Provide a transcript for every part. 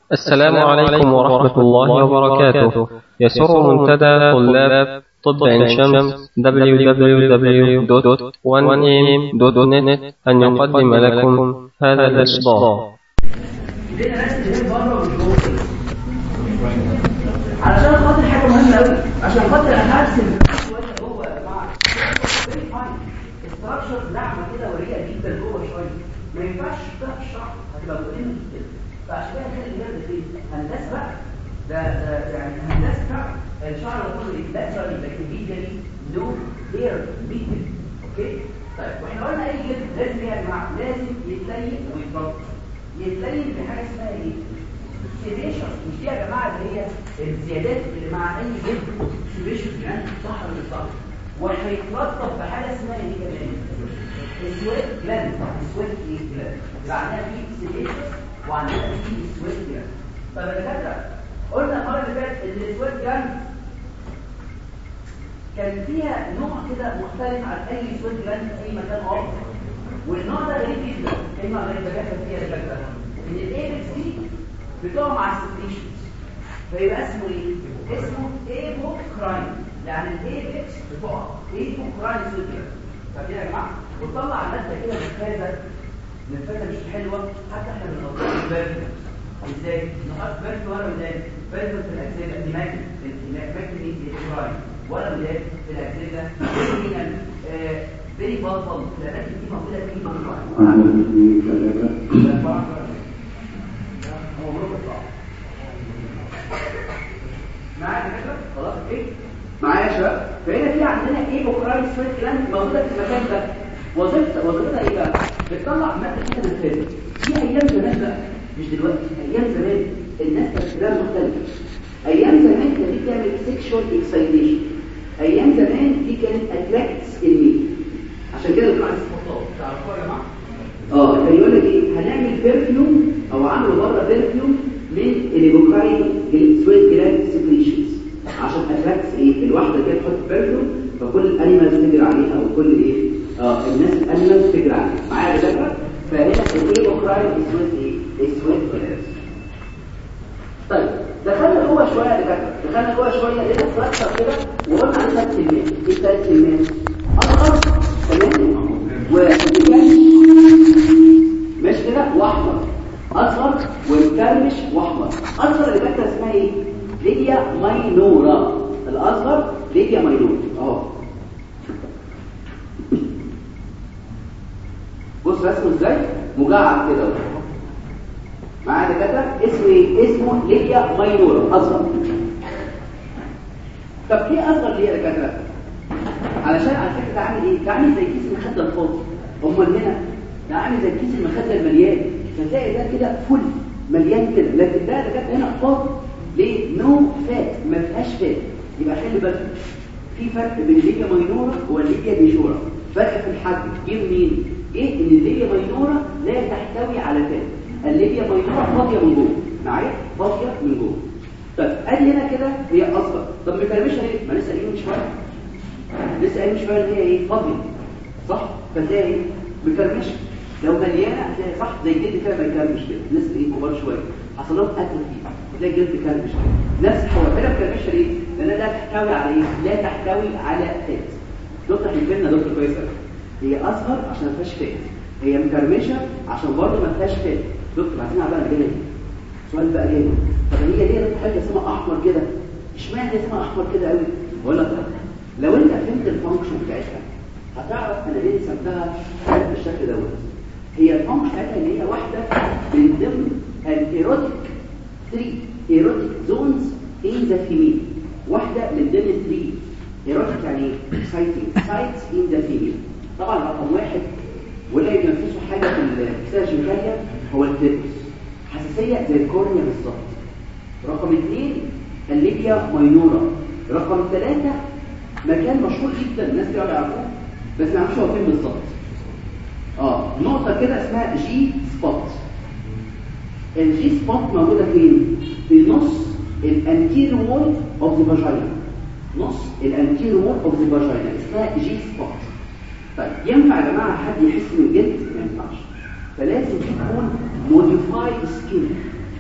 السلام عليكم ورحمة الله وبركاته. يسر منتدى طلاب طب عين شمس www.1am.net أن يقدم لكم هذا الإصدار. علشان خاطر حاجة مهمة أوي، عشان خاطر أنا هرسم شوية جوه مع استراكشر ناعمة كده ورقيقة جدا جوه شوية، ما ينفعش تحط الشرح هتبقى مقدمة كده، فعشان كده نخلي الجرد فين؟ هندسة بقى، ده يعني هندسة بقى الشعر ده كله يتلقى لكن جدا نو هير ميتد، أوكي؟ طيب واحنا قلنا أي جلد لازم يا جماعة لازم يتلين ويتربط، يتلين بحاجة اسمها إيه؟ سيبيشن. مش دي يا جماعه اللي هي الزيادات اللي مع اي جلد سيبيشن، يعني صح ولا مش صح؟ وهيترطب بحاجه اسمها ايه كمان؟ السويت جلاند. السويت ايه جلاند؟ يبقى عندنا في سيبيشن وعندنا في سويت جلاند. طب يا دكاتره قلنا المره اللي فاتت ان السويت جلاند كان فيها نوع كده مختلف عن اي سويت جلاند في اي مكان اخر، والنوع ده غريب جدا. كلمه غريبه بتحصل فيها يا دكاتره ان الايبكس دي بتقع مع السبليشنز، فيبقى اسمه ايه؟ اسمه ايبوكراين، يعني الايبكس بتقع ايبوكراين سيلفر. فكده يا جماعه وتطلع الماده كده من فاده مش حلوه، حتى احنا بنقطعها بالبرد. ازاي؟ نحط برد ورا ودان، برد في الاكسده دماغي الاماكن دي ايبوكراين ورا ودان في الاكسده فيري بطل في الاماكن دي موجوده في ايبوكراين. معايا كده خلاص ايه معايا يا شباب. فهنا في عندنا ايبوكراين سويت جلاند موجوده في المكان ده، وظيفتها ايه بقى؟ بتطلع ماده كده من الفم. في ايام زمان بقى مش دلوقتي، ايام زمان الناس كانت بتعمل مختلفه. ايام زمان كانت دي بتعمل سيكشوال اكسايتيشن، ايام زمان دي كانت اتراكتس الميل، عشان كده بنقول على السبوتات. تعرفوها يا جماعه؟ كان يقول لك ايه؟ هنعمل بيرفيوم او عملوا بره بيرفيوم من الايبوكراين سويت جلاند سيكريشنز عشان اتراكتس ايه؟ الواحده كده تحط بيرفيوم فكل الانيمالز تجري عليها، او كل ايه؟ الناس الانيمالز تجري عليها. معايا يا دكاتره؟ فهنا الايبوكراين سويت ايه؟ سويت جلاند. طيب دخلنا جوه شويه يا دكاتره، دخلنا جوه شويه لقينا فراكشر كده وقلنا عليه 3 كلمات. ايه 3 كلمات؟ اصغر تمام مش كده واحمر، اصغر ومكرمش واحمر. اصغر اللي فاكره اسمها ايه؟ ليديا ماينورا. الاصغر ليديا ماينورا اهو. بص رسمه ازاي مجعد كده معايا دكاتره. اسمه ايه؟ اسمه ليديا ماينورا اصغر. طب ليه اصغر ليه يا دكاتره؟ علشان على فكره ده عامل ايه؟ ده عامل زي كيس المخده الفاضي. امال هنا ده عامل زي كيس المخده المليان، فتلاقي ده كده فل مليان كده، لكن ده كده هنا فاضي. ليه؟ نو فات، ما فيهاش فات. يبقى خلي بالك في فرق بين الليبيا ماينورا والليبيا ميجورا. فرق في الحجم. جه منين؟ جه ان الليبيا ماينورا لا تحتوي على فات، الليبيا ماينورا فاضيه من جوه. معايا؟ فاضيه من جوه. طيب ادي هنا كده هي اصغر. طب مكرمشه ليه؟ ما لسه قايلين من شويه، ان هي ايه؟ فاضيه صح؟ فتلاقي ايه؟ مكرمشه. لو مليانه هتلاقي صح زي الجلد كده ما يكرمش كده. الناس اللي كبار شويه حصل لهم اتروفي تلاقي الجلد كرمش كده. نفس الحوار هنا مكرمشه ليه؟ لان لا تحتوي على ايه؟ لا تحتوي على فات. دكتور هيفهمنا دكتور كويس قوي. هي اصغر عشان ما فيهاش فات، هي مكرمشه عشان برضه ما فيهاش فات. دكتور عايزين على بقى الجلد دي سؤال بقى جاي. طب هي ليه حاجه اسمها احمر كده؟ اشمعنى اسمها احمر كده قوي؟ بقول لك لو انت فهمت الفانكشن بتاعتها هتعرف انا ليه سميتها بالشكل دوت. هي الفانكشن بتاعتها اللي هي واحده من ضمن الايروتيك 3 ايروتيك زونز ان ذا فيميل. واحده من ضمن 3 ايروتيك يعني اكسايتنج سايتس ان ذا فيميل. طبعا رقم 1 ولا ينفذوا حاجه في السيرجيكاليا هو التيبس، حساسيه زي الكورنيا بالظبط. رقم 2 الليبيا ماينورا. رقم 3 مكان مشهور جدا الناس كده يعرفوه بس ما يعرفوش هو فين بالظبط. نقطه كده اسمها جي سبوت. الجي سبوت موجوده فين؟ في نص الانتيريور وول اوف ذا فاجينا. نص الانتيريور وول اوف ذا فاجينا اسمها جي سبوت. طيب ينفع يا جماعه حد يحس بالجلد؟ ما ينفعش. فلازم تكون موديفايد سكين.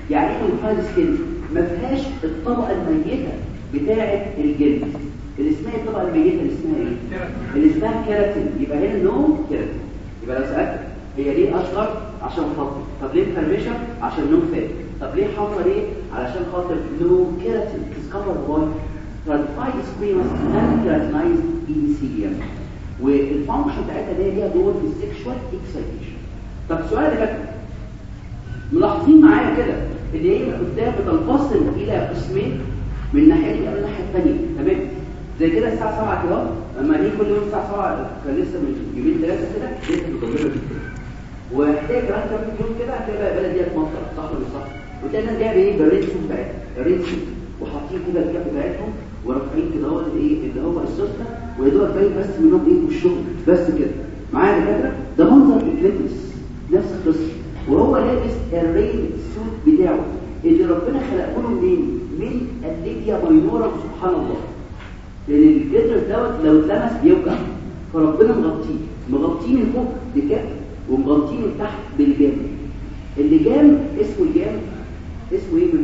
يعني ايه موديفايد سكين؟ ما فيهاش الطبقه الميته بتاعه الجلد. اللي اسمها الطبقه الميته اللي اسمها ايه؟ اللي اسمها كيراتين. يبقى هنا نو كيراتين. يبقى لو سالت هي ليه اشهر؟ عشان خاطر. طب ليه مفرمشه؟ عشان نو فات. طب ليه حمرا؟ ليه؟ علشان خاطر نو كيراتين تسكفر باي ترانسفايد سكويموس اند كيراتينايزد ايثيليوم. والفانكشن بتاعتها دي ليها دور في السكشوال اكسايتيشن. طب السؤال ده بقى ملاحظين معايا كده ان هي قدام بتنفصل الى قسمين، من الناحيه دي او الناحيه الثانيه، تمام؟ زي كده الساعه 7 كده لما نيجي كل يوم الساعه 7 كان لسه من يومين ثلاثه كده لسه متضرره جدا، وهتلاقي كمان كام يوم كده هتلاقي بقى البلد ديت مطر، صح ولا مش صح؟ وتلاقي الناس جايه بايه؟ بالريد سوت بتاعتها، الريد سوت، وحاطين كده الكاب بتاعتهم ورافعين كده اهوت الايه اللي هو السوسته، ويا دوب باين بس منهم ايه والشغل بس كده. معايا دكاتره؟ ده منظر الكليتس نفس القصه، وهو لابس الريد سوت بتاعه اللي ربنا خلقه له منين؟ من الليبيا ماينورا. سبحان الله، لان الجدر دوت لو اتلمس بيوجع، فربنا مغطيه من فوق بكاب ومغطيه من تحت بالجام. اللجام اسمه الجام اسمه ايه؟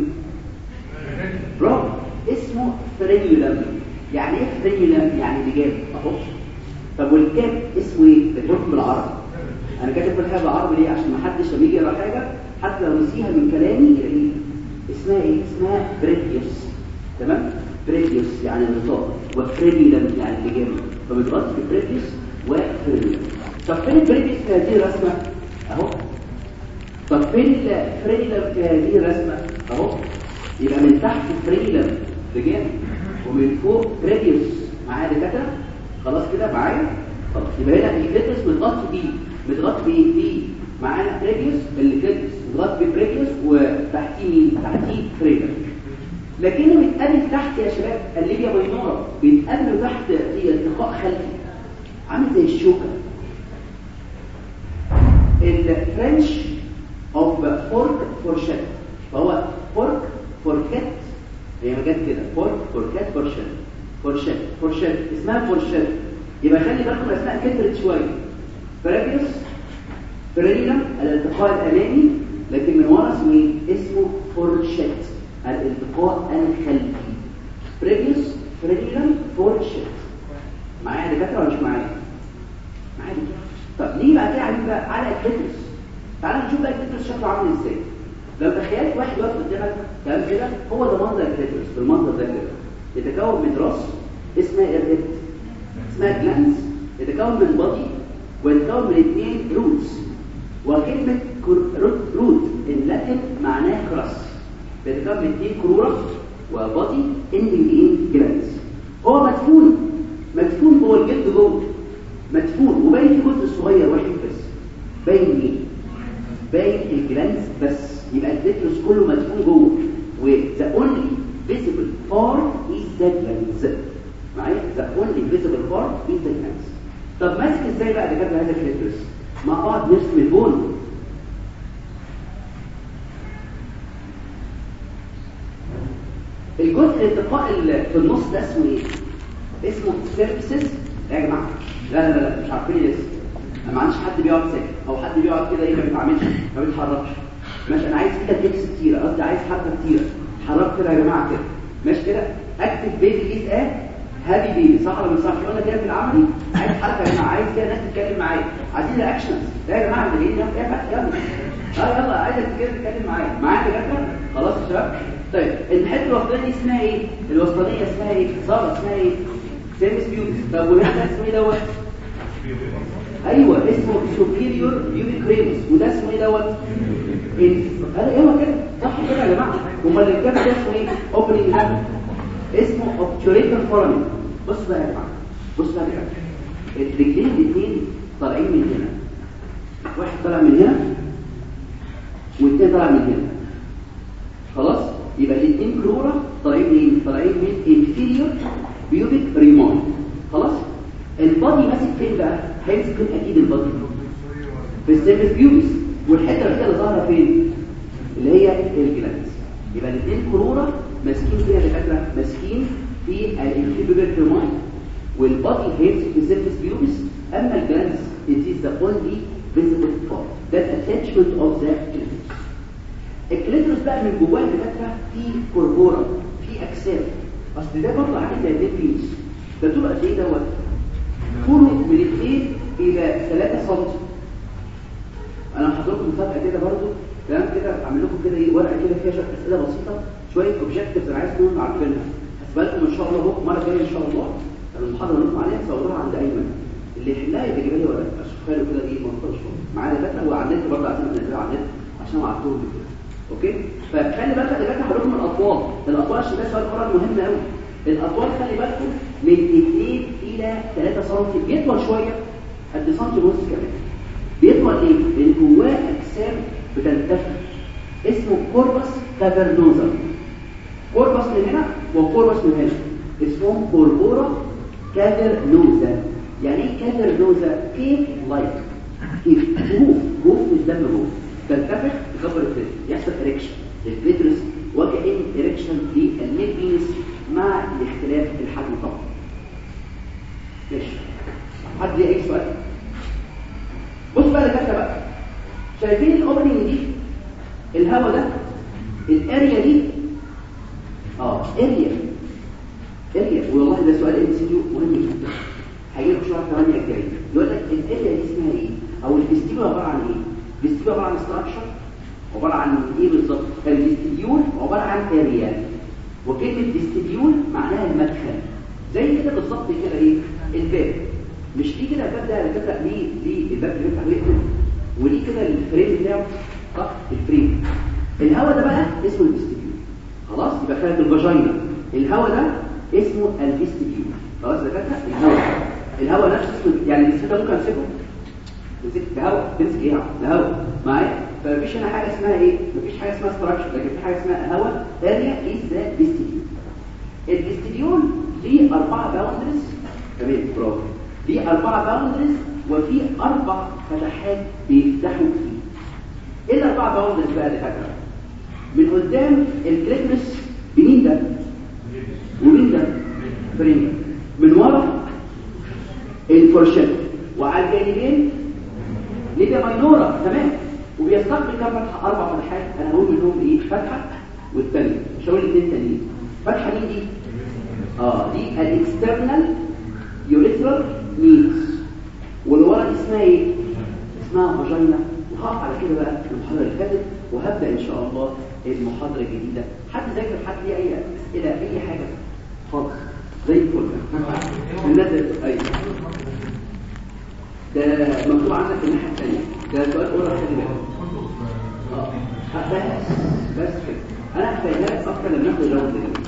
برافو، اسمه فرينيولم. يعني ايه فرينيولم؟ يعني لجام اهو. طب والكاب اسمه ايه؟ بالحكم بالعربي. انا كاتب كل حاجه بالعربي ليه؟ عشان ما حدش لما يجي يقرا حاجه حتى لو نسيها من كلامي يلاقيه. اسمها ايه؟ اسمها بريديوس. تمام؟ بريديوس يعني النطاق، وفرينيولم يعني اللجام، فبتغطي بالبريديوس وفرينيولم. طب فين البريديوس في هذه الرسمه؟ اهو. طب فين الفرينيولم في هذه الرسمه؟ اهو. يبقى من تحت فرينيولم لجام ومن فوق بريديوس. معايا دكاتره؟ خلاص كده معايا؟ خلاص. يبقى هنا الكليتس متغطي بيه، متغطي بايه؟ معانا بريديوس، الكليتس متغطي ببريديوس وتحتيه مين؟ تحتيه فرينيولم. لكنه بيتقابل تحت يا شباب الليبيا ماينورا، بيتقابلوا تحت في التقاء خلفي عامل زي الشوكه. الفرنش اوف فورك فور شات، فهو فورك فور كات، هي ما جت كده فورك فور كات فور شات، فور شات فور شات اسمها فور شات. يبقى خلي بالكم الاسماء كترت شويه. بريديوس، فرينيولم الالتقاء الامامي، لكن من ورا اسمه ايه؟ اسمه فور شات الالتقاء الخلفي. بريديوس، فرينيولم، فور شات. معايا يا دكاتره ولا مش معايا؟ معايا. طب نيجي بقى كده على الكليتس. تعالوا نشوف بقى الكليتس شكله عامل ازاي. لو تخيلت واحد واقف قدامك تمام كده، هو ده منظر الكليتس بالمنظر ده كده. يتكون من راس اسمها الريد، اسمها جلانس، يتكون من بادي، ويتكون من اثنين روتس. وكلمه روت اللاتين معناه كراس، بيتكون من اثنين كروره وبادي اندنج ان جلانس. هو مدفون جوه الجلد جوه، مدفون وباين في جزء صغير واحد بس. باين ايه؟ باين الجلانس بس. يبقى الكليتوس كله مدفون جوه، وذا اونلي فيزيبل بارت از ذا جلانس. معايا؟ ذا اونلي فيزيبل بارت از ذا جلانس. طب ماسك ازاي بقى دكاتره هذا الكليتوس؟ مع بعض نرسم البون. الجزء الالتقاء في النص ده اسمه ايه؟ اسمه سيرفيسز. يا جماعه لا مش عارفين لسه، ما عنديش حد بيقعد ساكت او حد بيقعد كده ايه ما بيتعاملش ما بيتحركش. ماشي، انا عايز كده تكس كتيره، قصدي عايز حركه كتيره. حركت كده يا جماعه كده، ماشي كده. اكتب بيبي از هابي بيبي، صح ولا مش صح؟ قلنا كده في العملي. عايز حركه يا جماعه، عايز كده ناس تتكلم معايا، عايزين رياكشنز. يا جماعه اللي جايين يلا يلا عايزك كده تتكلم معايا بجد. خلاص يا شباب. طيب الحته الوسطانيه اسمها ايه؟ الوسطانيه اسمها ايه؟ صار اسمها ايه؟ سيرفيس بيوبي. طب وهنا اسمه ايه دوت؟ ايوه اسمه سوبيريور بيوبي كريمس. وده اسمه ايه دوت؟ ايوه كده صح كده يا جماعه. امال الكلام ده اسمه ايه؟ اوبننج لاب، اسمه اوبتوريتال فورامين. بص بقى يا جماعه، بص بقى يا جماعه، الرجلين الاثنين طالعين من هنا، واحد طالع من هنا والثاني طالع من هنا. خلاص، يبقى الاثنين كروره طالعين منين؟ طالعين من انفيريور بيوبيك ريمون. خلاص. البادي ماسك فين بقى؟ هيمسك فين؟ اكيد البادي في السيرفيس بيوبيس. والحته اللي ظاهره فين؟ اللي هي الجلانس. يبقى الاثنين كروره ماسكين فيها دكاتره، ماسكين في الانفيريور بيوبيك ريمون، والبادي هيمسك في السيرفيس بيوبيس. اما الجلانس it is the only visible part. That attachment of the clitoris. الكليتروس بقى من جواه دكاتره في كوربورا، في اجسام. اصل ده برضه عامل زي البيس، ده طوله قد ايه دوت؟ طوله من 2 الى 3 سم. انا هحط لكم مفاجاه كده برضه، تمام كده، اعمل لكم كده ايه، ورقه كده فيها شويه اسئله بسيطه، شويه اوبجكتيفز انا عايز تكونوا عارفينها. هسيبها لكم ان شاء الله بكره المره الجايه ان شاء الله، المحاضره اللي لكم عليها تصوروها عند ايمن، اللي يحلها يبقى يجيبها لي ورقه اشوفها له كده ايه منطقه شويه معايا دكاتره، وعلى النت برضه عايزين ننزلها على النت عشان اعرفهم كده. اوكي، فخلي بالك يا دكاتره هقول لكم الاطوال عشان ده سؤال قرار مهم قوي. الاطوال خلي بالكم من 2 الى 3 سم، بيطول شويه قد سنتي ونص كمان. بيطول ليه؟ لان جواه اجسام بتنتفخ اسمه كوربس كافرنوزا. كوربس من هنا وكوربس من هنا اسمهم كوربورا كافرنوزا. يعني ايه كافرنوزا؟ كيف لايك، كيف جوف مش دم جوف، تنتفخ تكبر الكليتروس، يحصل اريكشن للكليتروس، وكأن اريكشن للميل مع الاختلاف الحجم طبعا. ماشي، حد ليه اي سؤال؟ بص بقى لكده بقى، شايفين الاوبننج دي، الهواء ده، الاريا دي، اريا، والله ده سؤال ام سي كيو مهم جدا، هيجيلك شهر 8 الجاي، يقول لك الاريا دي اسمها ايه، او الفيستيبيول عباره عن ايه؟ الفيستيبيول عباره عن ستراكشر، عباره عن ايه بالظبط؟ الفيستيبيول عباره عن اريا، وكلمه فيستيبيول معناها المدخل، زي كده بالظبط كده ايه؟ الباب، مش ليه كده الباب ده كده ليه الباب اللي بيفتح ويقفل، وليه كده الفريم بتاعه، صح؟ الفريم. الهواء ده بقى اسمه الفيستيبيول، خلاص؟ يبقى خارج الفاجينا الهواء ده اسمه الفيستيبيول، خلاص يا دكاتره؟ الهواء نفسه اسمه، يعني الفيستيبيول ممكن تمسك الهواء، تمسك ايه؟ الهواء معايا. فمفيش هنا حاجه اسمها ايه؟ مفيش حاجه اسمها ستراكشر، لكن في حاجه اسمها هواء. اريا از ذا فيستيبيول. الفيستيبيول ليه 4 باوندرز، تمام، برافو، ليه 4 باوندرز، وفي 4 فتحات بيفتحوا فيه. ايه ال4 باوندرز بقى اللي فاكره؟ من قدام الكليتروس بمين ده؟ ومين ده؟ فرينجر. من ورا الفورشيت، وعلى الجانبين ليبيا ماينورا، تمام، وبيستقبل كم فتحه؟ 4 فتحات، انا هقول منهم ايه؟ فتحه والثانيه، مش هقول الاثنين تانيين. فتحه مين دي؟ دي الاكسترنال يوريثرال ميلز، واللي ورا دي اسمها ايه؟ اسمها فاجينا. وهقف على كده بقى في المحاضره اللي فاتت، وهبدا ان شاء الله المحاضره الجديده. حد ذاكر؟ حد ليه اي اسئله اي حاجه؟ خالص زي الفل. الناس ايوه، ده مكتوب عندك في الناحيه الثانيه، ده سؤال اورا، خلي بالك. بس كده، انا هفهمها لك اكتر لما ناخد الراوند ده.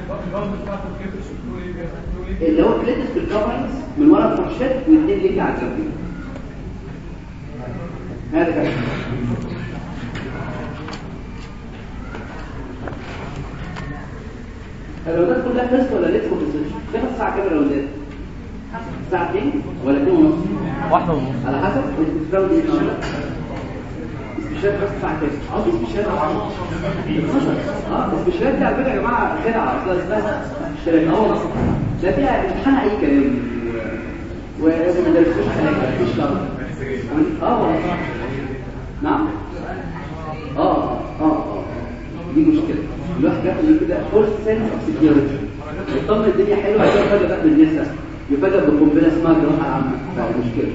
اللي هو كليتس بالكفرنس من ورا الفرشات، والاثنين ليك على الجنبين. هذا كده. الراوندات كلها فيست ولا ليتس كومبنسيشن؟ بتاخد ساعه كام الراوندات؟ الساعه 2 ولا 2 ونص؟ 1 ونص على حسب الراوند ايه. سبيشال بس ساعه كام؟ سبيشال 12. سبيشال دي على فكره يا جماعه خدعه، اصلا اسمها سبيشال. ده فيها امتحان اي كلام، وما درسوش حاجه، مفيش شرط. نعم. دي مشكله، الواحد ياخد كده فول سنس اوف سكيورتي، يطمن الدنيا حلوه، عشان فجاه بقى بالنسبه يفاجئ بقنبله اسمها الجراحه العامه، ده مشكله.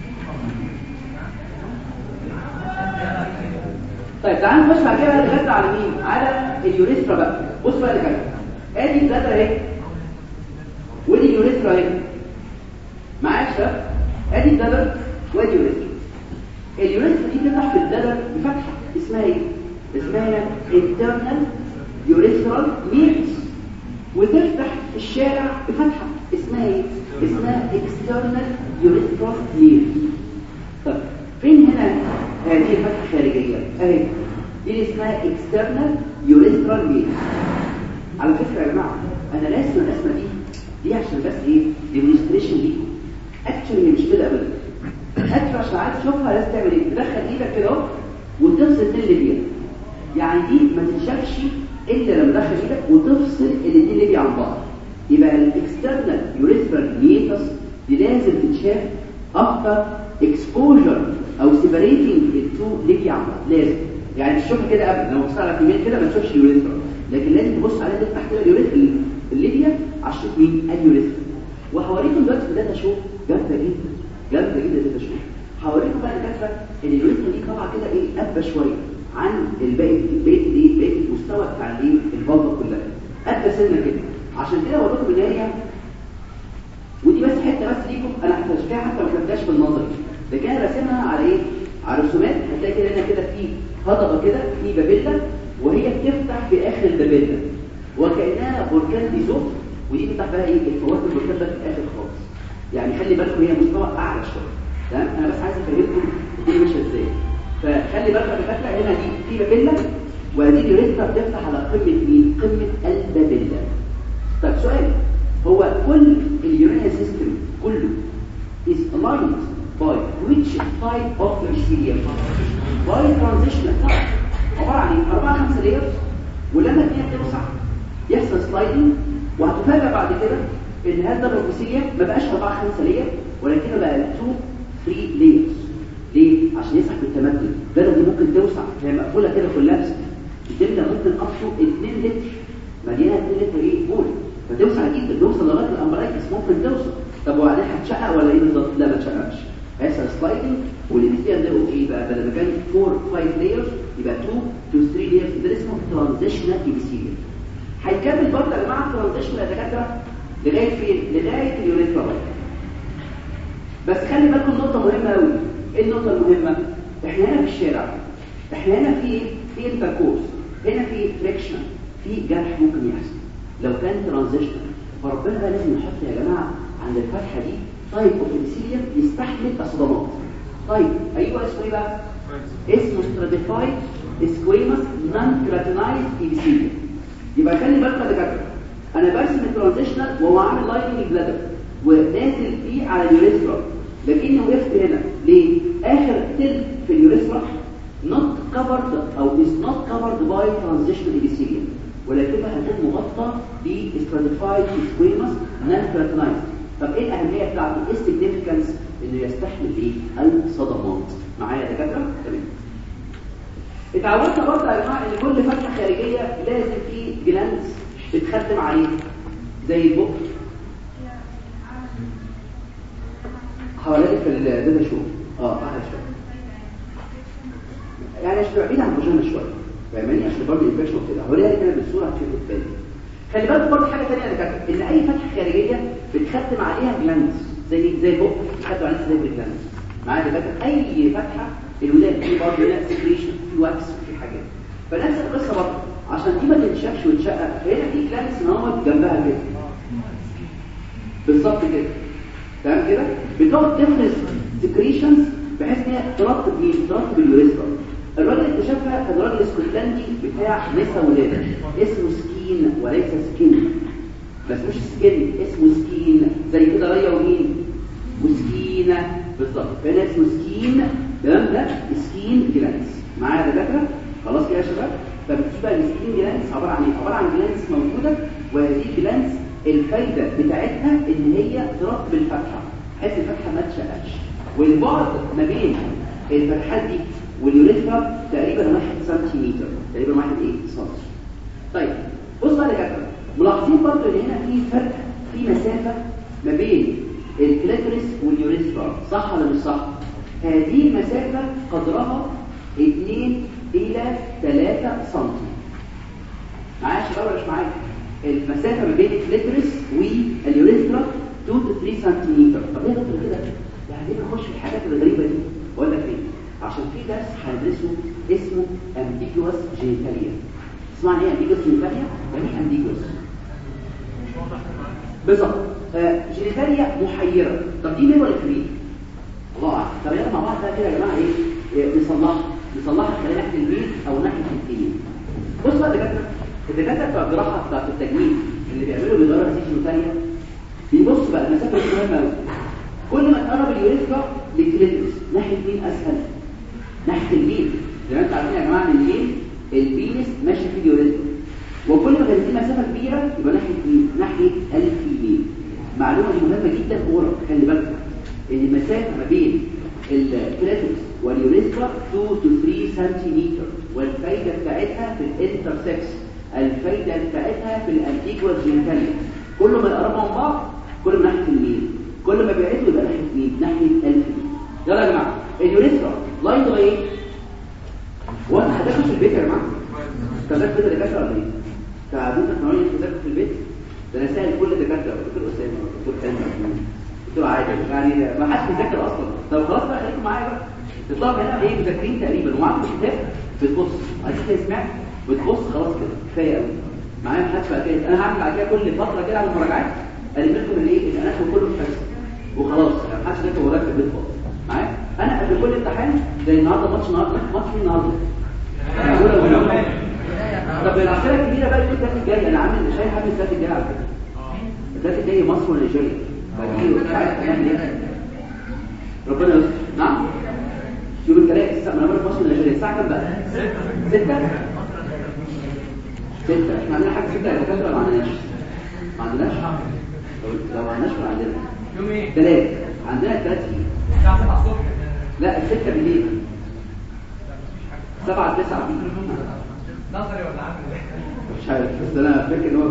طيب تعالوا نخش بعد كده نتغذى على مين؟ على اليوريثرا بقى. بص بقى كده، ادي البلادر اهي، ودي اليوريثرا اهي، معايا يا شباب؟ ادي البلادر وادي اليوريثرا. اليوريثرا دي بتفتح في البلادر بفتحه اسمها ايه؟ اسمها internal urethral meatus، وتفتح في الشارع بفتحه اسمها ايه؟ اسمها external urethral meatus. طب فين هنا هذه الفتحه الخارجيه؟ اهي دي اسمها external urethral meatus. على فكره يا جماعه انا راسم الرسمه دي عشان بس ايه؟ demonstration ليكم. اكشن مش كده ابدا. اكشن عشان عايز تشوفها لازم تعمل ايه؟ تدخل ايدك كده اهو وتفصل اللي بيها، يعني دي ما تتشافش الا لما تدخل ايدك وتفصل الاثنين اللي بي عن بعض. يبقى الاكسترنال يوريثرال ميتس دي لازم تتشاف افتر اكسبوجر او سيبريتنج التو ليبي عن بعض، لازم يعني تشوفها كده قبل، لو بصيت على الفيميل كده ما تشوفش اليوريثرا، لكن لازم تبص عليها تفتح كده اليوريثرا الليبيا عشان تشوف مين اليوريثرا. وهوريكم دلوقتي في داتا شو جامده جدا جامده جدا داتا شو. هوريكم بقى الدكاتره ان اليوريثرا دي طالعه كده ايه ابه شويه عن الباقي بقيه المستوى بتاع الايه البلطه كلها، ابه سنه كده. عشان كده بقول لكم ان هي ودي بس حته بس ليكم، انا هتشجعها حتى ما كتبتهاش بالنظر، لكن انا راسمها على ايه؟ على رسومات. هتلاقي كده هنا كده في هضبه كده في بابيلا وهي بتفتح في اخر البابيلا وكانها بركان بيزق، ودي بتفتح بقى ايه الفوات البركان ده في الاخر خالص. يعني خلي بالكم هي مستوى اعلى شويه، تمام؟ انا بس عايز افهمكم الدنيا ماشيه ازاي. فخلي بالكم يا دكاتره هنا دي في بابيلا وهذه اليوريثرا بتفتح على قمه مين؟ قمه البابيلا. طيب سؤال، هو كل اليورينال سيستم كله is aligned by which type of epithelium؟ by transitional type، عباره عن 4-5 layers، ولما الدنيا بتوسع يحصل سلايدنج، وهتفاجئ بعد كده ان هذا الابيثيليوم ما بقاش 4-5 لاير ولكنه بقى 2-3 layers. ليه؟ عشان يسحب التمدد. البلد دي ممكن توسع، هي مقفوله كده كلها، الدنيا ممكن اقصى 2 لتر، مليانه 2 لتر ايه بول، فتوسع جدا توصل لغايه الامبرايكس، ممكن توصل. طب وبعدين هتشقق ولا ايه بالظبط؟ لا ما تشققش، هيحصل سلايدنج، والابيثيليوم ده ايه بقى؟ بدل ما كان 4-5 لايرز يبقى 2-3 لايرز، ده اسمه ترانزيشنال ابيثيليوم. هيكمل برضه يا جماعه الترانزيشن يا دكاتره لغايه فين؟ لغايه اليوريثرا. بس خلي بالكم نقطه مهمه قوي. ايه النقطه المهمه؟ احنا هنا في الشارع، احنا هنا في انتركورس، هنا في فريكشن، في جرح ممكن يحصل لو كان ترانزيشن. فربنا بقى لازم يحط يا جماعه عند الفتحه دي تايب اوف ابيثيليوم يستحمل الصدمات. طيب ايوه اسمه ايه بقى؟ اسمه ستراتيفايد سكويموس نون كراتينايز ابيثيليوم. يبقى خلي بالك يا دكاتره، انا برسم الترانزيشنال وهو عامل لايننج بلادر ونازل فيه على اليوريثرا، لكني وقفت هنا ليه؟ اخر تلت في اليوريثرا not covered او is not covered by transitional epithelium، ولكنها هتكون مغطى ب stratified squamous non-keratinized. طب ايه الاهميه بتاعته؟ ايه السيجنيفيكانس؟ انه يستحمل ايه؟ الصدمات. معايا يا دكاتره؟ تمام. اتعودنا برضه يا جماعه ان كل فتحه خارجيه لازم في جلاندز بتخدم عليه زي البق. حوالي في الداتا شو احلى شويه، يعني عشان بعيد عن الفاجينا شويه، فاهماني؟ عشان برضه الانفكشن وكده. هوريها كده بالصوره هتشوف الثاني. خلي بالك برضه حاجه ثانيه يا دكاتره، ان اي فتحه خارجيه بتخدم عليها جلاندز زي البق بتخدم عليها زي الجلاندز. معايا يا دكاتره؟ اي فتحه الولاد في برضه هنا سكريشن، في واكس، في حاجات. فنفس القصه برضه عشان دي ما تنشفش وتشقق، فهنا في جلاندز نوت جنبها كده بالظبط كده، تمام كده؟ بتقعد تفرز سكريشنز بحيث ان هي ترطب مين؟ ترطب اليوريثرا. الراجل اكتشفها كان راجل اسكتلندي بتاع نسا ولاده، اسمه سكين وليس سكين، بس مش سكين، اسمه سكين زي كده ريا ومين وسكينه بالظبط. فهنا اسمه سكين، تمام؟ ده سكين جلانس. معايا يا دكاتره؟ خلاص كده يا شباب. فبتشوف بقى السكين جلانس عباره عن ايه؟ عباره عن جلانس موجوده، وهذه الجلانس الفايده بتاعتها ان هي ترطب الفتحه بحيث الفتحه ما تشققش. والبعد ما بين الفتحات دي واليوريثرا تقريبا 1 سنتيمتر، تقريبا 1 سم. طيب بص بقى يا دكاتره، ملاحظين برضه ان هنا في فرق، في مسافه ما بين الكليتوريس واليوريثرا، صح ولا مش صح؟ هذه المسافه قدرها 2 إلى 3 سم. معايا يا شباب ولا مش معايا؟ المسافه ما بين الكليتوريس واليوريثرا 2 to 3 سنتيمتر. طب ليه دكتور كده؟ يعني ليه نخش في الحاجات الغريبه دي؟ اقول لك ليه؟ عشان في درس هندرسه اسمه ambiguous genitalia. اسمعني ايه ambiguous genitalia؟ يعني ايه ambiguous؟ بالظبط جينيتاليا محيره. طب دي ليه ولا فري؟ الله اعلم. طب يلا مع بعض بقى كده يا جماعه ايه نصلحها خلال ناحيه اليمين او ناحيه اليمين. بص بقى الدكاتره بتوع الجراحه بتاعت التجميل اللي بيعملوا بيدوروا هذه الجينيتاليا بيبص بقى المسافه دي مهمه قوي. كل ما تقرب اليوريثرا للكليتوريس ناحيه مين اسهل؟ ناحيه اليمين. زي ما انتم عارفين يا جماعه ان اليمين البينس ماشي في اليوريثرا، وكل ما كانت دي مسافه كبيره يبقى ناحيه مين؟ ناحيه اليمين. المعلومه دي مهمه جدا ورا، خلي بالك ان المسافه ما بين الكليتورس واليوريثرا 2 to 3 سنتيمتر، والفايده بتاعتها في الانترسكس، الفايده بتاعتها في الانتيجوال جينيتاليا. كل ما يقربوا من بعض كل ما ناحيه اليمين، كل ما بيبعدوا يبقى ناحيه مين؟ ناحيه الفي. يلا يا جماعه اليوريثرا لاين ده ايه؟ وانا هتاكل في البيت يا جماعه؟ كذلك كده دكاتره ولا ايه؟ فعايزين تقنعوني تذاكر في البيت؟ ده انا سائل كل الدكاتره، دكتور اسامه دكتور كريم دكتور عادل، يعني ما حدش بيذاكر اصلا. طب خلاص بقى خليكم معايا بقى، تطلعوا هنا ايه مذاكرين تقريبا ومعاكم كتاب بتبص عايز تسمع بتبص خلاص كده كفايه قوي معايا. محدش بقى كده، انا هعمل على كده كل فتره كده على المراجعات الم لكم الايه الاناتومي كله في حصه وخلاص، يعني محدش ذاكر وراك في البيت خالص معايا. انا قبل كل امتحان زي النهارده ماتش النهارده طب العشرة الكبيرة بقى الثلاث الجاي انا عامل شايف حاجه الثلاث الجاي على فكره. الثلاث الجاي مصر ونيجيريا فدي مش عارف هنعمل ايه. ربنا يستر. نعم يوم الثلاث الساعه من مصر ونيجيريا الساعه كام بقى؟ 6 احنا عندنا حاجه 6 يا دكاتره ولا ما عندناش؟ لو ما عندناش ولا عندنا يوم ايه؟ 3 عندنا 3 الساعه 7 الصبح. لا 6 بالليل 7 9 دي نظري ولا عملي مش عارف، بس انا فاكر ان هو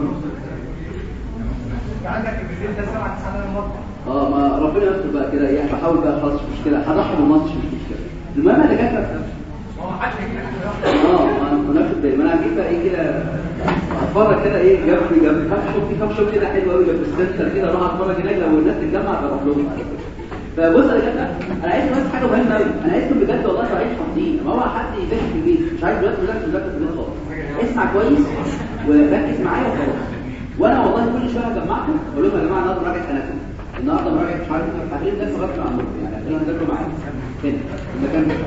عندك بالليل ده 7 9 المطبخ. ما ربنا يستر بقى كده يعني، بحاول بقى خلاص مش مشكله هضحي بالماتش مش مشكله. المهم انا جت هو ما حدش هيجي لك انا واخد بالي، ما انا هجيب بقى ايه كده اتفرج كده ايه جنب كام شوط كده حلو قوي جنب السنتر كده، اروح اتفرج هناك لو الناس تتجمع بروح لهم. فبص يا جدع انا عايز بس حاجه مهمه قوي، انا عايزكم بجد والله تعيش حافظين، ما هو حد يذاكر في البيت مش عايز دلوقتي مذاكره في البيت خالص. اسمع كويس وركز معايا وخلاص. وانا والله كل شويه هجمعكم اقول لهم يا جماعه النهارده مراجعه اناتومي، النهارده مراجعه مش عارف هخليهم ده غصب عنكم يعني، خليهم يذاكروا معايا كده المكان ده.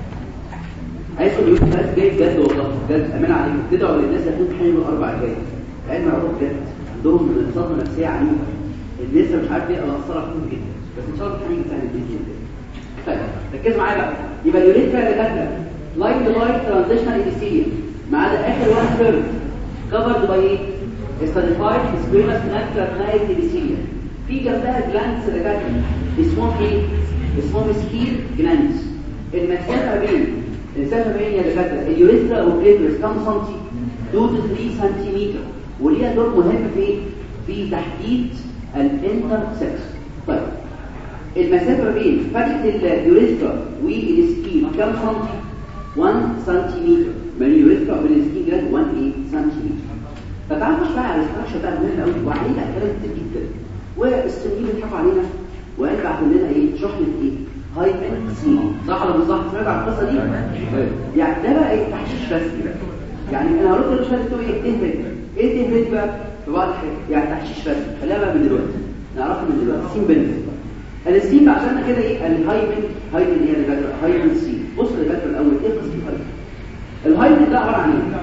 عايزكم يبقوا الناس جاي بجد والله بجد امانه عليكم، تدعوا للناس اللي هتمتحنوا الاربع الجاي علم العروض بجد عندهم صدمه نفسيه عنيفه، الناس مش عارف ايه اثرها فيهم جدا، بس ان شاء الله هنيجي سهل باذن الله. طيب ركزوا معايا بقى، يبقى اليوريثرا اللي كاتبه لاين تو لاين ترانزيشنال ايبيثيليوم ما عدا اخر وان ثيرد كفرد باي ايه؟ ستاديفايد سكويمس ناترال ايبيثيليوم. في جنبها جلاندز اللي كاتبه اسمهم ايه؟ اسمهم سكير جلاندز. المسافه بين يا دكاتره اليوريثرا والكليتورس كام سنتي؟ 2 to 3 سنتيمتر، وليها دور مهم في تحديد الانترسكس. طيب المسافه بين فتحه اليوريثرا والسكين كام سنتي؟ 1 سنتيمتر. من اليوريثرا والسكين جلاند 1 سنتيمتر. فتعالوا نخش بقى على الاستراكشر بقى مهم قوي وعليه كلام كتير جدا، والسنين بيضحكوا علينا وقال بعت لنا ايه؟ شحنه ايه؟ هاي ان سي. صح ولا مش صح؟ سمعت عن القصه دي؟ يعني ده بقى ايه؟ تحشيش رسمي بقى. يعني انا هقول لك شويه تقول ايه تهريج بقى في بعض الحاجات، يعني تحشيش رسمي. خلينا بقى من دلوقتي نعرفها من دلوقتي. سين بنفيت السين عشان كده ايه؟ الهايمن هي اللي جايه هايمن سي. بص اللي جايه الاول ايه قصه الهايمن ده عباره عن ايه؟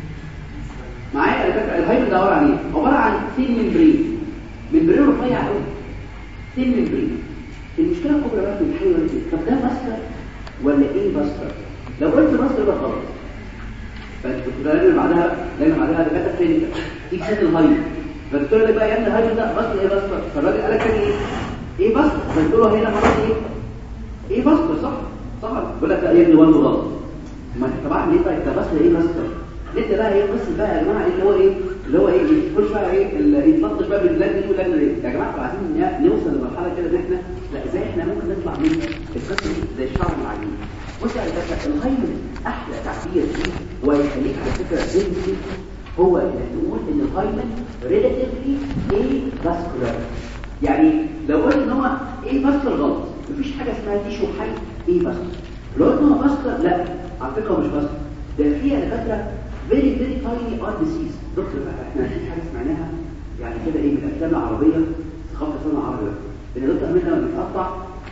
معايا على فكره الهايمن ده عباره عن ايه؟ عباره عن سين ممبرين رفيع قوي، سين ممبرين. المشكله الكبرى بقى في الحيوان دي، طب ده ماستر ولا ايه ماستر؟ لو قلت ماستر يبقى خلاص. فالدكتور بعدها دكاتره كلينيكال تيجي سن الهايمن، فالدكتور لك بقى يا ابني الهايمن ده ماستر ايه ماستر؟ فالراجل قال لك ايه ماستر؟ فقلت له هنا خلاص ايه ماستر صح؟ بيقول لك يا ابني وانت غلط. ما انت طبعا ليه طيب ده ماستر ايه ماستر؟ ليه بقى ايه قصه بقى يا جماعه اللي هو ايه كل شويه ايه يتلطش بقى باللجنه دي واللجنه دي. يا جماعه عايزين نوصل لمرحله كده ان احنا لا ازاي احنا ممكن نطلع من القصه دي زي الشعر العجين. بص يا جماعه الهايمن احلى تعبير فيه ويخليك على فكره ذهني هو انك تقول ان الهايمن ريلاتيفلي ايه فاسكولار. يعني لو قلت ان هو ايه فاسكولار غلط، مفيش حاجه اسمها تيشو حي ايه فاسكولار. لو قلت ان هو فاسكولار لا على فكره هو مش فاسكولار، ده فيها دكاتره very tiny art disease. دكتور احنا في حاجه سمعناها يعني كده ايه من الافلام العربيه، ثقافه الفن العربي ان دكتور امين لما بيتقطع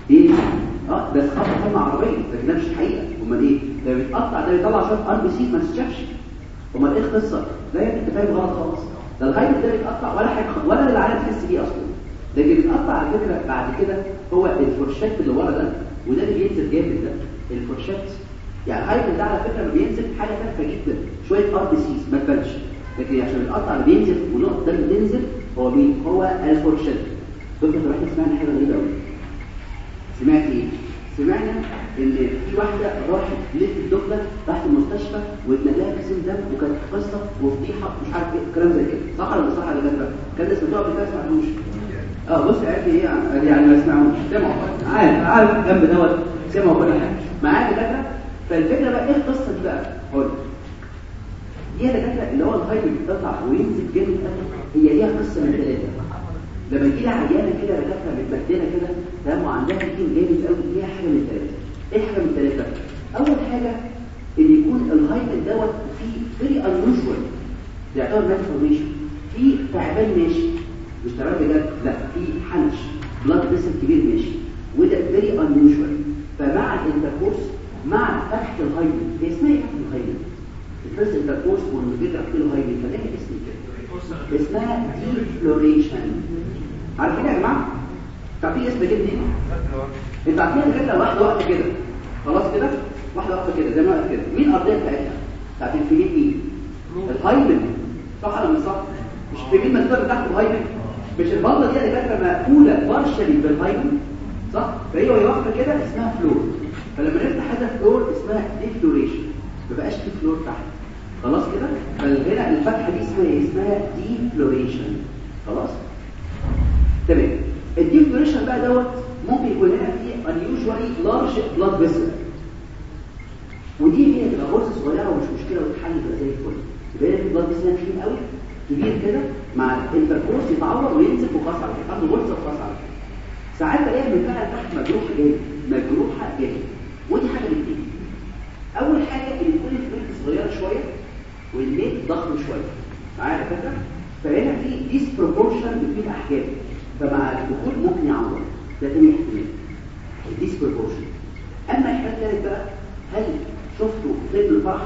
بس ثقافه فن عربيه لكن ده مش الحقيقه. امال ايه؟ ده بيتقطع ده بيطلع شويه art disease ما تتشافش. امال ايه القصه؟ لا يا انت فاهم غلط خالص. ده الغيب ده بيتقطع ولا حاجه ولا العالم تحس بيه اصلا. لكن بيتقطع على فكره بعد كده هو الفرشات اللي ورا ده، وده اللي بينزل جامد ده الفرشات. يعني الهايبر ده على فكره بينزل حاجه تافهه جدا شويه ار بي سيز ما تبانش، لكن عشان القطع اللي بينزل والنقط ده اللي بينزل هو مين؟ هو الفورشات. دكتور احنا سمعنا حاجه غريبه قوي. سمعت ايه؟ سمعنا ان في واحده راحت ليله الدخله راحت المستشفى واتنقلها كيسين دم وكانت قصه وفضيحه مش عارف ايه الكلام زي كده، صح ولا مش صح يا دكاتره؟ كان الناس بتوع بتاع ما سمعتوش. بص عارف ايه يعني ما سمعوش، سمعوا عارف الجنب دوت سمعوا كل حاجه معايا دكاتره. فالفكره بقى ايه القصه دي بقى؟ هقول دي دكاتره اللي هو الهايبر بيطلع وينزل جامد قوي، هي ليها قصه من ثلاثه. لما تجي لها عيانه كده دكاتره متبدله كده تمام وعندها كتير جامد قوي، ليها حاجه من ثلاثه. ايه حاجه من ثلاثه؟ اول حاجه ان يكون الهايبر دوت فيه فيري انيوجوال، يعتبر مالفورميشن، في تعبان ماشي مش تعبان بجد، لا في حنش بلاد فيسل كبير ماشي، وده فيري انيوجوال. فمع الانتركورس مع فتحه الهايبر، هي اسمها ايه فتحه الهايبر؟ الفيرست انتركورس والمدير رحت له هايبر فلاقي اسم كده اسمها ديفلوريشن. عارفين يا جماعه؟ تعرفين اسم كده منين؟ انتوا عارفين كده واحده كده خلاص كده واحده كده زي ما قلت كده، مين الارضيه بتاعتها؟ بتاعت الفيميل مين؟ الهايبر، صح ولا مش صح؟ مش الفيميل مصدر بتاعته الهايبر، مش البلطه دي اللي كانت مقفوله بارشلي بالهايبر صح؟ فهي وهي واقفه كده اسمها فلور، فلما نفتح هذا فلور اسمها ديفلوريشن، ما بقاش في فلور تحت خلاص كده. فهنا الفتحه دي اسمها ايه؟ اسمها ديفلوريشن. خلاص تمام. الديفلوريشن بقى دوت ممكن يكون هنا في unusually large blood vessel، ودي هي تبقى غرزه صغيره ومش مشكله وتتحل تبقى زي الفل. يبقى هنا في بلاد فيسل كبير قوي كبير كده مع الانتركورس يتعور وينزل وقاص على كده، عنده غرزه وقاص على كده. ساعات بلاقيها من بقى تحت مجروحه جامد، ودي حاجه من دي. اول حاجه ان يكون الفلويد صغيره شويه والليد ضخم شويه معايا يا فكره. فهنا في ديسبروبورشن بين الاحجام، فمع الدخول ممكن يعور، ده تاني احتمال الديسبروبورشن. اما الحاجه الثالثه بقى، هل شفتوا فيلم الفرح؟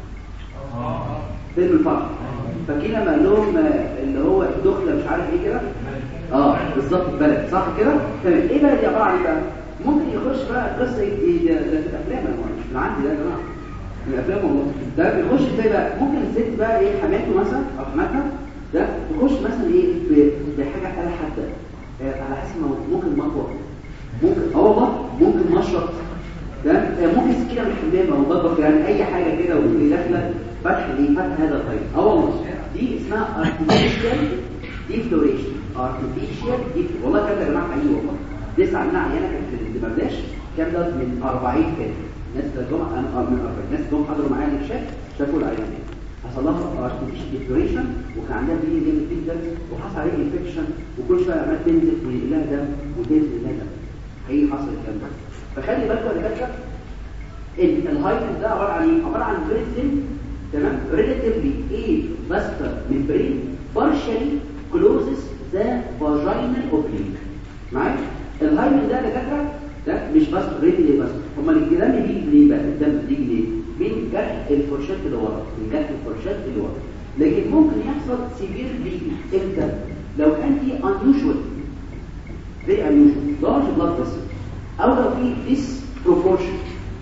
فيلم الفرح فاكرين لما قال لهم اللي هو الدخله مش عارف ايه كده، بالظبط البلد صح كده تمام. ايه بقى دي عباره عن ايه بقى؟ ممكن يخش بقى قصه ايه ده في الافلام، مش من عندي ده يا جماعه، من الافلام والله. ده بيخش ازاي بقى؟ ممكن الست بقى ايه حماته مثلا او حماتها ده تخش مثلا ايه بحاجه على حد على حسب ممكن مطوه، ممكن والله ممكن مشرط ده، ممكن سكينه من الحمام او مطبخ، يعني اي حاجه كده وهي داخله فتح هذا الطيب. والله دي اسمها artificial defloration. artificial defloration والله كده يا جماعه حقيقي والله. لسه عندنا عيانه كانت في الدمرداش كام ده من 40 كده، ناس الجمعه انا من 40 ناس جم حضروا معايا الشات شافوا العيانه دي حصل لها artificial defloration وكان عندها بيه جامد جدا وحصل عليه انفكشن وكل شويه عمال تنزل ويجي لها دم وتنزل لها دم، حقيقي حصل الكلام ده. فخلي بالكم يا دكاتره ان الهايبر ده عباره عن ايه؟ عباره عن بريزن تمام relatively a vascular membrane partially closes the vaginal opening. معايا الهايبر ده دكاتره ده مش بس ريدلي بس، امال الكلام بيجي ليه بقى؟ الدم بيجي ليه؟ من جرح الفرشات اللي ورا، من جرح الفرشات اللي ورا. لكن ممكن يحصل سيفير bleeding امتى؟ لو كان في unusual very unusual large blood vessel، او لو في disproportion،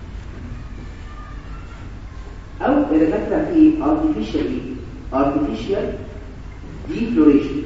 او اذا كانت في artificial defloration.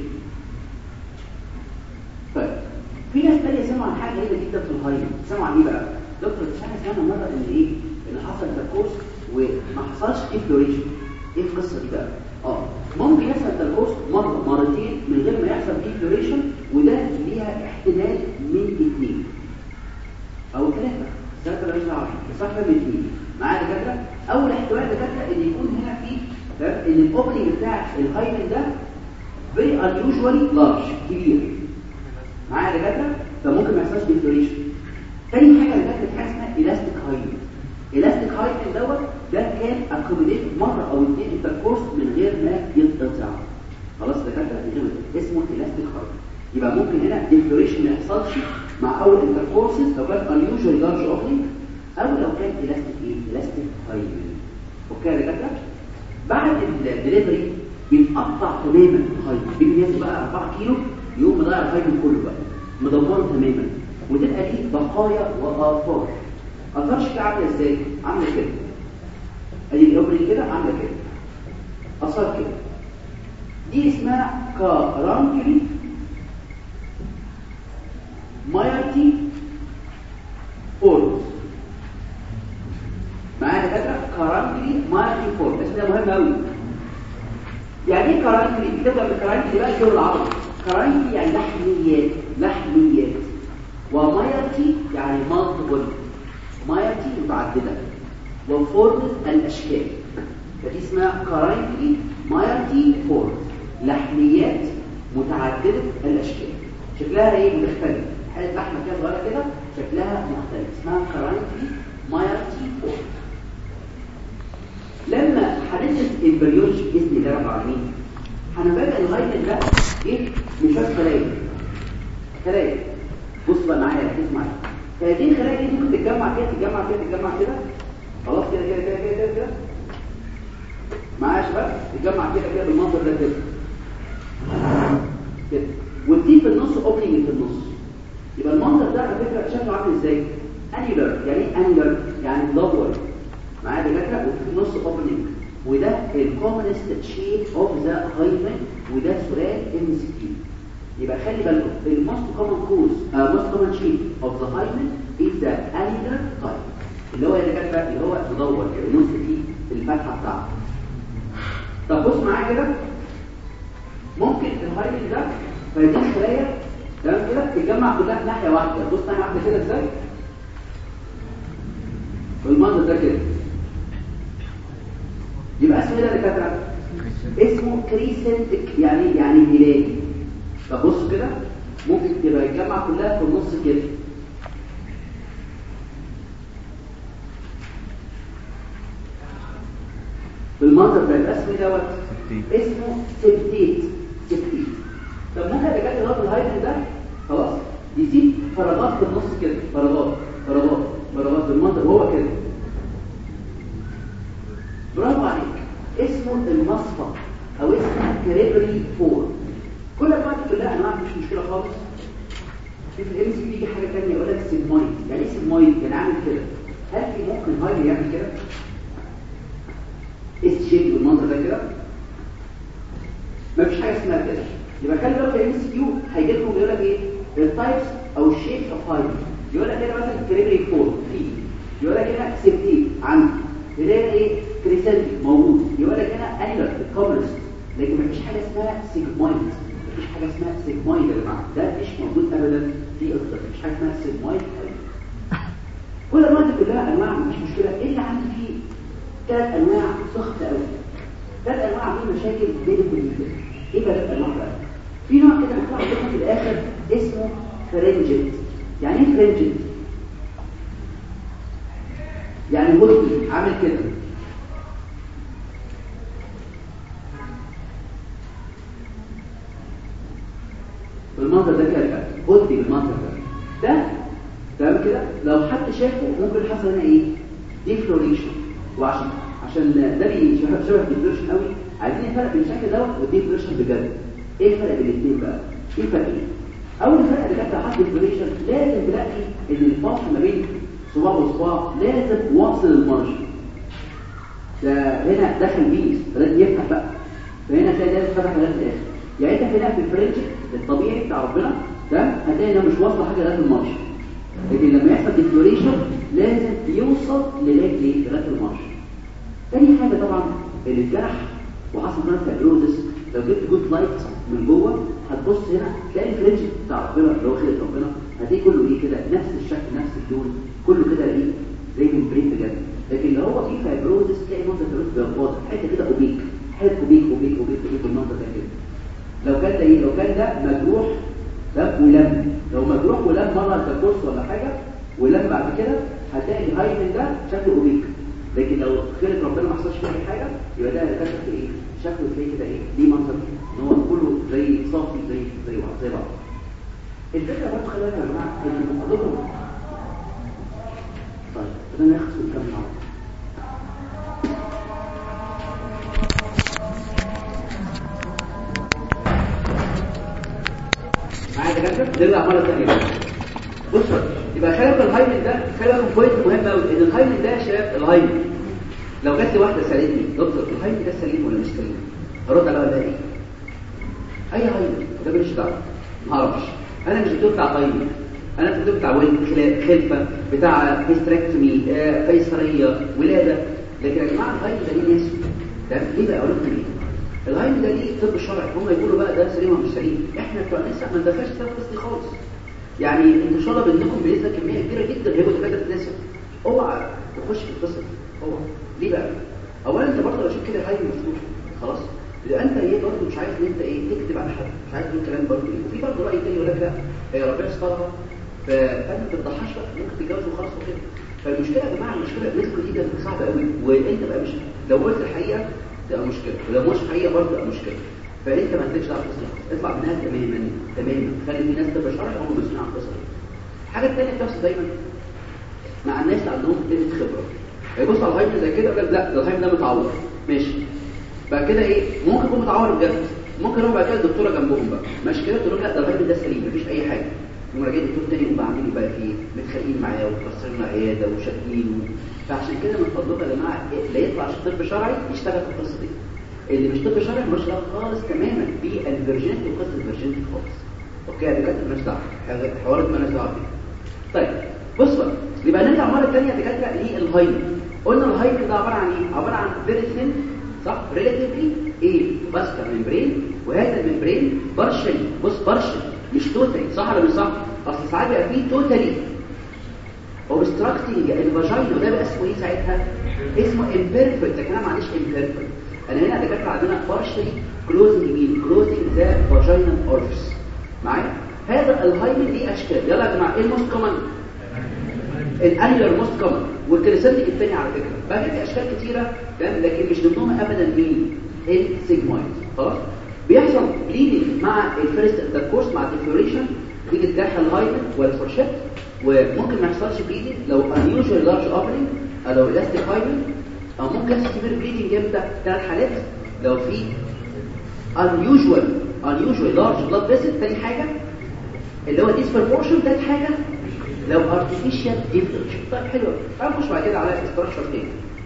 طيب في ناس تانية سمعوا عن حاجه غريبه جدا في الهايبر. سمعوا عن ايه بقى؟ دكتور سمعنا مره ان ايه؟ ان حصل تركوز وما حصلش defloration. ايه القصه دي بقى؟ ممكن يحصل تركوز مره مرتين من غير ما يحصل defloration، وده ليها احتمال من 2 او 3 مش عارف بس اكتر من 2 معايا دكاتره. اول احتمال دكاتره ان يكون هنا في ان الاوبننج بتاع الهايبر ده very unusually large كبير معايا دكاتره، فممكن ما يحصلش ديفلوريشن. تاني حاجه دكاتره حاجه اسمها الاستيك هايبر. الاستيك هايبر دوت ده كان اكوميديت مره او 2 انتركورس من غير ما يتقطع خلاص دكاتره، اسمه الاستيك هايبر. يبقى ممكن هنا ديفلوريشن ما يحصلش مع اول انتركورسز لو كان unusually large opening، او لو كان الاستيك هايبر. اوكي يا دكاتره. بعد الدليفري بيتقطع تماما الهايبر، بيجي بقى 4 كيلو يقوم مضيع الهايبر كله بقى مدمره تماما، وتبقى ليه بقايا واثار. اثار شكلها عامله ازاي؟ عامله كده، ادي الاوبري كده عامله كده، اثار كده. دي اسمها كارانكلي مايرتي فورمز. مهم قوي. يعني ايه كارانكلي؟ بتبدا بالكارانكلي بقى الشغل العربي. كارانكلي يعني لحميات ومايرتي يعني مالتيبل، مايرتي متعدده، وفورمز الاشكال، فدي اسمها كارانكلي مايرتي فورم، لحميات متعدده الاشكال. شكلها ايه؟ مختلف، حته لحمه كده صغيره كده شكلها مختلف، اسمها كارانكلي مايرتي فورم. لما هندرس البريولوجي باذن الله رب العالمين هنبدا الهايدن ده ايه؟ مش بس خلايا. بص بقى معايا، ركز معايا. فهذه الخلايا دي ممكن تتجمع كده خلاص كده معايا يا شباب، تتجمع كده بالمنظر ده كده وتجيب في النص اوبننج في النص. يبقى المنظر ده على فكره شكله عامل ازاي؟ انيلر. يعني ايه انيلر؟ يعني مدور معايا دكاتره، وفي النص اوبننج، وده الكومنست شيب اوف ذا هايمن، وده سؤال ام سي كيو. يبقى خلي بالكم الموست كومن شيب اوف ذا هايمن از ذا انيلر تايب، اللي هو يا دكاتره اللي هو مدور كده النص فيه الفتحه بتاعته. طب بص معايا كده، ممكن الهايمن ده فدي الخلايا تمام كده تتجمع كلها في ناحيه واحده. بص ناحيه واحده كده ازاي؟ بالمنظر ده كده. يبقى اسمه ايه ده يا دكاتره؟ اسمه كريسنتك، يعني هلالي. طب بص كده ممكن تبقى يتجمع كلها في النص كده. بالمنظر ده يبقى اسمه دوت اسمه سبتيت. طب ممكن يا دكاتره اللي هو الهايدن ده خلاص يسيب فراغات في النص كده، فراغات بالمنظر وهو كده. برافو عليك، اسمه المصفى او اسمه كريبري فور. كل الانواع دي كلها انواع مش مشكله خالص. في الام سي بيجي حاجه ثانيه يقول لك سيجمويد. يعني ايه سيجمويد؟ يعني عامل كده. هل في ممكن هايدن يعمل كده؟ اس شيب بالمنظر ده كده؟ مفيش حاجه اسمها كده. يبقى خلي بالك الام سي كيو هيجي لكم يقول لك ايه؟ التايبس او الشيبس اوف هايدن. يقول لك هنا مثلا كريبري فور في، يقول لك هنا سيبتي عندي، اللي هي ايه؟ كريسنتي موجود، يقول لك هنا انيلر كومنست. لكن مفيش حاجه اسمها سيجمويد، مفيش حاجه اسمها سيجمويد يا جماعه، ده مش موجود ابدا في اكتر، مفيش حاجه اسمها سيجمويد. كل الانواع دي كلها انواع مش مشكله، الا عندي فيه 3 انواع سخط قوي، 3 انواع عاملين مشاكل بين الكليتين. ايه بقى الانواع بقى؟ في نوع كده مكتوب عندكم في الاخر اسمه فرنجت. يعني ايه فرنجت؟ يعني بصي عامل كده، بالمنظر ده كده، بصي بالمنظر ده تمام كده. لو حد شافه ممكن حصل هنا ايه؟ ديفلوريشن. وعشان ده شبه الديفلوريشن قوي، عايزين نفرق بين الشكل دوت والديفلوريشن بجد. ايه الفرق بين الاثنين بقى؟ ايه الفرق؟ اول فرق اللي كانت حد ديفلوريشن لازم تلاقي ان الفصل ما بين صباع وصباع لازم واصل المرج. ده هنا دخل بيس فلازم يفتح بقى، فهنا تلاقي ده فتح لغايه الاخر. يعني انت هنا في الفرنج الطبيعي بتاع ربنا ده هتلاقي انه مش واصله حاجه لغايه المرج، لكن لما يحصل ديفلوريشن لازم يوصل لغايه المرج. تاني حاجه طبعا اللي اتجرح وحصل منها فايبروزس، لو جبت جود لايت من جوه هتبص هنا تلاقي الفرنج بتاع ربنا اللي هو خلق ربنا هتلاقي كله ايه كده، نفس الشكل نفس اللون، كله كده ايه زي من بريد بجد. لكن لو هو فيه فايبروزس تلاقي منظر الفايبروزس بيبقى واضح، حته كده اوبيك، حته اوبيك بالمنظر ده كده. لو كان ده ايه؟ لو كان ده مجروح ده ولم، لو مجروح ولم مره تكورس ولا حاجه ولم بعد كده هتلاقي الهايمن ده شكله اوبيك. لكن لو خلق ربنا ما حصلش فيه اي حاجه يبقى ده شكله ايه؟ شكله تلاقيه كده ايه؟ ليه منظر ان هو كله زي صافي زي بعض. الفكره برضه خلي بالك يا جماعه ان محاضرتهم طيب انا ناخد كام مره معايا دكاتره. نرجع مره ثانيه. بصوا يبقى خلي بالك الهايمن ده، خلي بالك بوينت مهم قوي ان الهايمن ده يا شباب، الهايمن لو جت لي واحده سالتني دكتور الهايمن ده سليم ولا مش سليم، هرد عليها ولا ايه؟ اي هايمن ده ماليش دعوه، ما اعرفش. انا مش الدكتور بتاع هايمن، انا الدكتور بتاع خلفه، بتاع هيستريكتومي، قيصريه، ولاده. لكن يا جماعه الهايمن ده ليه ناس، ده ليه بقى؟ اقول لكم ليه. الهايم ده ليه طب شرعي، هم يقولوا بقى ده سليم ولا مش سليم، احنا بتوع النساء ما ندخلش في القصه دي خالص. يعني انت شرب منكم بنسبه كميه كبيره جدا هيبقوا دكاتره النساء، اوعى تخش في القصه دي، اوعى. ليه بقى؟ اولا انت برضه لو شفت كده الهايم مفتوح خلاص، يبقى انت ايه برضه مش عايز ان انت ايه تكتب على حد، مش عايز تقول كلام برضه ايه. وفي برضه راي تاني يقول لك لا هي ربنا سترها فانت ما تضحاش بقى، ممكن تتجوز وخلاص وكده. فالمشكله يا جماعه، المشكله بالنسبه دي بتبقى صعبه قوي، وانت بقى مش لو قلت الحقيقه تبقى مشكله، ولو مش حقيقه برضه تبقى مشكله. فانت ما تديش على القصه، اطلع منها تماما تماما، خلي في ناس تبقى شرعي هم مسؤولين عن القصه دي. الحاجه الثانيه بتحصل دايما مع الناس اللي عندهم قله خبره، يبص على الهايم زي كده يقول لك لا ده الهايم ده متعور ماشي، بعد كده ايه ممكن يكون متعور بجد، ممكن يروح بعد كده الدكتوره جنبهم بقى ماشي كده تقول لا ده الهايم ده سليم مفيش اي حاجه، يقوم راجعين الدكتور تاني يقوم عاملين بقى فيه متخانقين معاه ومكسرين العياده وشاتمين فعشان كده من فضلكم يا جماعه لا يطلع طب شرعي يشتغل في القصه دي. اللي مش طب شرعي مش دعوه خالص تماما بالفيرجنتي وقصه الفيرجنتي خالص. اوكي يا دكاتره مالناش دعوه، حوارات مالناش دعوه بيه. طيب بص بقى، يبقى نرجع مره ثانيه يا دكاتره للهايم. قلنا الهايم ده عباره عن ايه؟ عباره عن فيري ثين صح ريلاتيفلي ايه باسكال ممبرين، وهذا الممبرين بارشلي، بص بارشلي مش توتالي، صح ولا مش صح؟ اصل ساعات بيبقى فيه توتالي اوبستراكتنج الفاجينا، وده بقى اسمه ايه ساعتها؟ اسمه امبيرفكت. يا جماعه معلش امبيرفكت، انا هنا دكاتره عندنا بارشلي كلوزنج مين؟ كلوزنج ذا فاجينا اورفيس. معايا؟ هذا الهايمن ليه اشكال، يلا يا جماعه ايه الموست كومن؟ الانيلر موست كومن، والكريسنتيك الثاني على فكره بقى في اشكال كثيره تمام، لكن مش ضمنهم ابدا مين؟ السيجمويد. خلاص بيحصل بليدنج مع الفيرست انتركورس مع الديفلوريشن بيجي الجرح الهايمن والفرشات، وممكن ما يحصلش بليدنج لو unusual large opening او لو elastic هايمن، او ممكن يحصل سيفير بليدنج امتى؟ ثلاث حالات، لو في unusual large blood vessel، ثاني حاجه اللي هو disproportion، ثالث حاجه لو artificial deflation. طيب حلو، تعالوا نخش بعد كده على استراكشر تاني.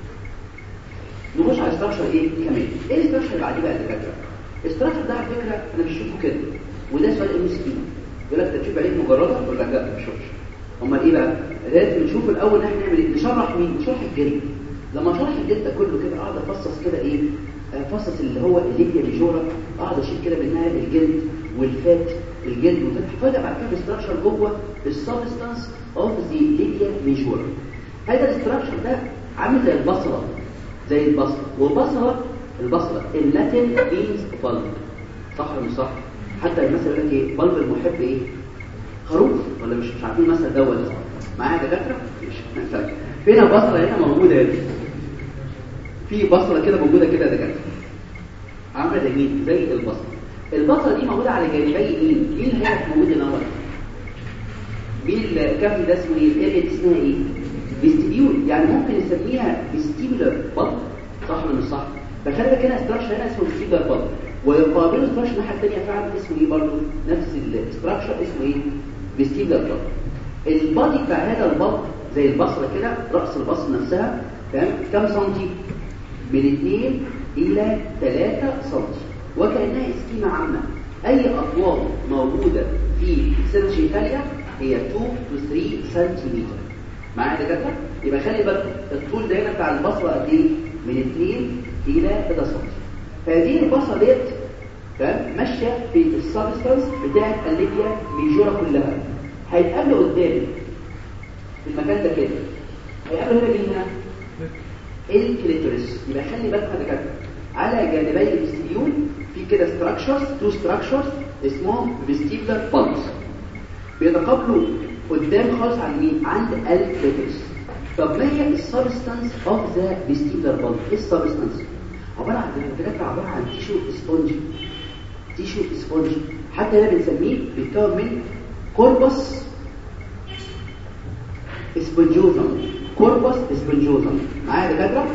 نخش على استراكشر ايه كمان؟ ايه الاستراكشر اللي بعديه بقى يا دكاتره؟ الاستراكشر ده على فكره انا بشوفه كده، وده سؤال ام اس كيو، يقول لك انت تشوف عليه مجرده ولا لا؟ ما بشوفش. امال ايه بقى؟ لازم نشوف الاول ان احنا نعمل ايه؟ نشرح مين؟ نشرح الجلد. لما اشرح الجلد ده كله كده اقعد افصص كده ايه؟ افصص اللي هو الليبيا ميجورا، اقعد اشيل كده منها الجلد والفات الجلد وتتفاجئ بعد كده باستراكشر جوه السبستانس اوف ذا ليبيا ميجورا. هذا الاستراكشر ده عامل زي البصله، زي البصله، والبصله اللاتين مينز بلب، صح ولا مش صح؟ حتى المثل يقول لك ايه؟ بلب المحب ايه؟ خروف، ولا مش عارفين المثل ده ولا معايا دكاتره؟ مش مثال. فين بصله هنا موجوده هنا؟ في بصله كده موجوده كده يا دكاتره، عامله زي مين؟ زي البصله دي موجوده على جانبي مين اللي هي موجوده هنا؟ مين الكافي ده اسمه ايه؟ اللي اسمها ايه؟ فيستيبيول، يعني ممكن نسميها فيستيبولار بلب، صح ولا مش صح؟ فخلي بالك هنا استراكشر هنا اسمه فيستيبولار بلب، ويقابله استراكشر الناحيه الثانيه فعلا اسمه ايه برضه؟ نفس الاستراكشر اسمه ايه؟ فيستيبولار بلب. البادي بتاع هذا البلب زي البصله كده، راس البصله نفسها تمام كام سنتي؟ من 2 الى 3 سنتي، وكانها اسكيمه عامه. اي اطوال موجوده في سيرجيتاليا هي 2 to 3 سنتيمتر. معايا يا دكاتره؟ يبقى خلي بالك الطول ده هنا بتاع البصله قد ايه؟ من 2 الى 3 سم. فهذه البصله ديت تمام ماشيه في السبستانس بتاعه الليبيا ميجورا كلها. هيتقابلوا قدامي في المكان ده كده، هيقابلوا هنا مين هنا؟ الكليتوريس. يبقى خلي بالك يا دكاتره على جانبي الفيستيبيول في كده تو ستراكشرز اسمهم فيستيبولار بلبس، بيتقابلوا قدام خالص عن مين؟ عند الكليتوريس. طب ما هي السبستانس اوف ذا فيستيبولار بلب؟ ايه السبستانس؟ عباره عن تيشو سبونجي، حتى هنا بنسميه بيتكون من كوربس اسبونجوزم. معايا يا دكاتره؟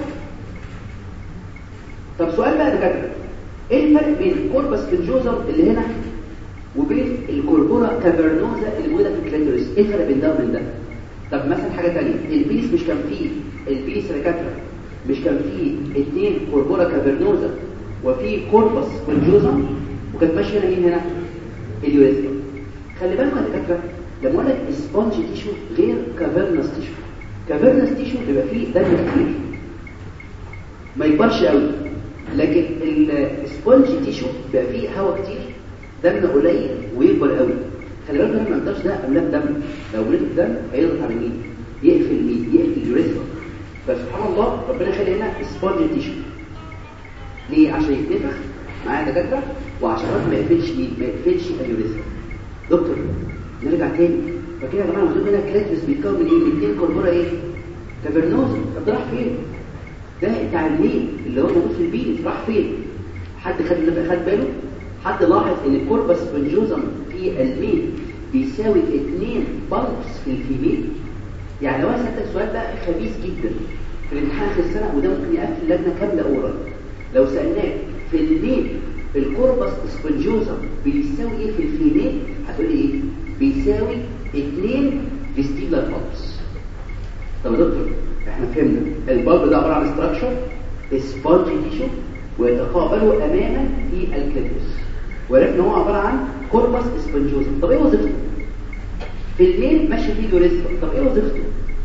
طب سؤال بقى يا دكاتره، ايه الفرق بين الكوربس اسبونجوزم اللي هنا وبين الكوربورا كافرنوزا اللي موجوده في الكليتوريس؟ ايه الفرق بين ده وبين ده؟ طب مثلا حاجه ثانيه، البيس مش كان فيه البيس دكاتره مش كان فيه 2 كوربورا كافرنوزا وفي كوربس اسبونجوزم، وكانت ماشيه هنا مين هنا؟ اليوريثرا. خلي بالكم يا دكاتره لما اقول لك سبونج تيشو غير كافرنس تيشو بيبقى فيه دم كتير ما يكبرش قوي، لكن السبونج تيشو بقى فيه هواء كتير، دم قليل ويكبر قوي. خلي بالك ما يقدرش ده املاك دم، لو مليت الدم هيضغط على مين؟ يقفل مين؟ يقفل اليوريثرا. فسبحان الله ربنا خلي هنا سبونج تيشو. ليه؟ عشان يتنفخ معايا دكاتره، وعشان ما يقفلش مين؟ ما يقفلش اليوريثرا. دكتور نرجع تاني، فكده يا جماعه المفروض هنا كلاترس بيتكون من ايه؟ من 2 كوربورا ايه؟ كافرنوزا. طب ده راح فين؟ ده بتاع الميل اللي هو موجود في البينس، راح فين؟ حد خد باله؟ حد لاحظ ان الكوربس سبونجوزم في الميل بيساوي 2 بالبس في الفيميل؟ يعني لو انا سالتك السؤال ده خبيث جدا في الامتحان اخر السنه، وده ممكن يقفل لجنه كامله اورال. لو سالناك في الميل الكوربس سبونجوزم بيساوي ايه في الفيميل، هتقول لي ايه؟ بيساوي 2 فيستيبولار بالبس. طب يا دكتور احنا فهمنا البلب ده عباره عن ستراكشر سبونج تيشو ويتقابلوا اماما في الكليتوس، وعرفنا هو عباره عن كوربس سبونجوزم. طب ايه وظيفته؟ في الميل ماشي فيه يوريثرا. طب ايه وظيفته؟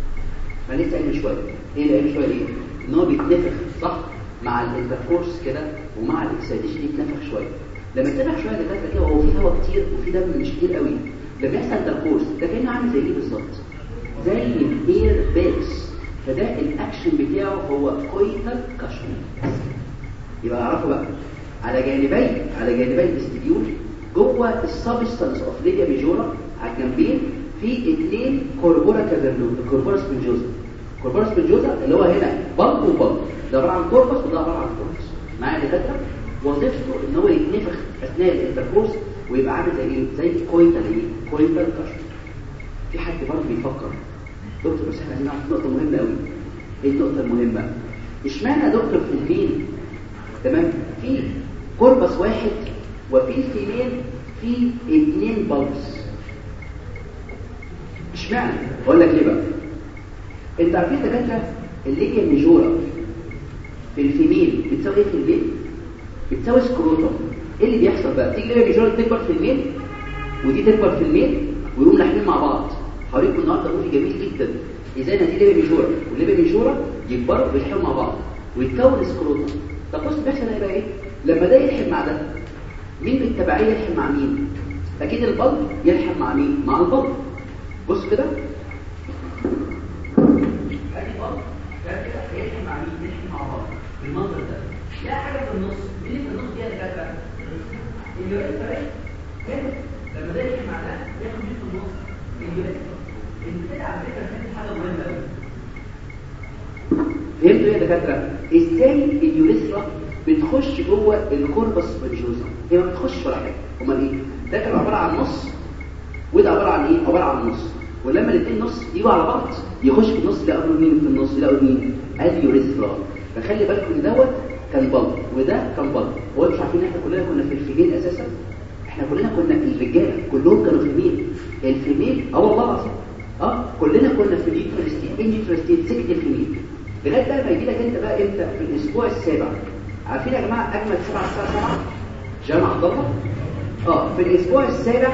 ما لسه قايل شويه. ايه اللي قايل شويه؟ ايه؟ ان هو بيتنفخ صح مع الانتركورس كده ومع الاكسيديشن يتنفخ شويه. لما يتنفخ شويه ده كده هو فيه هواء كتير وفيه دم مش كتير قوي. لما يحصل انتركورس ده كانه عامل زي ايه بالظبط؟ زي الاير باكس. فده الاكشن بتاعه هو كويتال كاشن. يبقى اعرفوا بقى على جانبي الاستديول جوه السبستانس اوف ليبيا ميجورا على الجنبين في 2 كوربورا كافرنوزا، كوربورا سبونجوزا. كوربورا سبونجوزا اللي هو هنا بلق وبلق، ده عباره عن كوربس وده عباره عن كوربس. معايا دكاتره؟ وظيفته ان هو يتنفخ اثناء الانتركورس ويبقى عامل زي ايه؟ زي كويتال كاشن. في حد برضه بيفكر دكتور بس احنا عايزين نعرف نقطه مهمه قوي. ايه النقطه المهمه؟ اشمعنى يا دكتور في الفيل تمام في كوربس واحد وفي الفيميل في 2 بلبس؟ اشمعنى؟ اقول لك ليه بقى. انت عارفين دكاتره الليبيا ميجورا في الفيميل بتساوي ايه في الميل؟ بتساوي سكروتوم. ايه اللي بيحصل بقى؟ تيجي الليبيا ميجورا تكبر في الميل ودي تكبر في الميل ويقوموا لاحقين مع بعض. هوريكم النهارده موفي جميل جدا ازاي ان دي ليبيا ميجورا والليبيا ميجورا يكبروا ويلحقوا مع بعض ويتكون سكروتوم. طب بص بيحصل هيبقى ايه؟ لما ده يلحق مع ده مين بالتبعيه يلحق مع مين؟ اكيد البلب يلحق مع مين؟ مع البلب. بص كده ادي بلب ده كده هيلحق مع مين؟ يلحق مع بعض بالمنظر ده. لا حاجه في النص، مين في النص دي يا دكاتره؟ اليوريثرا كده لما ده يلحق مع ده ياخد مين في النص؟ اليوريثرا. انت كده على فكره فهمت حاجه مهمه قوي. فهمتوا ايه يا دكاتره؟ ازاي اليوريثرا بتخش جوه الكوربس سبونجوزا؟ هي ما بتخش ولا حاجه. امال ايه؟ ده كان عباره عن نص وده عباره عن ايه؟ عباره عن نص. ولما الاثنين نص يجوا على بعض يخش في النص يلاقوا مين في النص؟ يلاقوا مين؟ اليوريثرا. فخلي بالكم دوت كان بلط وده كان بلط. هو مش عارفين احنا كلنا كنا في الفيميل اساسا؟ احنا كلنا كنا الرجاله كلهم كانوا فيميل. الفيميل والله العظيم كلنا كنا في الانترستيت سكت الفيميل. لغايه بقى ما يجي لك انت بقى امتى؟ في الاسبوع السابع. عارفين يا جماعه اجمل 7 الساعه 7 جامع عبد الله؟ في الاسبوع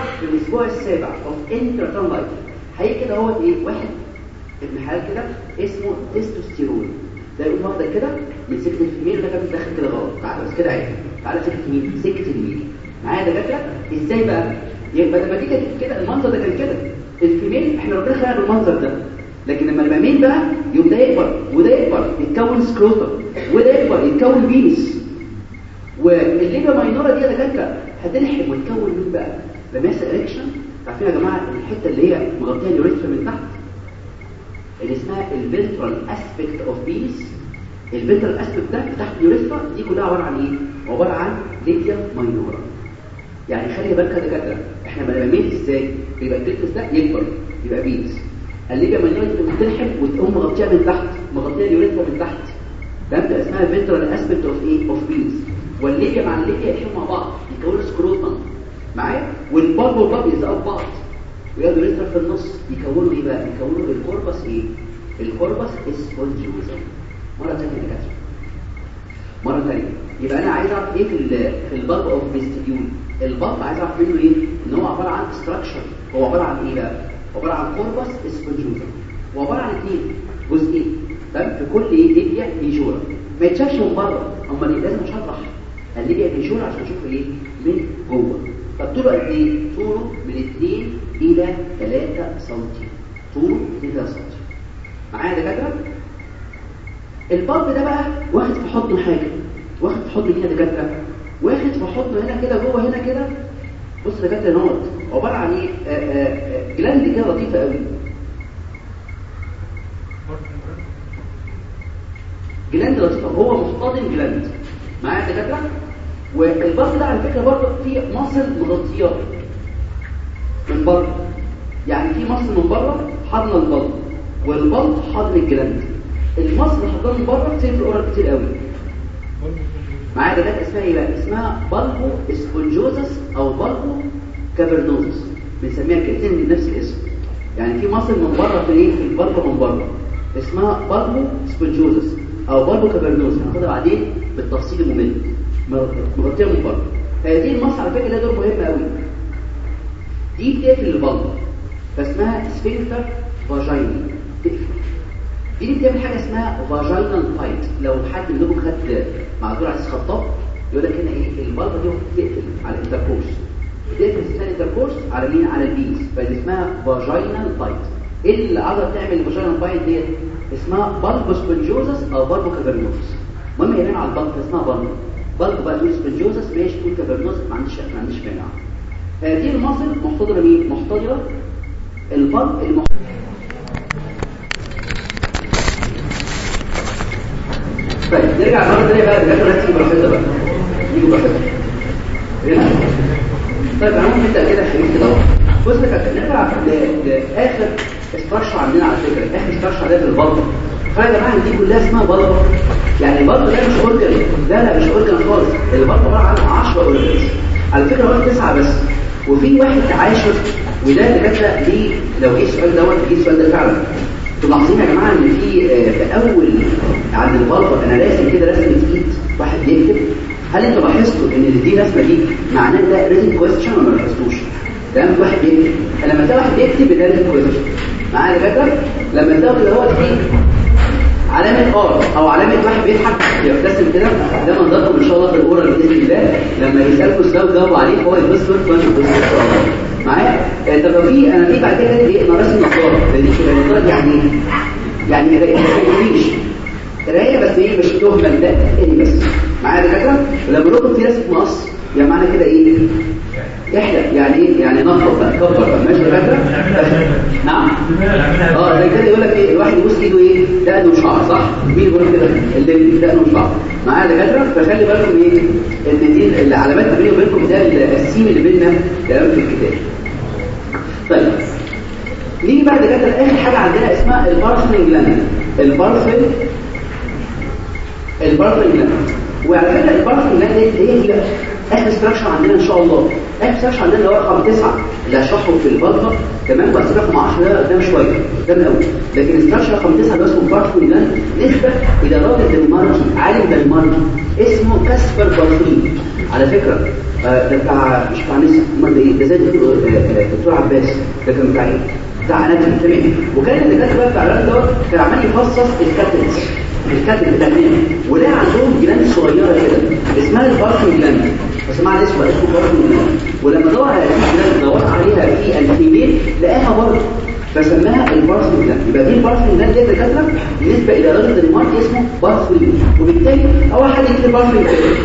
السابع اوف انترتون لايف هيجي كده هو ايه؟ واحد ابن حلال كده اسمه تستوستيرون. ده يقوم واخدك كده من سكه الفيميل. ده كان داخل كده غلط. تعالى بس كده عادي. تعالى سكه اليمين معايا دكاتره. ازاي بقى؟ يبقى لما تيجي كده المنظر ده كان كده الفيميل احنا ربنا خلقنا بالمنظر ده. لكن لما يبقى مين بقى يوم ده يكبر وده يكبر يتكون سكروتم وده يكبر يتكون بينس. والليبيا ماينورا دي يا دكاتره هتلحق وتكون مين بقى؟ لما يحصل اريكشن. عارفين يا جماعه الحته اللي هي مغطيه اليوريثرا من تحت اللي اسمها الفنترال اسبيكت اوف بينس. الفنترال اسبيكت ده تحت اليوريثرا دي كلها عباره عن ايه؟ عباره عن ليبيا ماينورا. يعني خلي بالك يا دكاتره احنا بنبقى مين ازاي؟ بيبقى الكليتوس ده يكبر يبقى بينس. الليبيا ماينورا دي بتلحم وتقوم مغطيها من تحت، مغطيه اليوريثرا من تحت. ده اسمها فنترال اسبيكت اوف ايه؟ اوف بينس. والليبيا مع الليبيا يلحموا مع بعض يكونوا سكروتم معايا، والبلب والبلب يلزقوا في بعض وياخدوا اليوريثرا في النص يكونوا ايه بقى؟ يكونوا الكوربس ايه؟ الكوربس سبونجوزم. مره ثانيه يا دكاتره مره ثانيه. يبقى انا عايز اعرف ايه في البلب اوف فيستيبيول. البلب عايز اعرف منه ايه؟ ان هو عباره عن ستراكشر. هو عباره عن ايه بقى؟ عباره عن كوربس سبونجوزم وعباره عن 2 جزئين تمام في كل ليبيا ميجورا. ما يتشافش من بره، امال لازم اشرح اللي بيبقى بيشور عشان اشوف ايه من جوه. طب طوله قد ايه؟ طوله من 2 الى 3 سم، طوله 2 3 سم. معايا يا دكاتره؟ البلب ده بقى واخد في حضنه حاجه، واخد في حضنه كده يا دكاتره، واخد في حضنه هنا كده جوه هنا كده. بص يا دكاتره نوت عباره عن ايه؟ جلاند كده لطيفه قوي، جلاند لطيفه، هو محتضن جلاند. معايا يا دكاتره؟ والبلب ده على فكره برضه فيه مصل مغطياه من بره، يعني في مصل من بره حضن البلب، والبلب حضن الجلاند. المصل حضنه من بره كتير في الاورال كتير قوي. معايا ده اسمها ايه بقى؟ اسمها بالبو سبونجوزس او بالبو كافرنوزس، بنسميها كلمتين من نفس الاسم. يعني في مصل من بره في ايه؟ في البلبو من بره اسمها بالبو سبونجوزس او بالبو كافرنوزس، هناخدها بعدين بالتفصيل الممل. مغطيه من بره. هذه المصل على فكره لها دور مهم قوي، دي بتقفل البلبو فاسمها سفنكتر فاجيني، تقفل. دي بتعمل حاجه اسمها فاجينال فايت. لو حد منكم خد معذور عايز خطاب يقول لك هنا ايه؟ البلبه دي بتقفل على الانتركورس، بتقفل ستان الانتركورس على مين؟ على البيس، فدي اسمها فاجينال فايت. ايه اللي عايزه تعمل الفاجينال فايت ديت؟ اسمها بالبو سبونجوزس او بالبو كافرنوزس. المهم ينام على البلبه اسمها بالبو بقى تقول سبونجوزس ماشي، تقول كافرنوزس ما عنديش مانع. هذه المصل محتضنه مين؟ محتضنه البلب طيب نرجع مرة ثانية بقى للدكاترة تيجي براحتها بقى، يجوا براحتها. طيب انا ممكن نبدا كده خليك كده. بص يا كابتن، نرجع لاخر استرشح عندنا على فكرة، اخر استرشح ده في البلبة. فيا جماعة دي كلها اسمها بلبة. يعني البلبة ده مش اورجن، لا مش اورجن خالص. البلبة عبارة عن 10 اورجنز. على فكرة هو 9 بس، وفي واحد عاشر، وده دكاترة ليه لو ايه السؤال دوت ايه السؤال ده فعلا. تلاحظين يا جماعه ان في اول عند البلبه انا راسم كده رسمه ايد واحد بيكتب. هل انتوا لاحظتوا ان دي رسمه دي معناه ده ريتن كويستشن ولا ما لاحظتوش؟ تمام، واحد بيكتب، لما تلاقي واحد بيكتب ده ريتن كويستشن. معايا يا فاكر؟ لما تلاقوا كده هو في علامه ار او علامه واحد بيضحك يبتسم كده، ده منظركم ان شاء الله في الاورال باذن الله. لما يسالكوا السؤال جاوبوا عليه هو يبص وانتوا تبصوا ان شاء الله. معايا؟ طب لو في انا في بعد كده ايه؟ انا راسم نظاره، دي كده نظاره يعني قرايه بس ايه؟ مش تهمل، لا تقري بس. معايا يا دكاتره؟ لما نكتب في رسمه مقص يعني معنى كده ايه؟ احلق، يعني ايه؟ يعني نفض بقى، كبر بقى، ماشي يا دكاتره؟ نعم زي كده يقول لك ايه؟ الواحد يبص ايده ايه؟ دقنه وشعر، صح؟ مين يقول كده؟ اللي دقنه وشعر. معايا يا دكاتره؟ فخلي بالكم ايه؟ ان دي العلامات ما بيني وبينكم ده السيم اللي بيننا كلام في الكتاب. طيب نيجي بعد كده اخر حاجه عندنا اسمها البارثنج جلاند. البارثنج جلاند، وعلى فكره البارثنج جلاند هي بقى اخر ستراكشر عندنا ان شاء الله. اخر ستراكشر عندنا اللي هو رقم 9 اللي هشرحه في البلبه، تمام؟ بس رقم 10 ده قدام شويه، قدام قوي. لكن الستراكشر رقم 9 ده اسمه البارثنج جلاند، نسبه الى راجل دنماركي، عالم دنماركي اسمه كاسبر بارثنج. على فكره ده بتاع مش بتاع نسا، امال ده ايه؟ ده زي الدكتور عباس، ده كان بتاع ايه؟ بتاع اناتومي، تمام؟ وكان الدكاتره بقى بتاع العلاج دوت كان عمال يفصص الكاتل التمام، ولا عندهم جلاند صغيره كده اسمها البارثنج جلاند، اسمها اسمه بارثنج جلاند. ولما دور على الجلاند دور عليها في الفيميل لقاها برضه فسماها البارثنج جلاند. يبقى دي البارثنج جلاند دي دكاتره بالنسبه الى راجل دنماركي اسمه بارثنج، وبالتالي اول حد يكتب بارثنج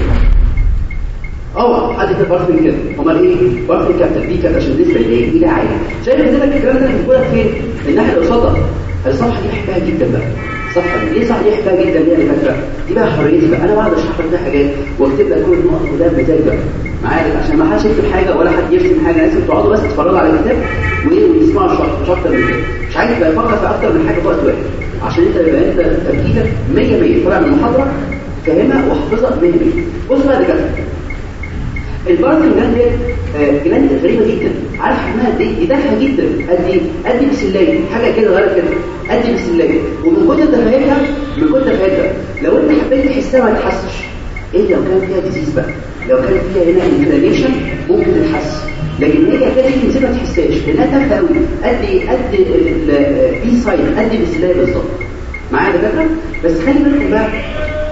حد يكتب بارثنج كده. امال ايه؟ بارثنج كابتل دي كانت عشان بالنسبه لايه؟ الى عائله. شايف كده الكلام ده بيقول لك فين؟ الناحيه اللي قصادها. الصفحه دي بحبها جدا بقى. الصفحه دي ليه صح دي بحبها جدا ليه يا دكاتره؟ دي بقى حريتي بقى، انا بقعد اشرح لك حاجات واكتب لك كل النقط وده بمزاج بقى. معايا؟ عشان ما حدش يكتب حاجه ولا حد يرسم حاجه، لازم تقعدوا بس تتفرجوا على الكتاب ويسمعوا الشرح، مش اكتر من كده. مش عايز بقى يفكر في اكتر من حاجه في وقت واحد، عشان يبقى انت تركيزك 100 طالع من المحاضره فاهمها وحافظها 100. بص بقى يا دكاتره، البارثنج جلاند جلاند غريبه جدا. عارف حجمها قد ايه؟ يدخل جدا قد بسلايه، حاجه كده غير كده قد بسلايه. ومن كتر تفاهتها لو انت حبيت تحسها ما تحسش. ايه لو كان فيها ديزيز بقى؟ لو كان فيها هنا انفلاميشن ممكن تتحس، لكن هي كده تمسك ما تحسهاش لانها تافهه قوي، قد البي سايد، قد بسلايه بالظبط. معايا يا دكاتره؟ بس خلي بالكم بقى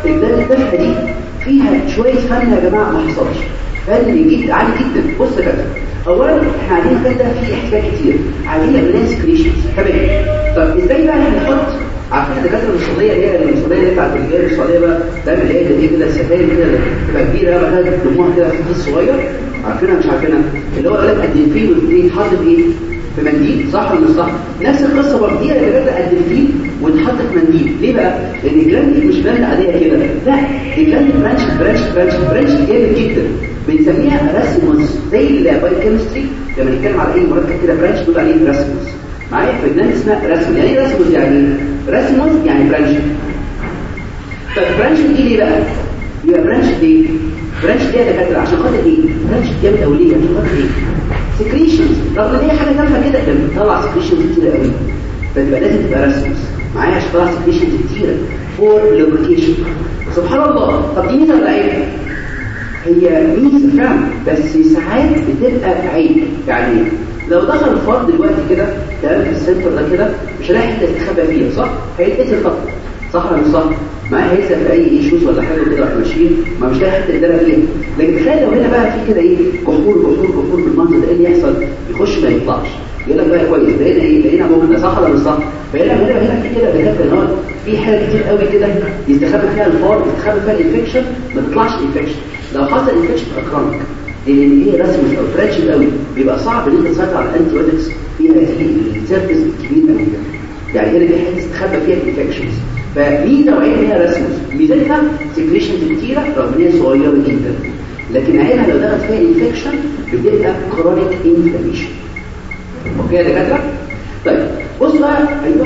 الجلاند التافهه دي فيها شويه فن يا جماعه ما حصلش، فن جدا عالي جدا. بص يا كده، اولا احنا عايزين كده في احتياج كتير، عايزين نعمل سكريشنز تمام. طب ازاي بقى نحط؟ عارفين الدكاتره الصيدليه اللي بتاعت الرجال الصيدليه بقى تعمل ايه دي كده السفاير كده تبقى كبيره بقى دموعها كده في كيس صغير، عارفينها مش عارفينها؟ اللي هو قال لك الدلفين والدلفين يتحط في ايه؟ في منديل، صح ولا مش صح؟ نفس القصه برضه دي الدكاتره الدلفين وتحط في منديل. ليه بقى؟ لان الجلاند دي مش جلاند عاديه كده، لا دي جلاند برانش جامد جدا، بنسميها راسموس زي البايوكيمستري لما نتكلم على اي مركب كده برانش بنقول عليه راسموس. معايا في الجلاند اسمها راسموس. يعني ايه راسموس؟ راسموس يعني برانش. طب برانش دي ليه بقى؟ يبقى برانش دي يا دكاتره عشان خاطر ايه؟ برانش جامد قوي ليه؟ عشان خاطر ايه؟ سكريشنز، رغم ان هي حاجه تافهه كده لما بتطلع سكريشنز كتير قوي، فتبقى لازم تبقى راسموس معايا عشان تطلع سكريشنز كتيره فور لوبريكيشن. سبحان الله. طب دي ميزه ولا عيب؟ هي ميزه فعلا، بس ساعات بتبقى عيب. يعني لو دخل الفرد دلوقتي كده تمام في السنتر ده كده مش هلاقي حته يستخبى فيها، صح؟ هيتقتل خط، صح ولا مش صح؟ معايا هيسال في اي ايشوز ولا حاجه كده واحنا ماشيين ما مش لاقي حته يدرى فيها. لكن تخيل لو هنا بقى في كده ايه جحور بالمنظر ده، ايه اللي يحصل؟ يخش ما يطلعش، يقول لك بقى كويس بقينا ايه؟ بقينا ممكن، صح ولا مش صح؟ فهنا في كده دكاتره ان هو في حاجه كتير قوي كده يستخبى فيها الفار، يستخبى فيها الانفكشن، ما تطلعش الانفكشن. لو حصل انفكشن اكرونيك لان هي رسمه او تراتش قوي بيبقى صعب ان انت تسيطر على الانتي بايوتكس فيها دي السيرفيس الكبير قوي ده. يعني هنا في حته تستخبى فيها الانفكشنز. فميزه وعيب هي رسموس، ميزتها سكريشنز كتيره رغم ان هي صغيره جدا، لكن عيبها لو دخلت فيها انفكشن بتبقى كرونيك انفلاميشن. اوكي يا دكاتره؟ طيب بص بقى، ايوه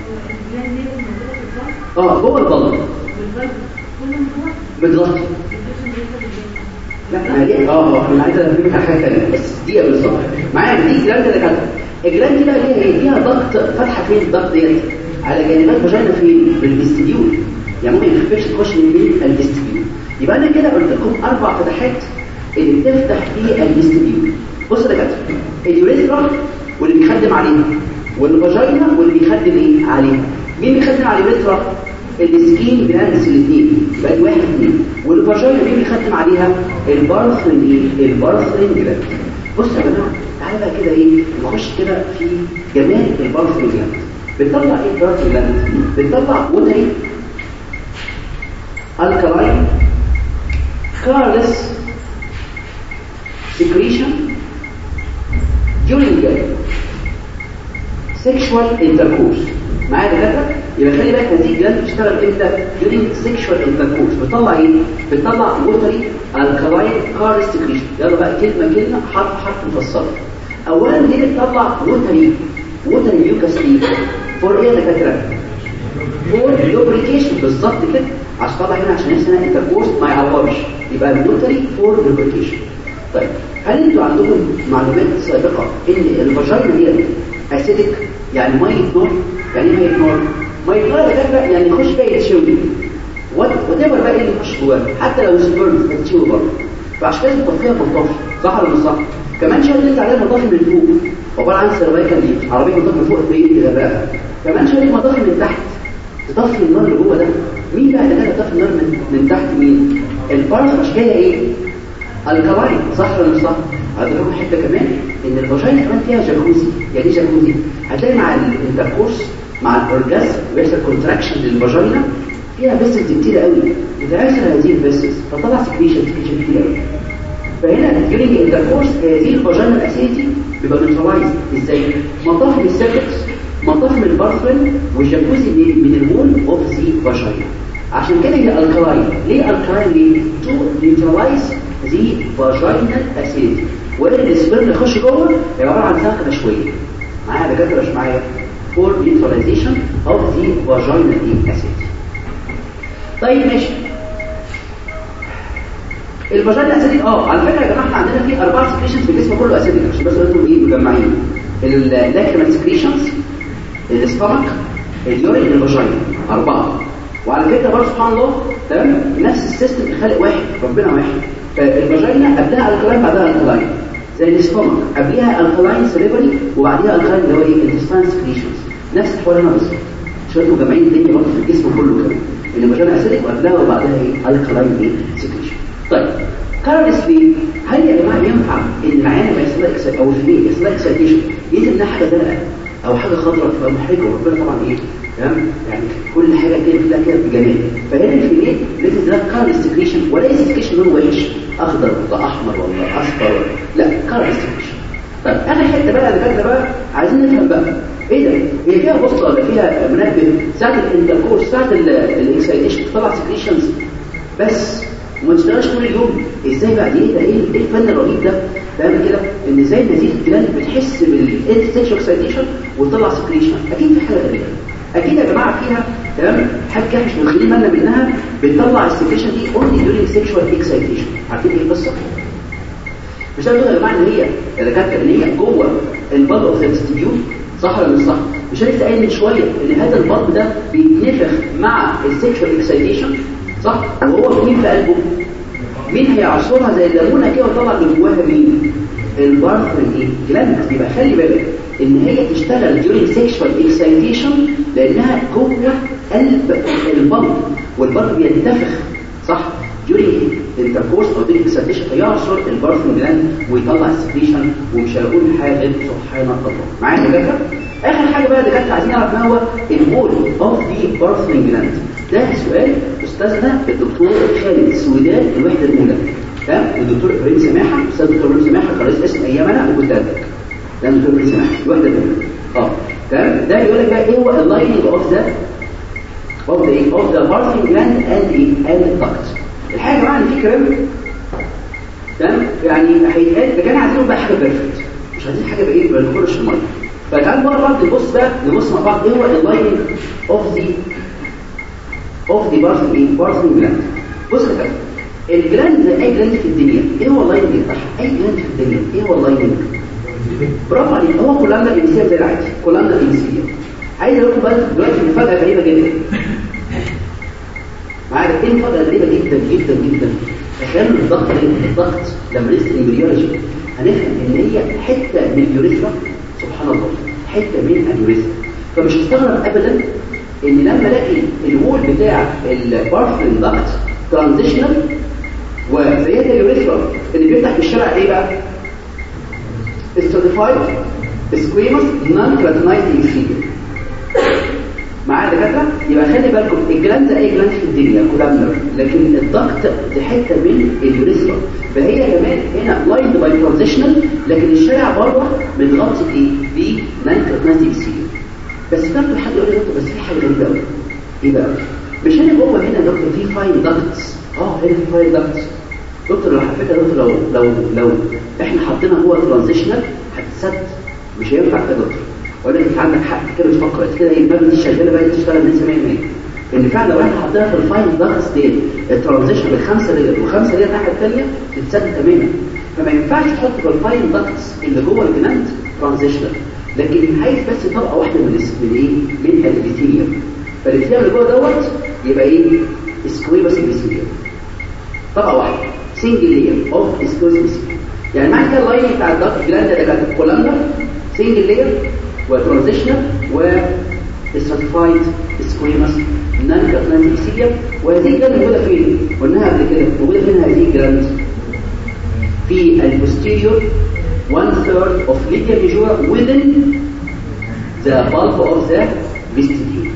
جوه البلد بالظبط. لا انا دي انا عايز افهمك على حاجه ثانيه بس دقيقه بالظبط. معايا دي جلاند اللي كانت الجلاند دي بقى ليها ايه؟ ليها ضغط، فتحه فين الضغط ديت؟ على جانبات فاجينا فين؟ بالفيستيبيول. يعني ممكن الانفكشن تخش من الفيستيبيول. يبقى انا كده قلت لكم 4 فتحات اللي بتفتح فيه الفيستيبيول. بص يا دكاتره، اليوريثرا واللي بيخدم عليها، والفاجينا واللي بيخدم ايه عليها. مين بيخدم على اليوريثرا؟ السكين جلاندز الاثنين، يبقى 1 2. والفاجينا مين بيخدم عليها؟ البارثرين جلاند. بص يا جماعه تعالى بقى كده ايه نخش كده في جمال البارثرين جلاند. بتطلع ايه البارثرين جلاند؟ بتطلع ووتري الكالاين كارلس secretion during sexual intercourse. معايا دكاتره؟ يبقى خلي بالك هذه الجلاند بتشتغل امتى؟ during sexual intercourse. بتطلع ايه؟ بتطلع ووتري الكالاين كارلس secretion. يلا بقى كلمه حرف مفصل. اولا دي بتطلع ووتري ميوكس فور ايه يا دكاتره؟ فور لوبريكيشن بالظبط كده، عشان طبعا هنا عشان اسمها انتركورس ما يعورش، يبقى الووتري فور لوبريكيشن. طيب هل انتوا عندكم معلومات سابقه ان الفاجينا دي اسيدك؟ يعني ميه نار. يعني ايه ميه نار؟ ميه نار يا دكاتره يعني يخش بقى يتشوي وتبقى بقى اللي يخش جواه، حتى لو سبيرم هتشوي برضه. فعشان كده بتطفيها بمطافي، صح ولا مش صح؟ كمان شايل انت عليها مطافي من فوق، عباره عن سيرفايكال ليف، عربيه مطافي من فوق تبين كده بقى. كمان شايل مطافي من تحت تطفي النار اللي جوه ده. مين بقى اللي تطفي النار من تحت؟ مين؟ البارث. مش جايه ايه؟ الكالاين، صح ولا مش صح؟ هقول لكم حته كمان ان الفاجينا كمان فيها جاكوزي. يعني ايه جاكوزي؟ هتلاقي مع الانتركورس مع الاورجازم بيحصل كونتراكشن للفاجينا فيها فيسلز كتير قوي، بتعكس هذه الفيسلز فطلع سكريشن كتير قوي. فهنا during intercourse هذه الفاجينا الاسيتي بيبقى نيوترلايز ازاي؟ مطاف من السيرفكس، مطاف من البارثرين، والجاكوزي من الوول اوف ذا فاجينا. عشان كده هي الكالاين. ليه الكالاين؟ ليه؟ تو نيوترلايز ذا فاجينال اسيتي. وإن السبرم يخش جوه هي عباره عن ساقه مشويه. معايا دكاتره مش معايا؟ فور نيوتراليزيشن اوف ذا فاجينال اسيتي. طيب ماشي. الفاجينا الاسيديك على فكره يا جماعه احنا عندنا في 4 سكريشنز في الجسم كله اسيديك، عشان بس انتوا ايه مجمعين. اللاكريمال سكريشنز، الاستمك، اليورين، الفاجينا، 4. وعلى فكره برضه سبحان الله تمام نفس السيستم خالق واحد، ربنا واحد. فالفاجينا قبلها الكلاين بعدها الكلاين، زي الاستمك قبلها الكلاين سليفري وبعدها الكلاين اللي هو ايه الانتستاين سكريشنز. نفس الحوار هنا بس شويه مجمعين الدنيا برضه في الجسم كله كده. ان مكان اسيدك وقبلها وبعدها ايه الكلاين ايه سكريشن. طيب كارلس ليه؟ هل يا جماعه ينفع ان العيانه ما يحصلها او الفيميل يحصلها اكسايتيشن ينزل منها حاجه زرقاء او حاجه خضراء تبقى محرجه وربنا طبعا ايه تمام يعني كل حاجه كده بتلاقي كده بجمال. فهنا الفيميل لازم ده كارلس سكريشن وليس سكريشن لونه وحش اخضر ولا احمر ولا اصفر لا كارلس سكريشن. طيب اخر حته بقى اللي كده بقى عايزين نفهم بقى ايه ده؟ هي فيها بوصله ولا فيها منبه ساعه الانتركورس ساعه الاكسايتيشن تطلع سكريشنز بس وما تشتغلش طول اليوم؟ ازاي بقى ايه ده؟ ايه الفن الرهيب ده؟ فاهم كده ان ازاي نتيجه الجلاند بتحس بالانتركورس اكسايتيشن وتطلع سكريشن؟ اكيد في حاجه غريبه اكيد يا جماعه فيها تمام حاجه كده مش واخدين بالنا منها بتطلع السكريشن دي اونلي ديورينج سيكشوال اكسايتيشن. عارفين ايه القصه؟ مش عارف يا جماعه ان هي الدكاتره ان هي جوه البلد اوف التستيول صح ولا مش صح؟ مش لسه قايل من شويه ان هذا البلد ده بيتنفخ مع السيكشوال اكسايتيشن صح؟ وهو مين في قلبه؟ مين هيعصرها زي الليمونه كده ويطلع اللي جواها مين؟ البارثرين ايه؟ جلاند. يبقى خلي بالك ان هي تشتغل during sexual excitation لانها جوه قلب البلد والبلد بينتفخ صح؟ during intercourse او during excitation فيعصر البارثرين جلاند ويطلع السكريشن ومش هيقول حاجه غير سبحان الله. معايا يا دكاتره؟ اخر حاجه بقى دكاتره عايزين نعرف ما هو الرول اوف ذا بارثرين جلاند. ده سؤال استاذنا الدكتور خالد السويدان الوحده الاولى تمام والدكتور ابراهيم سماحه استاذ الدكتور ابراهيم سماحه رئيس اسم ايام انا كنت ادرك ده الدكتور ابراهيم سماحه الوحده الاولى تمام. ده يقول لك بقى ايه هو اللايننج اوف ذا ايه اوف ذا بارثرين جلاند اند ايه اند داكت. الحاجه يا جماعه ان في كلام تمام يعني هيتقال ده كان عايزين بقى حاجه بيرفكت مش عايزين حاجه بايه ما نخرجش الميه. فتعالوا مره بعض نبص بقى نبص مع بعض ايه هو اللايننج اوف ذا بارثرين جلاند. بص كده الجلاند زي اي جلاند في الدنيا ايه هو اللايننج بتاعها؟ اي جلاند في الدنيا ايه هو اللايننج؟ برافو عليك هو كولامنا الانسيه زي العادي كولامنا الانسيه. عايز اقول لكم بقى دلوقتي مفاجاه غريبه جدا معايا ايه مفاجاه غريبه جدا جدا جدا. تخيلوا الضغط لما ندرس الامبريولوجي هنفهم ان هي حته من اليوريثرا سبحان الله حته من اليوريثرا. فمش هستغرب ابدا ان لما الاقي الوول بتاع البارثرين داكت ترانزيشنال وزيادة اليوريثرا اللي بيفتح في الشارع ايه بقى؟ استراتيفايد سكويموس نون كراتينايزنج فيجر. معايا دكاتره؟ يبقى خلي بالكم الجلاند اي جلاند في الدنيا كولامنر لكن الدكت دي حته من اليوريثرا فهي كمان هنا لايند باي ترانزيشنال لكن الشارع بره متغطي بايه؟ بنون كراتينايزنج فيجر. بس برضه حد يقول لي دكتور بس في حاجه غريبه قوي. ايه بقى؟ مش هنا جوه هنا دكتور في فاين داكتس هنا في فاين داكتس دكتور لو حبيت يا دكتور لو احنا حطينا جوه ترانزيشنال هتتسد مش هينفع كده دكتور. ولا انت عندك حق كده بتفكر كده الباب دي شغاله بقى تشتغل من 100% ان فعلا لو احنا حطينا في الفاين داكتس دي الترانزيشن بالخمسه ديت وخمسه ديت الناحيه الثانيه تتسد تماما. فما ينفعش تحط في الفاين داكتس اللي جوه الجلاند ترانزيشنال لكن عايز بس طبقه واحده من ايه؟ من الابيثيليوم. فالابيثيليوم اللي جوه دوت يبقى ايه؟ سكويموس ابيثيليوم طبقه واحده سنجل لاير اوف سكويموس ابيثيليوم. يعني معنى كده اللاين بتاع الدكت جلاند ده كانت كولامنر سنجل لاير وترانزيشنال وستراتيفايد سكويموس نون كراتينايزنج ابيثيليوم. وهذه الجلاند موجوده فين؟ قلناها قبل كده موجوده فين هذه الجلاند؟ في البوستيريور 1/3 of labia majora within the bulb of the vestibule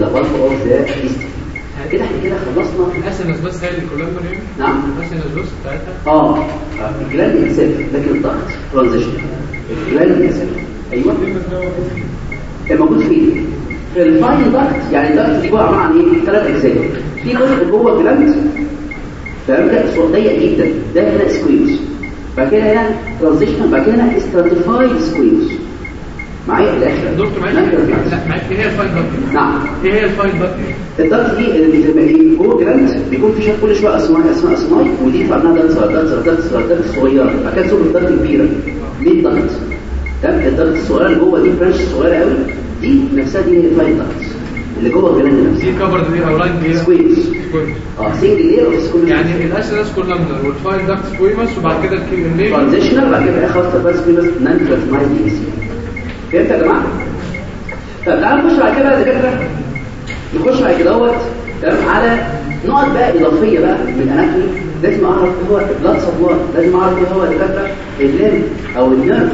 كده احنا كده خلصنا الاسنس بس هي الكولامنر يعني نعم الاسنس بس بتاعتها الجلاند انسان لكن الضغط ترانزيشن الجلاند انسان ايوه موجود فين؟ في الفاين داكت. يعني الداكت دي عباره عن ايه؟ 3 اجزاء. في جزء جوه الجلاند تمام ده ضيق جدا ده هنا سكويموس بعد كده هنا ترانزيشن بعد كده هنا استراتيفايد سكويموس. معايا في الاخر دكتور معايا ايه هي الفاين داكت؟ نعم ايه هي الفاين داكت؟ الداكت دي اللي بتبقى ايه جوه الجلاند بيكون في كل شويه اسماء ودي فعلها داكت صغيره بعد كده صوره داكت كبيره ليه داكت تمام. الداكت الصغيره اللي جوه دي برانش صغيره قوي دي نفسها دي هي الفاين داكت اللي جوه الجلاند نفسها دي كفر دي او لاين دي سكويموس سنجل لاير اوف سكويموس. يعني الاسنس كولامنر والفاين داكت سكويموس وبعد كده الكيلو ترانزيشنال بعد كده خاصه بس سكويموس نون كراتينايزنج ابيثيليوم. فهمت يا جماعه؟ طب تعالوا نخش بعد كده نخش بعد كده تمام. على نقط بقى اضافيه بقى من الاناتومي لازم اعرف ايه هو البلاد سبلاي، لازم اعرف ايه هو الدكاتره الليمف او النيرف.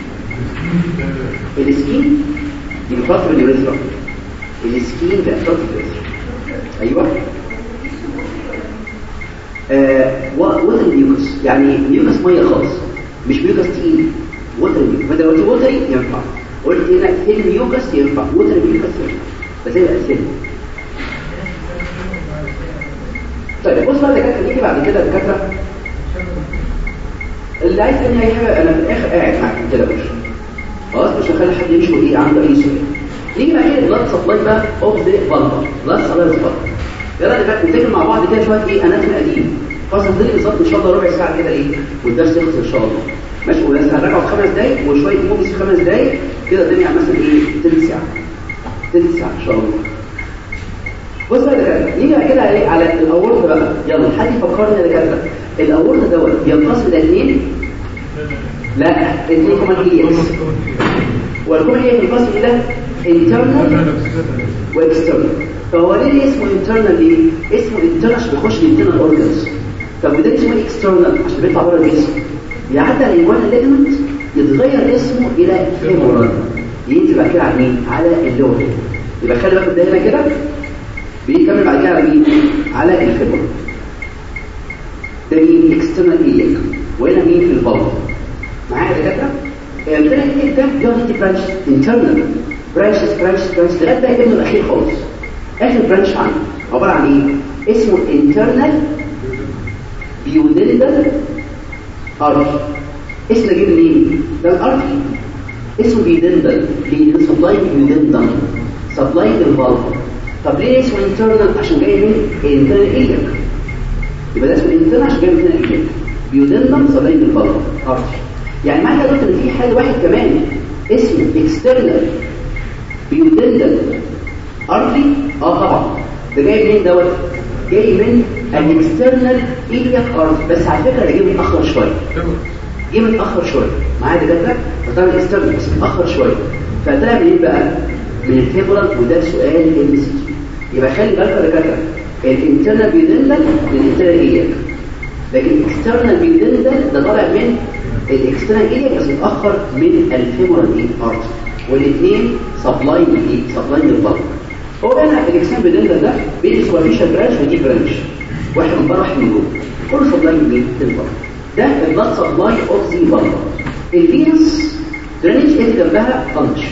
السكين بيخاطب اليوريثرا، السكين بيخاطب اليوريثرا. ايوه ووتر ميوكس، يعني ميوكس ميه خالص مش ميوكس تقيل، ووتر ميوكس. فانت لو قلت ووتري ينفع، قلت هنا ثين ميوكس ينفع، ووتر ميوكس ينفع، بس هي الاسئله. طيب بص بقى دكاتره، نيجي بعد كده دكاتره اللي عايز مني اي حاجه، انا في الاخر قاعد معاك ما تقلقوش خلاص، مش هخلي حد يمشي وايه عنده اي سؤال. نيجي بعد كده البلاد سبلاي بقى اوف ذا فالفا، بلاد سبلاي فالفا. يلا دكاتره نفتكر مع بعض كده شويه ايه اناتومي قديم، خلاص هنبتدي بالظبط ان شاء الله ربع ساعه كده ايه والدرس يخلص ان شاء الله ماشي. ولازم هنرجعه في 5 دقايق وشويه موبيس في 5 دقايق كده، الدنيا مثلا ايه تلت ساعه ان شاء الله. بص بقى يا دكاتره، نيجي بقى كده ايه على الاورطه بقى. يلا حد يفكرني يا دكاتره، الاورطه دوت بينقسم الى 2؟ لا 2 كمان اكس، والكومن ايه بينقسم الى internal واكسترنال. فهو ليه اسمه internal؟ ليه اسمه internal؟ عشان بيخش الانترنال اورجانز. طب وده اسمه اكسترنال عشان بيطلع بره الجسم، يعدي على الانجوانال ليجمنت، يتغير اسمه الى فيمورال، ينزل بعد كده على مين؟ على اللور. يبقى خلي بالك ده هنا كده بيكمل بعد كده على مين؟ على الفيمورال. ده مين؟ اكسترنال ايليك. وهنا مين؟ في البلط. معايا يا دكاتره؟ الانترنال ده بيقعد برانش انترنال برانشز لغايه بقى ابنه الاخير خالص. اخر برانش عنده عباره عن ايه؟ اسمه internal duodenal artery. اسم ده جه منين؟ ده الارتري اسمه بيودندل، ليه؟ لانه سبلاي بيودندل، سبلاي الفالفا. طب ليه اسمه internal؟ عشان جاي من internal iliac. يبقى ده اسمه internal عشان جاي من internal iliac، بيودندل سبلاي الفالفا artery. يعني معنى كده ان في حاجه واحد كمان اسمه external بيودندل artery. طبعا ده جاي منين دوت؟ جاي من الاكسترنال ايلياك ارتري، بس على فكره ده جه متاخر شويه. معايا دكاتره؟ فطبعا الاكسترنال بس متاخر شويه، فطلع منين بقى؟ من الفيبرال. وده سؤال ام سي كيو. يبقى خلي بالك يا دكاتره، الانترنال بيودندل للانترنال ايلياك، لكن الاكسترنال بيودندل ده طالع من الاكسترنال ايلياك بس متاخر من الفيبرال ارتري، والاثنين سبلاي للبلد. هو هنا الاكسترنال بيودندل ده بيجي سوبرفيشال برانش ودي برانش، واحد من بره واحد من جوه، كله سبلاي للبلد. ده البلد سبلاي اوف ذا بلد. الفينس درينج ايه جنبها؟ طنش،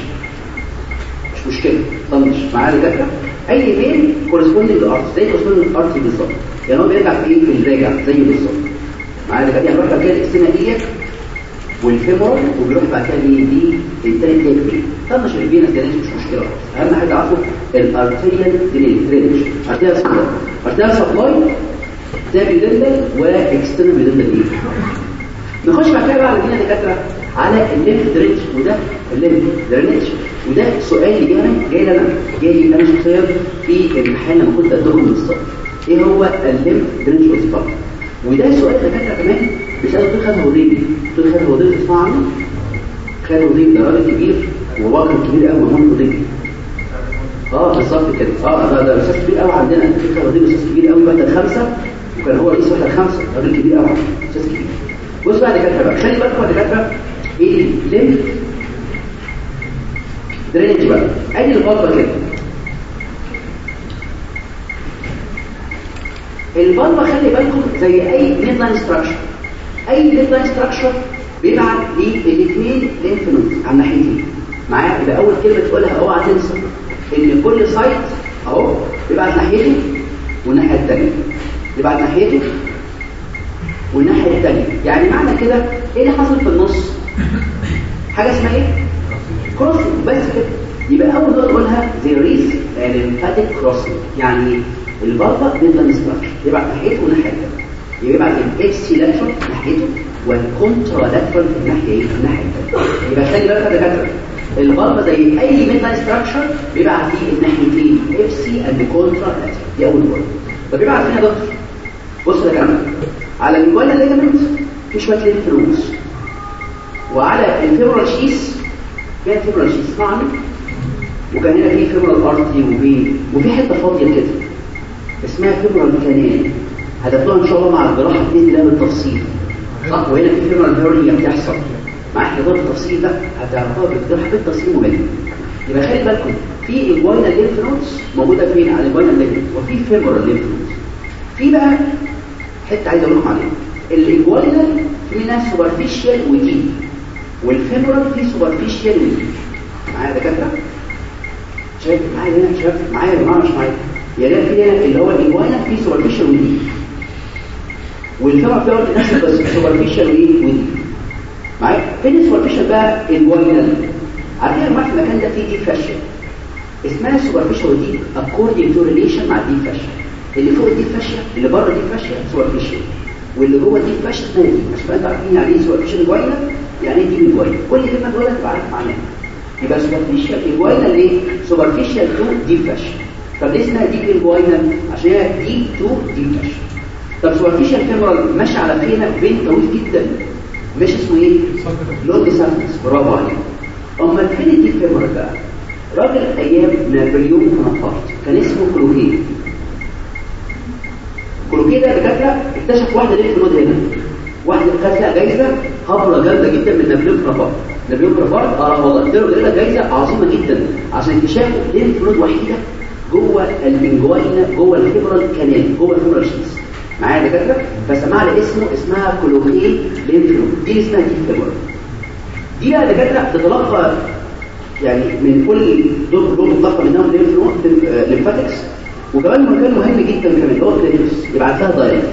مش مشكله طنش. معايا دكاتره؟ اي فين كورسبوندنج للارت زي كورسبوندنج للارت بالظبط، يعني هو بيرجع في ايه؟ في الراجع زي بالظبط. معايا دكاتره؟ يعني بيروح كده الاكسترنال ايلياك والفيمورال، وبيروح بعد كده دي الثاني تيك. طنش الفينس درينج مش مشكله، اهم حاجه عارفه الارتيريال درينج. ارتيريال سبلاي ده بيدندل واكسترنال بيدندل ايه. نخش بعد كده بقى على دينا دكاتره على الليمف درينج، وده الليمف درينج، وده سؤال اللي جاي لي انا شخصيا في الامتحان لما كنت ادخل من الصف. ايه هو الليمف درينج والسبب؟ وده سؤال دكاتره كمان بيسالوا دكتور خالد هوديبي. دكتور خالد هوديبي تسمع عنه؟ خالد هوديبي ده راجل كبير وواقع كبير قوي، مهندس هوديبي. بالظبط كده. ده استاذ كبير قوي عندنا. دكتور هوديبي استاذ كبير قوي بدل 5، وكان هو رئيس وحده 5، راجل كبير قوي، استاذ كبير. بص بقى يا دكاتره بقى، خلي بالكم يا دكاتره ايه الليمف درينج بقى. ادي البلبه كده، البلبه خلي بالكم زي اي ميد لاين ستراكشر. اي ميد لاين ستراكشر بيبعت للاثنين ليمف نودز على الناحيتين. معايا؟ يبقى اول كلمه تقولها اوعى تنسى ان كل سايت اهو بيبعت ناحيته والناحيه الثانيه، يبعت ناحيته والناحيه الثانيه. يعني معنى كده ايه اللي حصل في النص؟ حاجه اسمها ايه؟ كروسنج، بس كده. يبقى اول نقطه تقولها there is a lymphatic crossing، يعني البلبه بيبقى ستراكشر يبعت ناحيته والناحيه الثانيه، يبعت الاتش لاترال ناحيته والكونترا لاترال الناحيه الثانيه. يبقى خلي بالك يا دكاتره، البلبه زي اي ميد لاين ستراكشر بيبعت فيه الناحيتين اف سي اند كونترا لاترال. دي اول نقطه. طب بيبعت فين يا دكتور؟ بص يا جماعه، على الجوانال ليجمنت في شويه ليمف نودز، وعلى الفيبرال شيس كان فيبرال شيس عنه، وكان هنا في فيبرال ارتري وفي حته فاضيه كده اسمها فيبرال كانال. هتاخدوها ان شاء الله مع الجراحه باذن الله بالتفصيل، صح؟ وهنا في فيبرال هيرنيا بتحصل معاك كده بالتفصيل، ده هتعرفوها بالجراحه بالتفصيل مهم. يبقى خلي بالكم في الجوينال ليمف نودز موجوده فين على الجوينال ليمف، وفي فيبرال ليمف نودز. في بقى حته عايز اقول لكم عليها، الجوينال في منها سوبرفيشال وديب، والفيبرال في سوبرفيشال وديب. معايا يا دكاتره؟ شايف معايا هنا؟ شايف معايا يا جماعه مش معايا؟ يعني في هنا اللي هو الجوينال في سوبرفيشال وديب، والفيبرال في نفس بس سوبرفيشال وديب. معايا؟ فين السوبرفيشال بقى؟ الجوينال. عارفين يا جماعه في المكان ده فيه ديب فاشيا اسمها سوبرفيشال وديب اكوردنج تو ريليشن مع الديب فاشيا. اللي فوق الديب فاشيا اللي بره الديب فاشيا سوبرفيشال، واللي جوه الديب فاشيا اسمها ديب. عشان انتوا عارفين يعني ايه سوبرفيشال جوينال، يعني ايه ديب جوينال. كل كلمه دول تبقى عارف معناها. يبقى سوبرفيشال جوينال ليه؟ سوبرفيشال تو ديب فاشيا. طب ليه اسمها ديب جوينال؟ عشان هي ديب تو ديب فاشيا. طب سوبرفيشال فيمورال ماشي على فين طويل جدا، مش اسمه ايه؟ لونج سافنس. برافو عليك. اما فين الديب فيمورال بقى؟ راجل ايام نابليون بونابرت كان اسمه كلوكيه. كلوكيه ده دكاتره اكتشف واحده ليمف نود هنا، واحده خدت لها جايزه هبله جامده جدا من نابليون بونابرت. نابليون بونابرت والله اداله لها جايزه عظيمه جدا عشان اكتشاف ليمف نود وحيده جوه الانجوينا، جوه الفيبرال كانال، جوه الفيبرال شيس. معايا يا دكاتره؟ فسمع لي اسمها كلوكيه ليمف نود، دي اسمها ديب فيبرال. دي يا دكاتره تتلقى يعني من كل دول تتلقى منهم ليمفاتكس، وكمان مكان مهم جدا كمان هو الكليترس يبعت لها دايركت.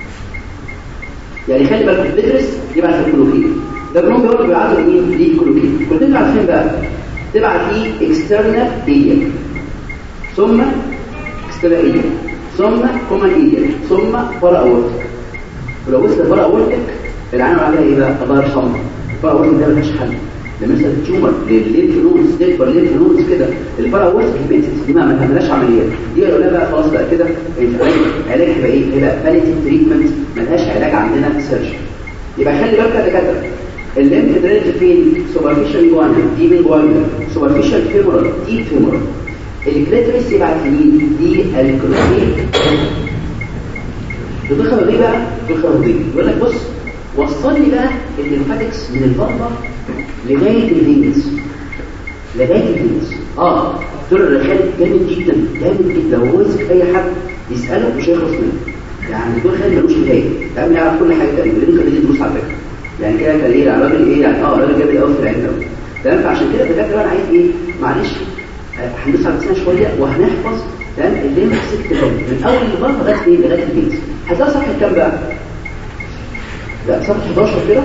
يعني خلي بالك الكليترس يبعت الكلوكيه، ده كلهم بيقولوا بيبعتوا مين؟ دي الكلوكيه. كنت انتوا عارفين بقى تبعت ليه اكسترنال ايديا، ثم اكسترنال ايديا، ثم كومن ايديا، ثم فرا اورتك. ولو وصل فرا اورتك العين عليها ايه بقى؟ الله يرحمها. فرا اورتك ده ملهاش حل، لما مثلا تيومر للليمف نودز تكبر ليمف نودز كده الفرع وسط دي ما عملناش عمليات دي، يقول لها بقى خلاص بقى كده العلاج هيبقى ايه؟ هيبقى باليتيف تريتمنت، ملهاش علاج عندنا سيرجري. يبقى خلي بالك يا دكاتره الليمف درينج فين؟ سوبرفيشال جوانال، ديب جوانال، سوبرفيشال فيمورال، ديب فيمورال. الكليتريس يبعت لمين؟ دي الكلوكيه. الدخله دي بقى الدخله دي يقول لك بص وصل لي بقى الليمفاتكس من البطنه لغايه الفينز، لغايه الفينز. دكتور الرخال جامد جدا جامد جدا، لو هو مسك اي حد يساله مش هيخلص منه. يعني الدكتور خالد ملوش نهايه، تعمل يعرف كل حاجه تقريبا، لانه كان بيدي دروس على فكره. يعني كده كان ايه الراجل ايه يعني الراجل جامد قوي في العلم قوي. تمام؟ فعشان كده الدكاتره انا عايز ايه؟ معلش هندوس على نفسنا شويه وهنحفظ تمام الليمف سيستم من اول البطن لغايه ايه؟ لغايه الفينز. هتلاقي صفحه كام بقى؟ لا صفحه 11 كده.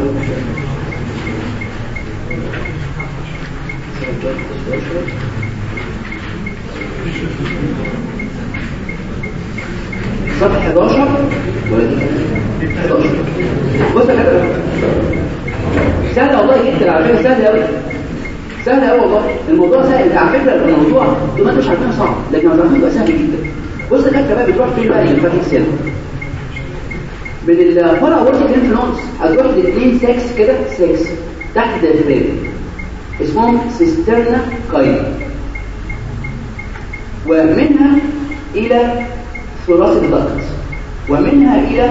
صفحة 11 ولا دي 11. بص يا كده سهل والله جدا على فكرة، سهل قوي سهل قوي والله. الموضوع سهل على فكرة، الموضوع انتوا ما انتوش عارفينه صعب لكن لو عارفينه يبقى سهل جدا. بص يا كده بقى بتروح فين بقى الليمفاتيك سيل؟ من الفرع ورثة الليمف نودز هتروح لاثنين ساكس كده، ساكس تحت الداخلية اسمهم سيسترنا كايلا، ومنها الى ثوراسيك داكت، ومنها الى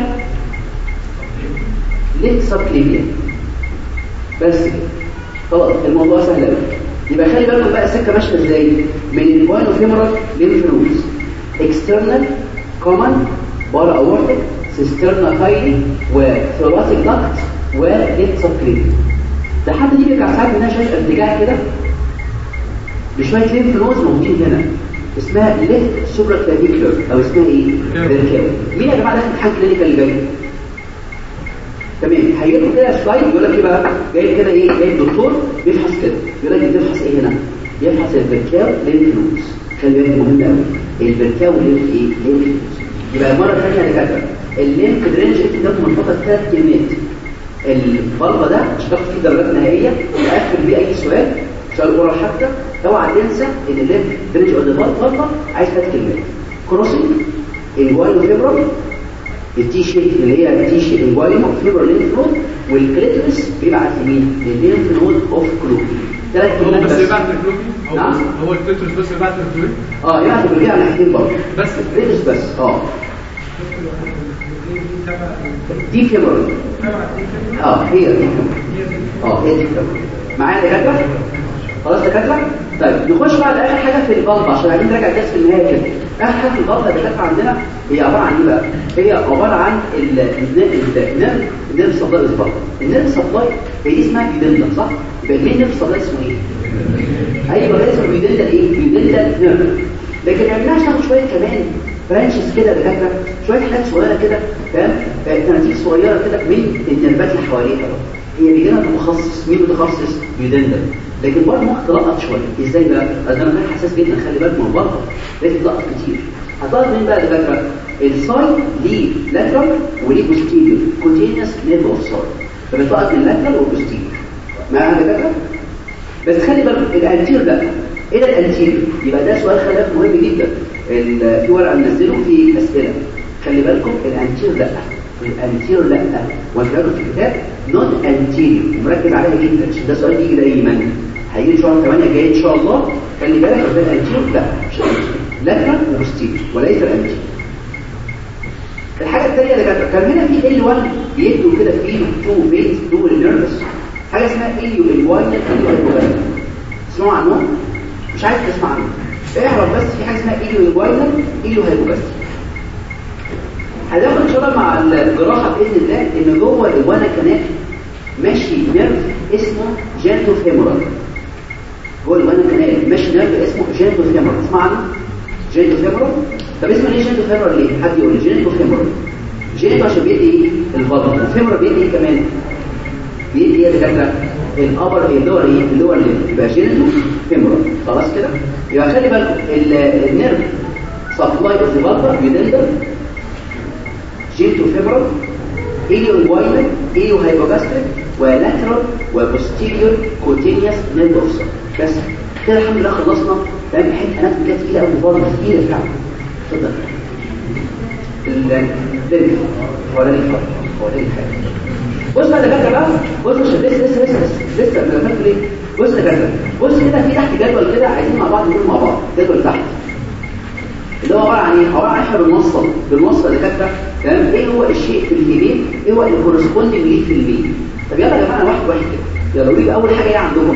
ليت سبكليفيا. بس خلاص الموضوع سهل قوي. يبقى خلي بالكم بقى السكه ماشيه ازاي؟ من الباينو فيمورال ليمف نودز، اكسترنال كومن بارا اورتيك سيسترنا كايلي وثوراسيك داكت وليت سبكليفيا. ده حد دي بيرجع ساعات منها شايف ارتجاع كده بشويه ليمف نودز موجودين هنا اسمها ليفت سوبرا كلافيكولر او اسمها ايه؟ بركاوي. مين يا جماعه ده الامتحان الكلينيكال اللي جاي؟ تمام هيجيبوا كده سلايد يقول لك ايه بقى؟ جاي كده ايه؟ جاي الدكتور بيفحص كده يقول لك بتفحص ايه هنا؟ يفحص البركاو ليمف نودز. خلي بالك مهم قوي البركاو ليمف ايه؟ ليمف نودز. يبقى المره الثانيه يا دكاتره الليمف درينج ده منفصل 3 كلمات. البلبه ده مش هتاخد فيه درجات نهائيه ويقفل بيه اي سؤال ورا حتى. اوعى تنسى ان الليمف درينج او البلبه عايز 3 كلمات: كروسنج، انجوينو فيبرال، التي شيب اللي هي التي شيب الوايلم اوف فيبر لينف نود، والكليتورس بيبعت لمين؟ لللينف نود اوف كلوبي. ثلاث كلمات بس. يبعت للكلوبي؟ نعم هو الكليتورس بس يبعت للكلوبي؟ يبعت للكلوبي على ناحيتين برضه بس الكليتورس بس. دي فيبر هي دي هي دي فيبر. معايا دكاتره؟ خلاص دكاتره؟ طيب نخش بعد اخر حاجه في البلطه عشان عايزين نراجع الدرس في النهايه كده. اخر حاجه في البلطه اللي دكاتره عندنا هي عباره عن ايه بقى؟ هي عباره عن النيرف سبلاي بالظبط. النيرف سبلاي هي دي اسمها بيدندا صح؟ يبقى المين نيرف سبلاي اسمه ايه؟ ايوه اسمه بيدندا ايه؟ بيدندا نيرف. لكن ما يمنعش ناخد شويه كمان برانشز كده دكاتره، شويه حاجات صغيره كده فاهم؟ تناسيق صغيره كده من النيرفات اللي حواليها. هي بيجينا متخصص، مين متخصص؟ بيدندا. لكن برضه ممكن تلقط شويه. ازاي بقى؟ ده مكان حساس جدا، خلي بالك من البلطه لازم تلقط كتير. هتلقط مين بقى دكاتره؟ السايد ليه لاترال وليه بوستيريور كونتينوس نيرف اوف سايد، فبتلقط من اللاترال والبوستيريور معايا دكاتره. بس خلي بالك الانتير ده ايه ده الانتير؟ يبقى ده سؤال خلاف مهم جدا. في ورقه منزله في اسئله، خلي بالكم الانتير لا، الانتير لا، وهتلاقوا في الكتاب نوت انتير ومركز عليها جدا عشان ده سؤال بيجي دايما هيجي شهر 8 جاي ان شاء الله. خلي بالك ده الانتير لا مش الانتير، لاترال وبوستيريور وليس الانتير. الحاجه الثانيه اللي كان هنا في ال1 بيدوا كده في تو فيز تو النيرفس حاجه اسمها اليو الواي اليو. اسمعوا عنه؟ مش عايز تسمع عنه، اعرف بس في حاجه اسمها اليو الواي اليو هايبوجاستريك. هناخد ان شاء الله مع الجراحه باذن الله ان جوه الوانا كانال ماشي نيرف اسمه جينتو فيمورال. جوه الوانا كانال ماشي نيرف اسمه جينتو فيمورال. اسمع عنه؟ جينتو فيمورال. طب اسمه ليه جينتو فيمورال ليه؟ حد يقول لي جينتو فيمورال. جينتو عشان بيدي ايه؟ الفضل. الفيمورال بيدي ايه كمان؟ بيدي ايه دكاتره؟ الابر اللور ايه؟ اللور ليف. يبقى جينتو فيمورال. خلاص كده؟ يبقى خلي بالكم النيرف سبلاي اوف ذا فالفا بيدندر جينتو فيمورال اليو وايلر اليو هايبوجاستريك ولاترال وبوستيريور كوتينيوس نيرف اوف سايد. بس كده الحمد لله خلصنا. فاهم حته اناتومي كانت تقيله قوي برضه تقيله فعلا. اتفضل. الليمف ولا الفرق ولا الحاجه. بص بقى ده بقى بص عشان لسه ما فهمت ليه. بص ده بص كده في تحت جدول كده عايزين مع بعض نقول مع بعض جدول تحت اللي هو عباره عن ايه؟ عباره عن احنا بنوصل لكده تمام. ايه هو الشيء في اليمين؟ ايه هو الكورسبوندنج ليه في اليمين؟ طب يلا يا جماعه واحد كده. يلا قولي اول حاجه ايه عندهم؟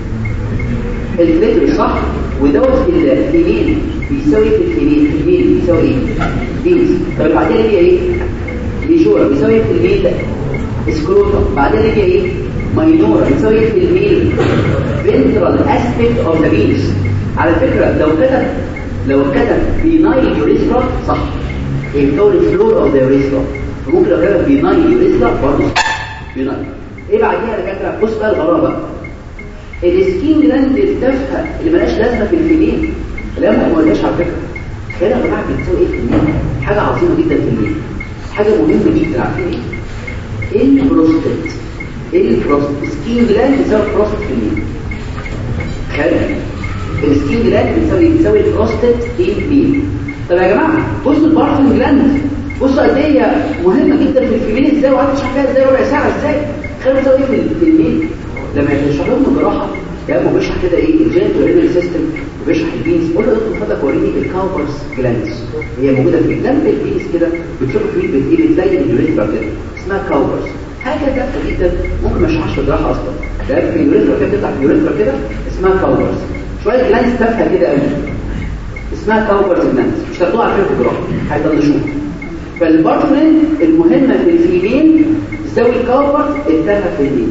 الكليتورس صح؟ ودوت اليمين بيساوي في اليمين بيساوي ايه؟ بيز. طب بعدين اللي هي ايه؟ ميجورا بيساوي في اليمين سكروتا. بعدين اللي هي ايه؟ ماينورا بيساوي في اليمين فينترال اسبيكت اوف ذا بيز. على فكره لو كتب بينايل يوريثرا صح، الدوري فلور اوف ذا يوريثرا. ممكن لو كتب بينايل يوريثرا برضه بينايل. ايه بعديها يا دكاتره؟ بص بقى الغرابه. السكين جلاند التافهه اللي مالهاش لازمه في الفيميل لا ما قلناش على فكره. هنا يا جماعه بتساوي ايه في الفيميل؟ حاجه عظيمه جدا في الفيميل، حاجه مهمه جدا. عارفين ايه؟ البروستات. البروستات سكين جلاند بتساوي بروستات في الفيميل. خير السكين جلاند بتساوي البروستات في الفيميل. طب يا جماعه بصوا البارفن جلاند، بصوا قد ايه هي مهمه جدا في الفيميل ازاي، وقعدت اشرح فيها ازاي ربع ساعه ازاي. خلينا نسوي ايه في الفيميل لما يشرح لهم الجراحه لما بيشرح كده ايه الجينيتال سيستم وبيشرح البينس. قول له دكتور فضلك وريني الكاوبرز جلاندز. هي موجوده في جنب البينس كده، بتشوفوا في ايه بتلاقي اليوريثرا كده اسمها كاوبرز. حاجه تافهه جدا ممكن ما اشرحش في الجراحه اصلا. ده في اليوريثرا كده بتطلع اليوريثرا كده اسمها كاوبرز. شويه جلاندز تافهه كده قوي اسمها كاوبرز جلاندز مش هتاخدوها على فكره في الجراحه هيطنشوها. فالبارفرين المهمه في الفيميل تساوي الكاوبرز التافهه في الفيميل،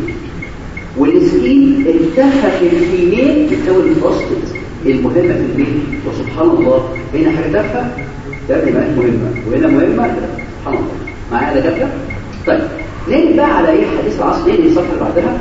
والسكين التافهه في الفيميل بتساوي البروستات المهمه في الفيميل. وسبحان الله هنا حاجه تافهه ده كمان مهمه وهنا مهمه سبحان الله. معايا ده كده. طيب نيجي بقى على ايه حديث العصر. نيجي الصفحه اللي بعدها.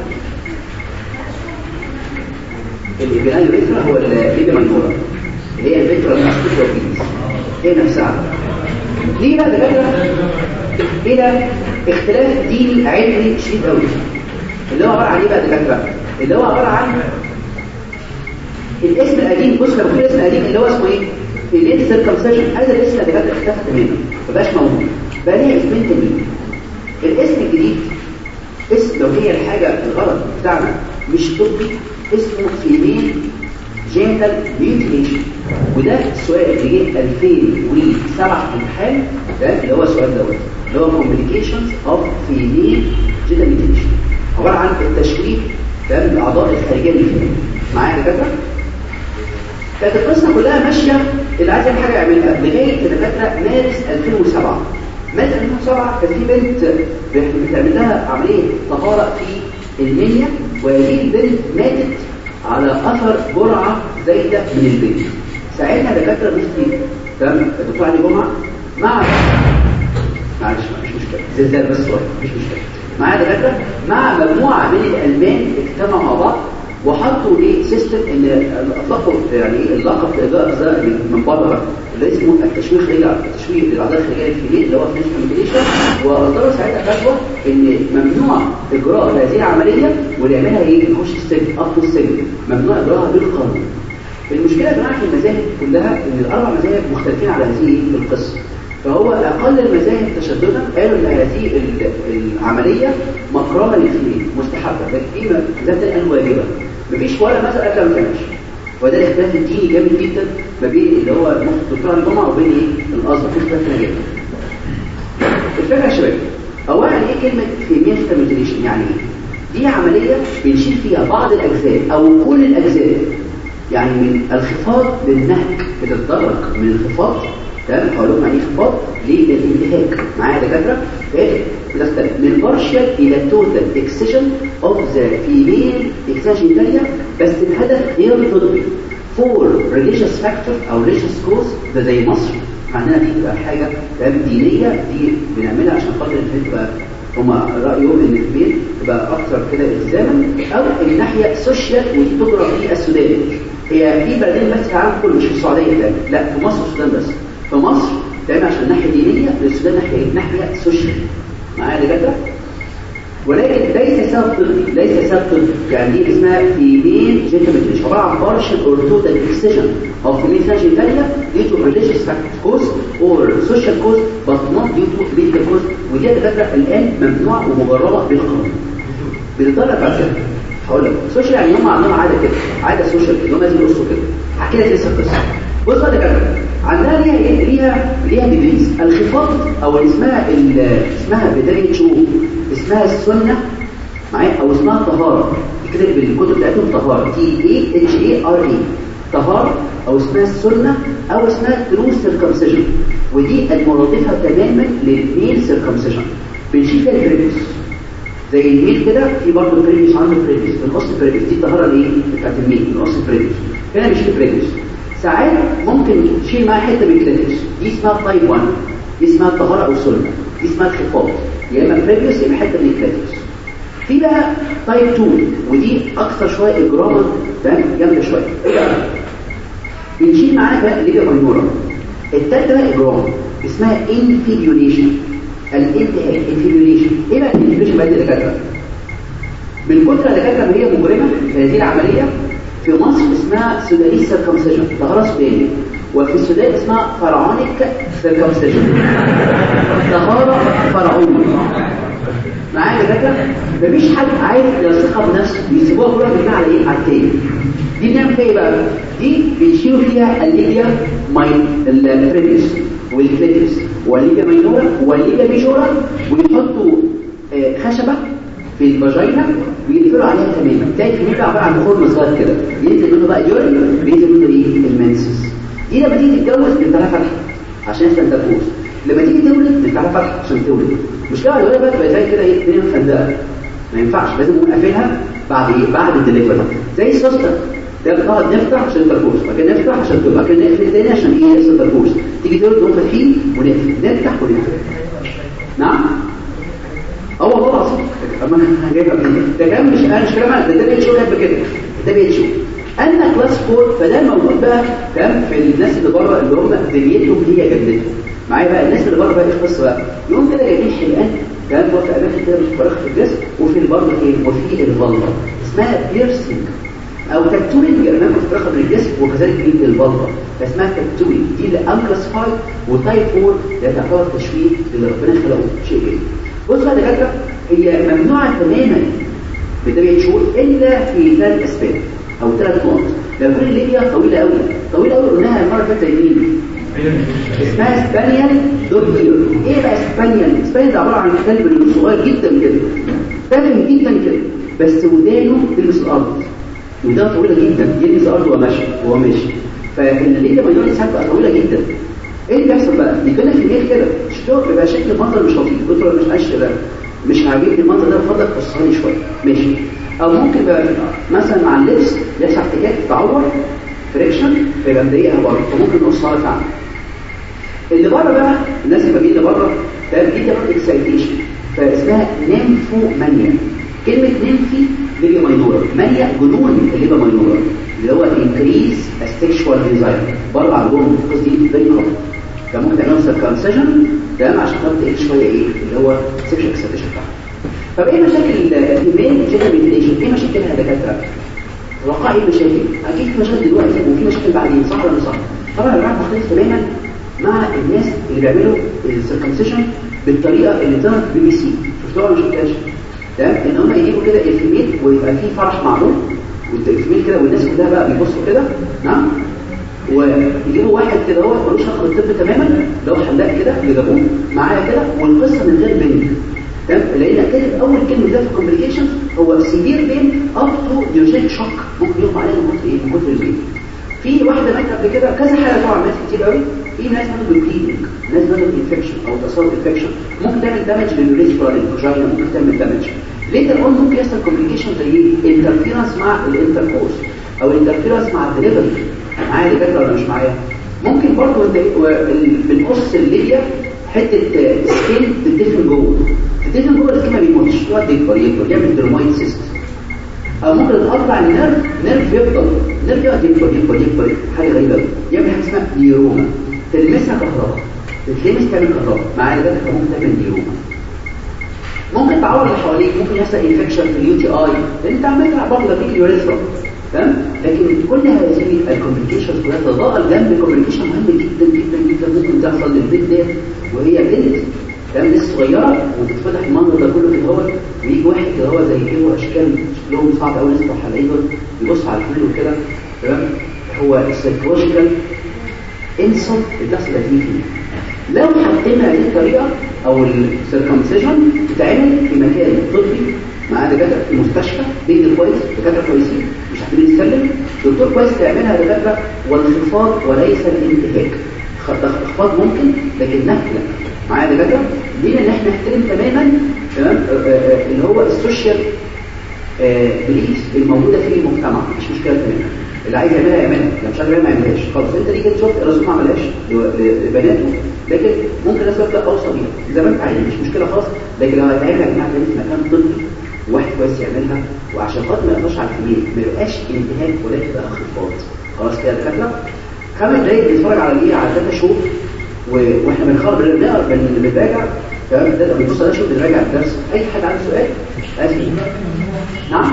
الابناء الريترا هو الليبيمانورا اللي هي الفيترا الاسبيكوبيس هي نفسها. ليه بقى ده الى اختلاف ديني علمي شديد قوي اللي هو عباره عن ايه بقى دكاتره؟ اللي هو عباره عن الاسم القديم. بص لو في الاسم القديم اللي هو اسمه ايه؟ الليت سيركمسيشن، هذا الاسم يا دكاتره اختفى تماما ما بقاش موجود. بقى ليها اسمين تانيين. الاسم الجديد اسم لو هي الحاجه الغلط بتاعنا مش طبي اسمه فيميل جينيتال ميوتيليشن. وده السؤال اللي جه 2007 في الامتحان ده اللي هو السؤال دوت اللي هو complications of female genital mutilation، عباره عن التشويه تمام الاعضاء الخارجيه اللي فيها. معايا يا دكاتره؟ كانت القصه كلها ماشيه اللي عايز يعمل حاجه يعملها لغايه دكاتره مارس 2007. مارس 2007 كان في بنت بتعمل لها عمليه طهاره في المنيا، وهذه البنت ماتت على اثر جرعه زايده من البنت. ساعتها دكاتره مش تمام الدكتور علي جمعه مع معلش مش مشكله زلزال بس شويه مش مشكله معايا دكاتره مع مجموعه من الالمان اجتمعوا مع بعض وحطوا ايه سيستم ان اطلقوا يعني اللقب الاجراء من بره اللي اسمه التشويه للاعضاء الخارجيه الفيليه اللي هو فيش كومبليشن. واصدروا ساعتها فتوى ان ممنوع اجراء هذه العمليه واللي يعملها ايه يخش السجن اطلق السجن، ممنوع اجراءها بالقانون. المشكله يا جماعه في المذاهب كلها ان الاربع مذاهب مختلفين على هذه القصه. فهو اقل المذاهب تشددا قالوا ان هذه العمليه مكرهه للفيليه مستحبه، لكن دي ذات الان واجبه. مفيش ولا مثلا قبل ما تعملش. وده الاختلاف الديني جامد جدا ما بين اللي هو الدكتور الجمعه وبين ايه الازهر، في اختلاف كبير جدا. الفكره يا شباب اولا ايه كلمه فيميل ميوتيليشن يعني ايه؟ دي عمليه بنشيل فيها بعض الاجزاء او كل الاجزاء، يعني من الخفاض للنهج بتتدرج من الخفاض تمام هقول لكم يعني ايه خفاض للانتهاك. معايا يا دكاتره؟ بتختلف من بارشال الى توتال اكسيشن اوف ذا فيميل اكسجيناليا، بس الهدف غير طبي فور ريليجيوس فاكتور او ريليجيوس كوز. ده زي مصر عندنا دي تبقى حاجه دينيه دي بنعملها عشان خاطر البنت تبقى هما رايهم ان البنت تبقى اكثر كده التزاما، او الناحيه سوشيال ودي تجرى في السودان. هي في بلدين بس في العالم كله مش في السعوديه تاني، لا في مصر والسودان بس. في مصر تعمل عشان ناحيه دينيه، للسودان ناحيه سوشيال. معايا دكاتره؟ ولكن ليس سبب طبي، ليس سبب طبي. يعني دي اسمها فيميل جينيتال ميوتيليشن، عباره عن بارشل اور توتال اكسيشن او فيميل جينيتاليا due to religious cause or social cause but not due to medical cause. ودي دكاتره الان ممنوع ومجرمه بالقانون. بتتطلب على كده. هقول لك سوشيال يعني هم عندهم عاده كده، عاده سوشيال اللي هم لازم يقصوا كده. هحكي لك لسه القصه. بص بقى دكاتره عندها ليها ايه؟ ليها ديجريز. الخفاض او اسمها بدايه شو اسمها السنه معايا او اسمها الطهاره. كده بالكتب بتاعتهم طهاره TAHARE طهاره او اسمها السنه او اسمها ترو سيركمسيجن، ودي المرادفه تماما للميل سيركمسيجن. بنشيل فيها البريكس زي الميل كده، في برضه بريكس عنده بريكس القص بريكس دي الطهاره الايه بتاعت الميل القص بريكس. هنا بنشيل بريكس. ساعات ممكن تشيل معاها حته من الكلاتيكس، دي اسمها تايب 1، دي اسمها الطهاره او السنه، دي اسمها الخفاض يا اما بريكس يا اما حته من الكلاتيكس. في بقى تايب 2 ودي اكثر شويه اجراما تمام جامده شويه. ايه بقى؟ بنشيل معاها بقى ليبيا ماينورا. الثالثه بقى اجرام اسمها انفيبيوليشن. الانتهاك انفيبيوليشن. ايه بقى الانفيبيوليشن بقى دكاتره؟ من كتر دكاتره ما هي مجرمه في هذه العمليه في مصر اسمها سودانيس سيركمسيجن طهاره سوداني، وفي السودان اسمها فرعونيك سيركمسيجن طهاره فرعوني. معايا دكاتره؟ مفيش حد عايز يثق بنفسه بيسيبوها كلها بتاع على ايه؟ على التاني. دي بنعمل فيها ايه بقى؟ دي بنشيلوا فيها الليبيا الفريدس والكليتس والليبيا ماينورا والليبيا ميجورا، ويحطوا خشبه في الفاجينا ويقفلوا عليها تماما. تلاقي الكميه عباره عن خرم صغير كده ينزل منه بقى يورين، بينزل منه ايه؟ المنسس. دي لما تيجي تتجوز بنتها فتحه عشان تنتفوز، لما تيجي تولد بنتها فتحه عشان تولد. مش كده الولد بقى تبقى زي كده ايه الدنيا مفندقه، ما ينفعش، لازم نقوم قافلها بعد ايه؟ بعد الدليفري. زي السوستر ده بنقعد نفتح عشان تركوز، بعدين نفتح عشان تولد، بعدين نقفل تاني عشان ايه؟ يحصل تركوز. تيجي تولد نقوم فاتحين ونقفل، نفتح ونقفل. نعم؟ والله العظيم اما انا جايبها منين؟ ده كلام مش انا مش كلام ده بيتشو كاتب كده، ده بيتشو انا كلاس 4. فده موجود بقى كام في الناس اللي بره اللي هم دنيتهم هي جدتهم. معايا بقى الناس اللي بره بقى ايه القصه بقى؟ يوم كده جايبين حلقان كان في اماكن كده متفرغه في الجسم، وفي البرد ايه؟ وفي الفالفا اسمها بيرسينج. او تاكتورينج امام افتراقه من الجسم، وكذلك من البلطه فاسمها تاكتورينج. دي اللي انكلاسيفايد. وتايب 4 ده تعتبر تشويه اللي ربنا خلقه شيء جديد. بصوا يا دكاتره، هي ممنوعه تماما بطبيعه شهور الا في 3 اسباب او 3 نقط. لو كل الليبيا طويله قوي طويله قوي، قلناها المره اللي فاتت مين؟ اسمها سبانيال دوبلير. ايه بقى سبانيال؟ سبانيال ده عباره عن كلب صغير جدا كده، فاهم جدا كده، بس ودانه تلمس الارض، ودانه طويله جدا يلمس الارض وهو ماشي. فالليبيا ماينور ساعات بقى طويله جدا. ايه اللي بيحصل بقى؟ يجي لك الليل كده شكله بيبقى شكل المنظر مش لطيف، قلت له مش عايش كده، مش عاجبني المنظر ده، بفضلك بصهاني شويه ماشي. او ممكن بقى مثلا مع اللبس يحصل احتكاك، تعور فريكشن، فيبقى مضايقها بره، فممكن نقصها فعلا. اللي بره بقى الناس اللي بتيجي بره ده بتيجي بره اكسايتيشن، فاسمها نيمفومانيا. كلمه نيمفي ليبيا ماينورا، مانيا جنون الليبيا ماينورا، اللي هو انكريز السكشوال ديزاير. بره على الجون قصدي فيري كومن، فممكن تعملوا سيركمسيجن تمام عشان خاطر تقل شويه ايه اللي هو سكشوال اكسايتيشن بتاعها. طب ايه مشاكل الفيميل جينيتاليشن؟ ايه مشاكلها يا دكاتره؟ وقع ايه مشاكل؟ اكيد في مشاكل دلوقتي وفي مشاكل بعدين، صح ولا مش صح؟ طبعا الوضع مختلف تماما مع الناس اللي بيعملوا السيركمسيشن بالطريقه اللي ظهرت في BBC، شفتوها ولا ما شفتهاش؟ تمام، ان هم يجيبوا كده الفيميل ويبقى في فرح معمول والفيميل كده والناس كلها بقى بيبصوا كده، نعم، ويجيبوا واحد كده هو ملوش علاقه بالطب تماما، اللي هو حلاق كده يجيبوه معايا كده، والقصه من غير بنت. تمام، لقينا كده اول كلمه ده في الكومبليكيشن هو سيفير بين اب تو نيوجيك شوك، ممكن يغمى عليها من كتر ايه؟ من كتر البين. في واحده ماتت قبل كده كذا حاله، طبعا ناس كتير قوي، في ناس ماتت بالبليدنج، ناس ماتت بالانفكشن او تصاب انفكشن، ممكن تعمل دامج للريسبيرا للفاجينا، ممكن تعمل دامج ليتر اون، ممكن يحصل كومبليكيشن زي انترفيرنس مع الانتركورس او انترفيرنس مع الدليفري. معايا دكاتره ولا مش معايا؟ ممكن برضه بنقص الليبيا حته سكين بتدفن جوه، بتدفن جوه السكين ما بيموتش، يقعد يكبر يعمل درمايت سيست. او ممكن تقطع النيرف يفضل نيرف يقعد يكبر حاجه غريبه قوي، يعمل حاجه اسمها نيروما، تلمسها كهرباء، تتلمس تعمل كهرباء. معايا دكاتره ممكن تعمل نيروما. ممكن تعور اللي حواليك، ممكن يحصل انفكشن في اليو تي اي، انت عمال تلعب برضه في اليوريثرا، تمام. لكن كل هذه الكومبليكيشنز كلها تتضاءل جنب كومبليكيشن مهم جدا جدا جدا ممكن تحصل للبنت ديت وهي بنت، تمام، لسه صغيره وبتتفتح المنظر ده كله كده هو، ويجي واحد كده هو زي كده اشكال شكلهم صعب قوي لسه حلاقين يبص على الفيلم وكده، تمام. هو السايكولوجيكال انسلت بتحصل فيه. لو حطينا هذه الطريقه او السيركمسيجن بتتعمل في مكان طبي مع دكاتره في مستشفى بيت كويس، دكاتره كويسين مش عارفين يتسلم، دكتور كويس تعملها دكاتره، والانخفاض وليس الانتهاك. اخفاض ممكن لكن نهك لا. معايا دكاتره دي ان احنا نحترم تماما، تمام، اللي هو السوشيال بليفز الموجوده في المجتمع، مش مشكله تماما. اللي عايز يعملها يعملها، اللي مش عايز يعملها ما يعملهاش خلاص. انت دي كده شفت الرسول ما عملهاش لبناته، لكن ممكن الناس تبقى اوصى بيها زي ما انت عايز، مش مشكله خالص. لكن لو هتعملها يا جماعه في مكان طبي وواحد كويس يعملها، وعشان خاطر ما يقطعش على الكبير، ما يبقاش انتهاك ولا يبقى انخفاض. خلاص كده دكاتره 5 دقايق بنتفرج على ايه؟ على 3 شهور واحنا بنراجع، تمام. ده بنبص على شهور بنراجع الدرس. اي حد عنده سؤال؟ اسف. نعم،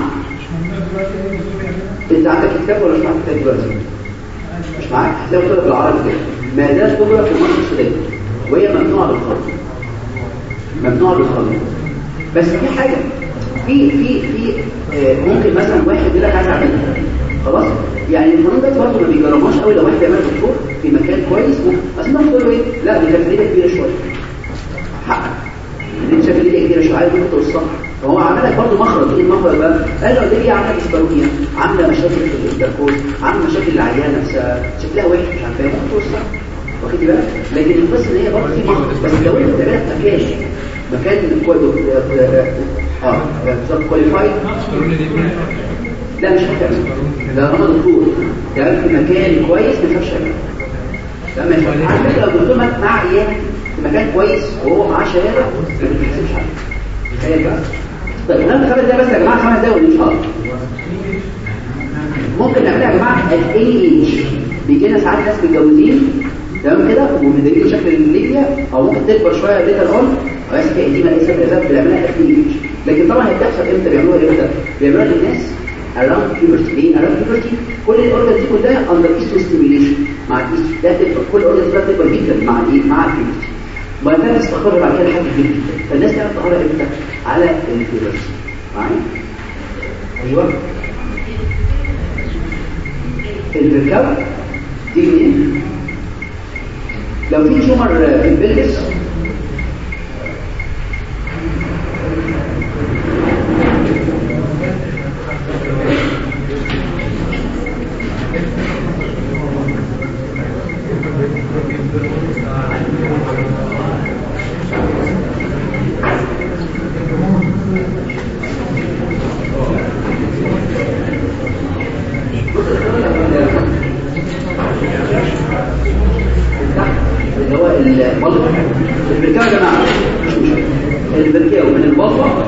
انت عندك كتاب ولا مش معاك كتاب دلوقتي؟ مش معاك؟ هتلاقي كتاب بالعربي كده، ما زالت تقرا في المنطقه السودانيه وهي ممنوعه بالخط، ممنوعه بالخط. بس في حاجه في ممكن مثلا واحد يقول لك عايز اعملها، خلاص، يعني القانون ده برضه ما بيجرمهاش قوي. لو واحد يعمل دكتور في مكان كويس ممكن اصلا تقول له ايه؟ لا دي تكلفه كبيره شويه، حقك دي تكلفه كبيره شويه، عايز تقول الصح. فهو عمل لك برضه مخرج. ايه المخرج بقى؟ قال له دي عامله اسبرونيه، عامله مشاكل في الانتركورس، عامله مشاكل العيانه نفسها، شكلها وحش مش عارفه، ممكن تقول الصح، واخد بالك. لكن القصه ان هي برضه في مخرج، بس لو انت بتعملها في مكان كويس كواليفايد، لا مش هتعمل، ده انا دكتور ده في مكان كويس ما ينفعش يعمل. تمام، على فكره لو دكتور مع عيان في مكان كويس وهو معاه شهاده ما بيحسبش عليه. تخيل بقى. طيب انا 5 دقايق بس يا جماعه، 5 دقايق ان شاء الله ممكن نعملها يا جماعه. الاي بيجي لنا ساعات ناس متجوزين، تمام كده، ومديرين شكل الليبيا، او ممكن تكبر شويه ليتر اون، او يسكي دي ما لسه بنعملها الاي. لكن طبعا هي بتحصل امتى؟ بيعملوها امتى؟ بيعملوها للناس around puberty. ليه around puberty؟ كل الاورجنز دي كلها under estrogen stimulation مع الايستروجين، ده تبقى كل الاورجنز دي بتبقى جدا مع الايه؟ مع البيوبرتي. ما ده تستقر بعد كده حاجه جدا، فالناس تعرف تقرا امتى؟ على البيوبرتي. معايا؟ ايوه البركاب دي منين؟ لو في تيومر في البلبس اللي هو البلطة البركاوة يا جماعة البركاوة من البلطة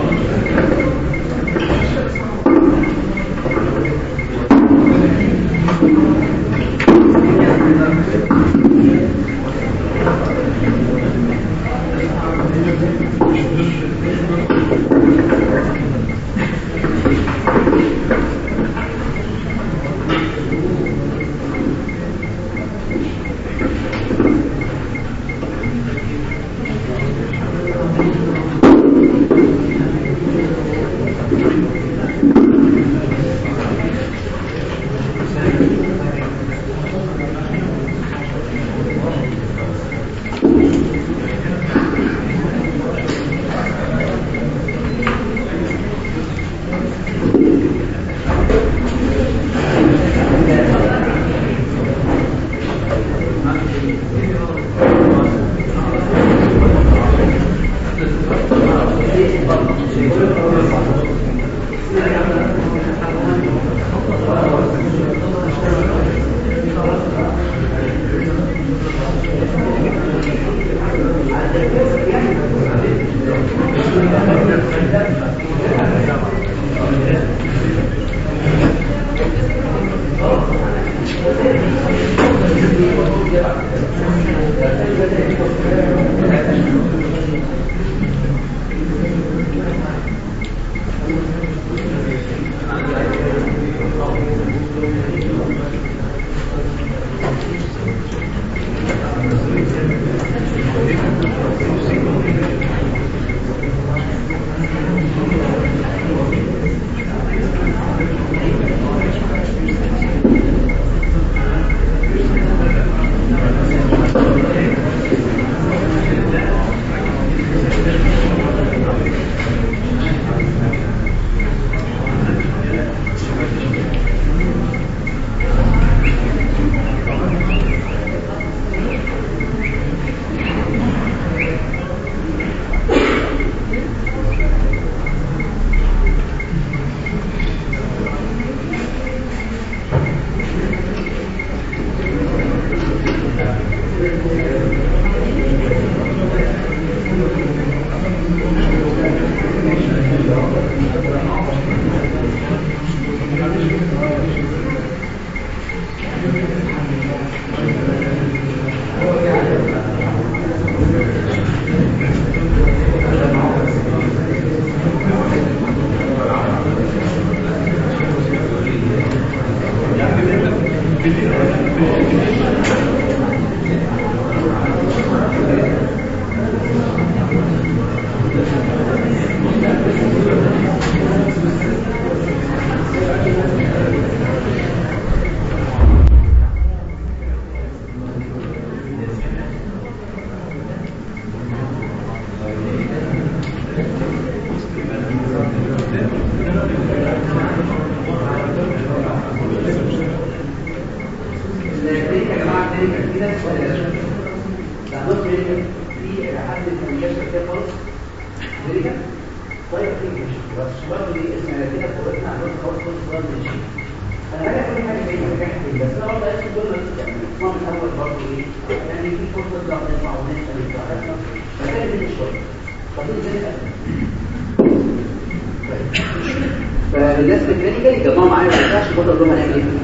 فالناس الكلينيكال يجمعوا معايا ما ينفعش البطل دول هنعمل ايه؟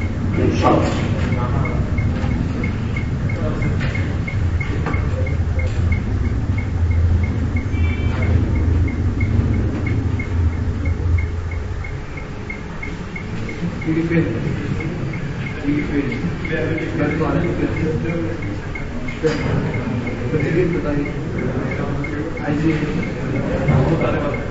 مش شرط. تيجي فين؟ تيجي فين؟ برضو على فكرة مش فاهم بس جبت طيب عايزين نحط على بقى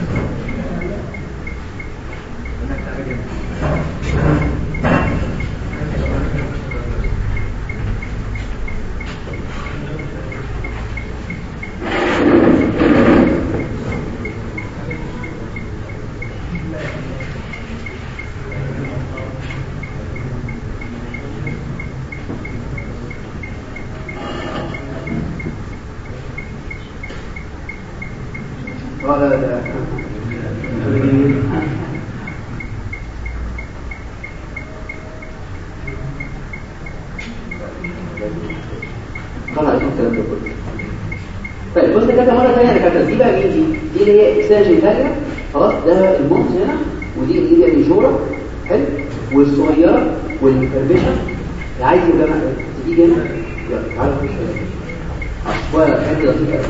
طيب بص كده مره ثانيه انا كاتب دي بقى مين دي اللي هي ساجيتاليا خلاص ده المونز هنا ودي اللي هي الجوره حلو والصغيره والكربشه عايز يبقى تيجي هنا يلا تعالوا شويه حته لطيفه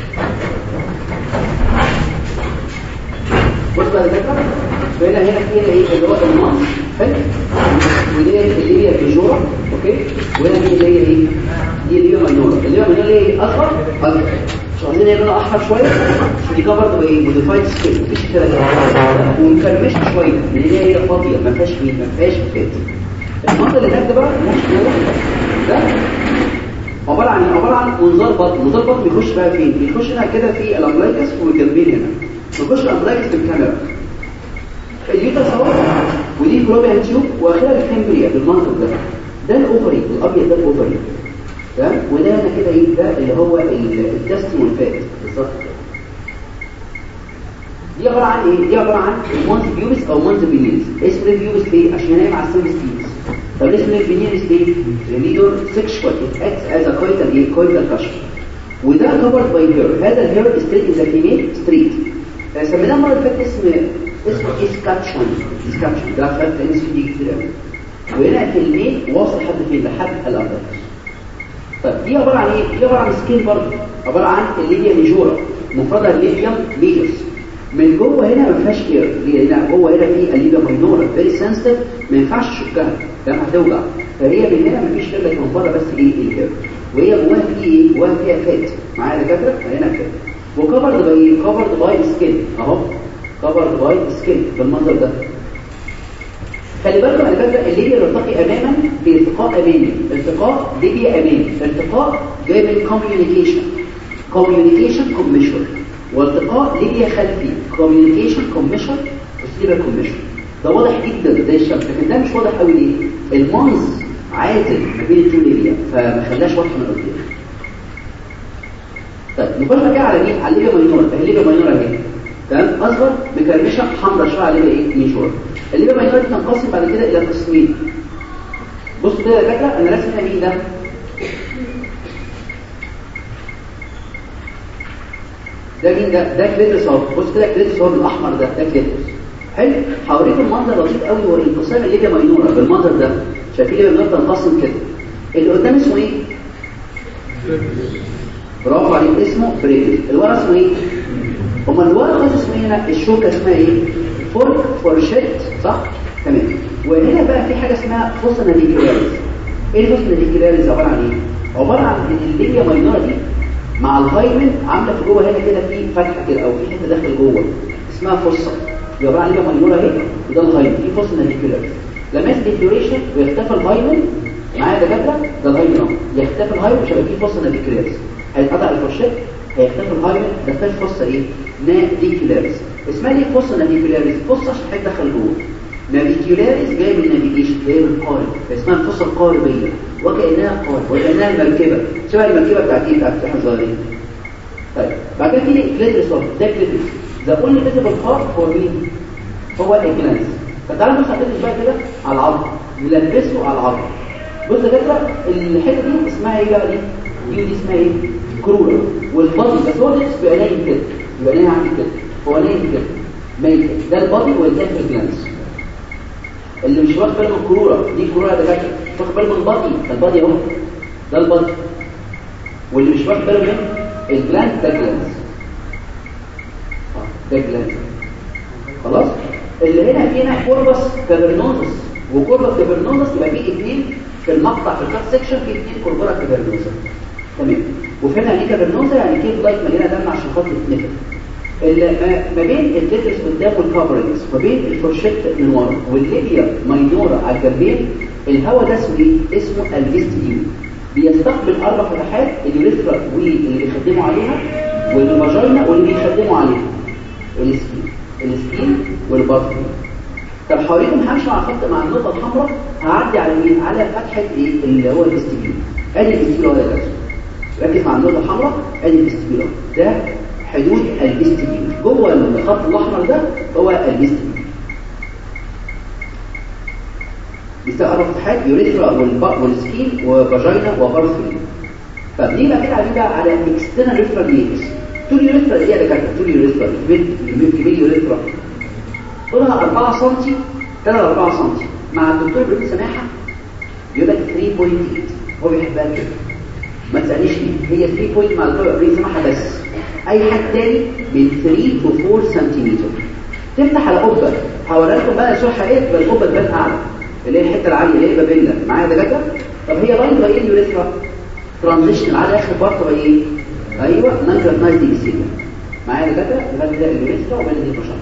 بص بقى كده فهنا هنا في ايه اللي هو المونز حلو ودي اللي هي الجوره اوكي وهنا دي اللي هي ايه دي اللي هي ماينوره اللي هي ماينوره ايه اصغر مش عايزين يعملوا احمر شويه دي كفر تبقى ايه موديفايد سكيل مفيش كده ومكرمشت شويه اللي هي فاضيه ما فيهاش مين ما فيهاش فات المنطقه اللي تحت بقى ده عباره عن منظار بطن بيخش بقى فين بيخش هنا كده في الامبلايكس والجنبين هنا بيخش الامبلايكس بالكاميرا اليوتس اهو ودي كلوبيا تيوب واخرها الكامبريا بالمنظر ده الاوفري الابيض ده الاوفري تمام وده هنا كده ايه ده اللي هو التستم والفات بالظبط دي عباره عن ايه دي عباره عن المونز بيوبس او مونز بينيرس اسمه بيوبس ليه عشان نايم على السيرفيس بيوبس طب اسمه بينيرس ليه ريليدور سيكشوال اكتس از ا كويتال كاشف وده كفرد باي هير هذا الهير ستريت از فيميل ستريت سميناه المره اللي فاتت اسمه اسكاتشون ده خدت ان سي دي كتير قوي وهنا في الميل واصل حد فين لحد الابر طيب دي عباره عن ايه دي عباره عن سكين برضه عباره عن الليبيا ميجورا مفردها الليبيا ميجرز من جوه هنا ما فيهاش كير لان جوه هنا في الليبيا ماينورا فيري سنسيتيف ما ينفعش تشكها لما هتوجع فهي من هنا ما فيش كير لكن من بره بس ايه الكير وهي جواها في ايه جواها فيها فات معايا دكاتره هنا كده وكفرد باي سكين اهو كفرد باي سكين بالمنظر ده خلي بالكم على فكره الليبيا يرتقي اماما بارتقاء امامي ارتقاء ليبيا امامي ارتقاء جاي من كوميونيكيشن كوميشن والتقاء ليبيا خلفي كوميونيكيشن كوميشن وسيبا كوميشن ده واضح جدا زي الشمس لكن ده مش واضح قوي ليه المنظ عازل ما بين التو ليبيا فما خلاش واضحه من قدام طيب نخش بقى على مين على الليبيا ماينورا الليبيا ماينورا اهي تمام اصغر مكرمشه حمراء شويه عليها ايه ميجور الليبيا ماينورا دي تنقسم بعد كده الى قسمين بصوا كده يا دكاتره انا راسم هنا مين ده مين ده كليتوس اهو بص كده كليتوس اهو الاحمر ده كليتوس حلو هوريكم المنظر لطيف قوي هو انقسام الليبيا ماينورا بالمنظر ده شايفين الليبيا ماينورا تنقسم كده اللي قدام اسمه ايه برافو عليك اسمه بريد اللي ورا اسمه ايه هما اللي ورا خالص اسمه هنا الشوكه اسمها ايه فورشيت صح تمام وهنا بقى في حاجه اسمها فوسا ناديكولاريس ايه الفوسا ناديكولاريس عباره عن ايه عباره عن ان الليبيا ماينورا دي مع الهايمن عامله في جوه هنا كده في فتحه كده او في حته داخل جوه اسمها فوسا يبقى عليها ماينورا اهي وده الهايمن في فوسا ناديكولاريس لما يحصل ديفيوريشن ويختفي الهايمن معايا دكاتره ده الهايمن اهو يختفي الهايمن مش هيبقى فيه فوسا ناديكولاريس هيتقطع الفرشات هيختفي الهايمن ده فيش فوسا ايه ناديكولاريس اسمها ليه فوسا ناديكولاريس فوسا عشان حاجه دخل جوه نافيكولاريس جاي من نافيجيشن جاي من القارب اسمها الفوسا القاربيه وكانها قارب وكانها مركبه شبه المركبه بتاعت ايه بتاعت احنا صغيرين طيب بعد كده في كليترس ده كليترس ده كل فيزيبل بارت هو مين هو الجلانس فتعالوا بص على الكليترس بقى كده على العظم نلبسه على العظم بص يا دكاتره الحته دي اسمها ايه بقى دي اسمها ايه كروره والبادي بس هو ده بيبقى نايم كده بيبقى نايم عامل كده هو نايم كده ميت ده البادي والتاني الجلانس اللي مش واخد باله من الكروره دي كروره ده كده واخد باله من البادي اهو ده البادي واللي مش واخد باله من الجلاند ده جلاند ده جلاند خلاص اللي هنا فينا كوربس كافرنوزس وكوربا كافرنوزس يبقى في اثنين في المقطع في الكات سيكشن، في اثنين كوربورا كافرنوزا. تمام. وفهمنا يعني ايه كافرنوزا؟ يعني كيف لايك مليانه دم عشان خاطر تتنفخ. ما بين التترس قدام والكابرنس، ما بين الفورشيت من ورا والليبيا ماينورا على الجنبين، الهواء ده اسمه الفيستيبيول. بيستقبل 4 فتحات، اليوريثرا واللي بيخدموا عليها والفاجينا واللي بيخدموا عليها السكين والبطن. طب حواليكم همشي مع خط مع النقطه الحمراء، هعدي على مين؟ على فتحه ايه اللي هو الفيستيبيول. ادي الفيستيبيول ده، ركز مع النقطه الحمراء، ادي الفيستيبيول ده حدود الفيستيبيول. جوه الخط الاحمر ده هو الفيستيبيول. بيستوى 4 فتحات، يوريثرا والسكين وفاجينا وبارثولين. فبنيجي بقى كده على اكسترنال ريفرال ليكس. طول يوريثرا دي يا دكاتره، طول يوريثرا كبير يوريثرا طولها 4 سم، 3-4 سم. مع الدكتور ابراهيم سماحه يقول لك 3.8، هو بيحبها كده. ما تسالنيش ليه، هي 3 بوينت مع الدكتور ابراهيم سماحه بس. اي حد تاني من 3 to 4 سنتيمتر. تفتح على قبه، هوريها لكم بقى شرحه ايه، يبقى القبه تبان اعلى، اللي هي الحته العاليه اللي هي بابيلا. معايا يا دكاتره؟ طب هي لاين باي اليوريثرا ترانزيشن على اخر بارت باي ايه؟ ايوه نانجر نايت دي بي. معايا يا دكاتره؟ يبقى ده اليوريثرا وبين دي البشره.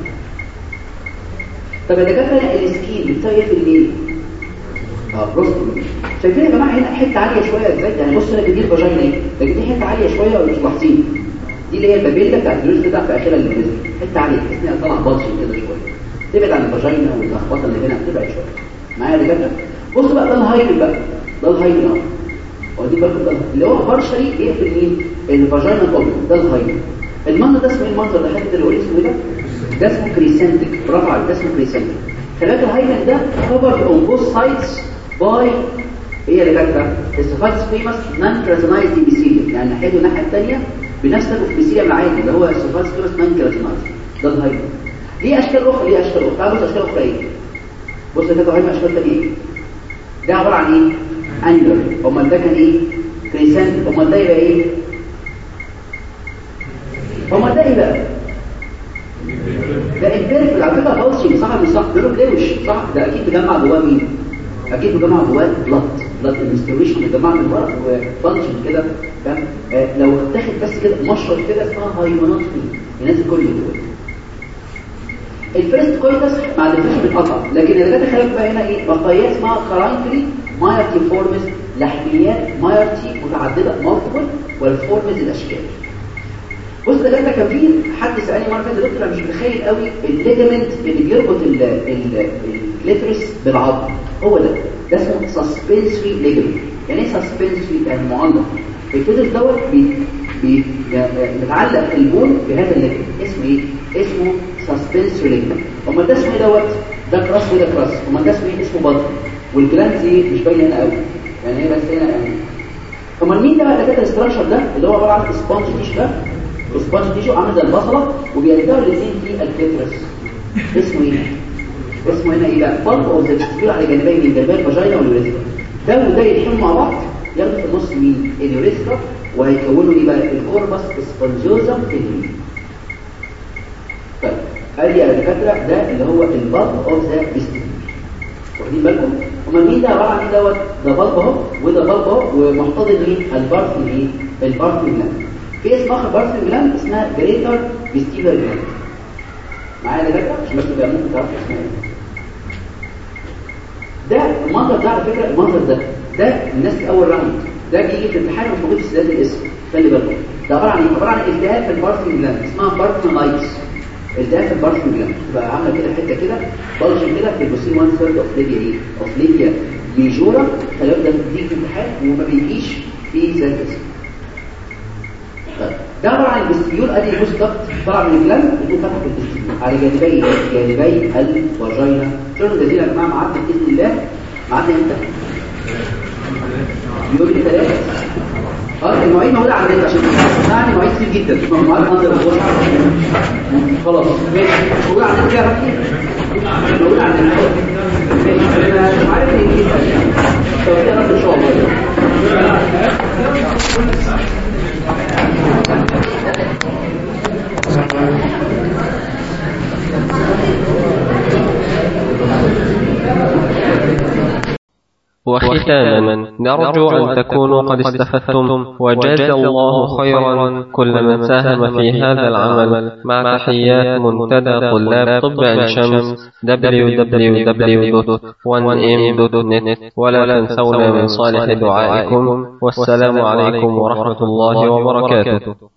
طب يا دكاتره السكين بتساوي في الايه؟ بروستوم. شايفين يا جماعه هنا حته عاليه شويه ازاي؟ يعني بص انا بدي الفاجينا ايه، لكن دي حته عاليه شويه ولا مش لاحظين؟ دي اللي هي البابيلا بتاعت اليوريثرا بتاعت في اخرها اللي نزل، حته عاليه تحس انها طالعه بلش كده شويه. تبعد عن الفاجينا واللخبطه اللي هنا، تبعد شويه. معايا يا دكاتره؟ بصوا بقى ده الهايبل بقى، ده الهايبل اهو. ودي بالكم ده اللي هو بارشلي بيقفل مين؟ الفاجينا الاوبن، ده الهايبل. المنظر ده اسمه ايه المنظر ده؟ حته اللي قلت اسمه ايه ده اسمه كريسنتك. برافو عليك، ده اسمه كريسنتك. خلاك الهايبل ده covered on both sides by هي اللي كاتبه السفايتس فيمس نان كراتينايزد epithelium، يعني ناحيته الناحيه الثانيه بنفس الابيثيليوم العادي اللي هو السفايتس فيمس نان كراتينايزد. ده الهايبل. ليه اشكال اخرى؟ ليه اشكال اخرى؟ تعالوا بص اشكال اخرى ايه. بص كده هايبل اشكال ثانيه ايه؟ ده عباره عن ايه؟ انجر. امال ده كان ايه؟ كريسنت. امال ده يبقى ايه؟ امال ده ايه بقى؟ ده البيرفل. على فكره بلسي صح مش صح؟ بيقولوا بلوش صح؟ ده اكيد بيجمع جواه مين؟ اكيد بيجمع جواه بلاد انستوريشن، بيجمع من ورا وبلش كده فاهم؟ لو اتاخد بس كده مشرط كده اسمها هايمونوتومي ينزل كل اللي الفيرست كويتس مع الديفيشن بيتقطع. لكن اللي جت خلاف بقى هنا ايه؟ بقايا اسمها كارانكلي مايرتي فورمز، لحميات مايرتي متعدده مالتيبل، والفورمز الاشكال. بص ده كان في حد سالني مره فاتت، دكتور انا مش متخيل قوي الليجمنت اللي بيربط الكليترس بالعظم. هو ده اسمه سسبنسري ليجمنت. يعني ايه سسبنسري؟ يعني معلق. الكليترس دوت متعلق البون بهذا الليجمنت. اسمه ايه؟ اسمه سسبنسري ليجمنت. امال ده اسمه ايه دوت؟ ده كراس وده كراس. امال ده اسمه ايه؟ اسمه بطن. والجلاندز ايه؟ مش باينه هنا قوي، يعني هي بس هنا يعني. امال مين ده بقى؟ ده الاستراكشر ده اللي هو عباره عن سبونج تيشو. ده السبونج تيشو عامل زي البصله وبيلتقوا الاثنين في الكليترس. اسمه ايه؟ اسمه هنا ايه بقى؟ بالب اوف ذا تيشو على جانبي من جانبي الفاجينا واليوريثرا. ده وده يلحموا مع بعض ياخدوا في النص مين؟ اليوريثرا، وهيكونوا ايه بقى؟ الكوربس سبونجوزم تيشو. طيب ادي يا دكاتره ده اللي هو البالب اوف ذا تيشو. واخدين بالكم؟ امال مين ده عباره عن ايه دوت؟ ده بالب اهو وده بالب اهو، ومحتضن مين؟ البارثن ايه؟ البارثن جلاند. في اسم اخر بارثن جلاند اسمها جريتر فيستيبولار جلاند. معايا يا دكاتره؟ عشان بس تبقى ممكن تعرفوا اسمها ايه. ده المنظر ده على فكره، المنظر ده الناس في اول راوند ده بيجي في الامتحان مش موجود في سلسله الاسم. خلي بالكم ده عباره عن ايه؟ عباره عن التهاب في البارثن جلاند اسمها بارثنايتس. التهاب في البارثن جلاند تبقى عامله كده حته كده بلج كده في البوسين 1/3 اوف ليبيا ايه؟ اوف ليبيا ميجورا. خلي بالك ده بيجي في الامتحان وما بيجيش في سلسله الاسم. ده عباره عن الفيستيبيول. ادي البوست دكت طالع من الجلاند بيكون فتح في الفيستيبيول على جانبي الفاجينا. شنو الذين يا جماعه معدي باذن الله؟ معدي امتى؟ يوم الثلاثاء. المواعيد موجوده على النت عشان يعني مواعيد كتير جدا، مش مواعيد نظر خلاص ماشي. موجوده على النت فيها كتير، موجوده على النت ماشي. انا مش عارف ايه طب كده ان شاء الله. وختاما نرجو أن تكونوا قد استفدتم وجزى الله خيرا كل من ساهم في هذا العمل مع تحيات منتدى طلاب طب عين شمس www.1m.net ولا تنسونا من صالح دعائكم والسلام عليكم ورحمة الله وبركاته.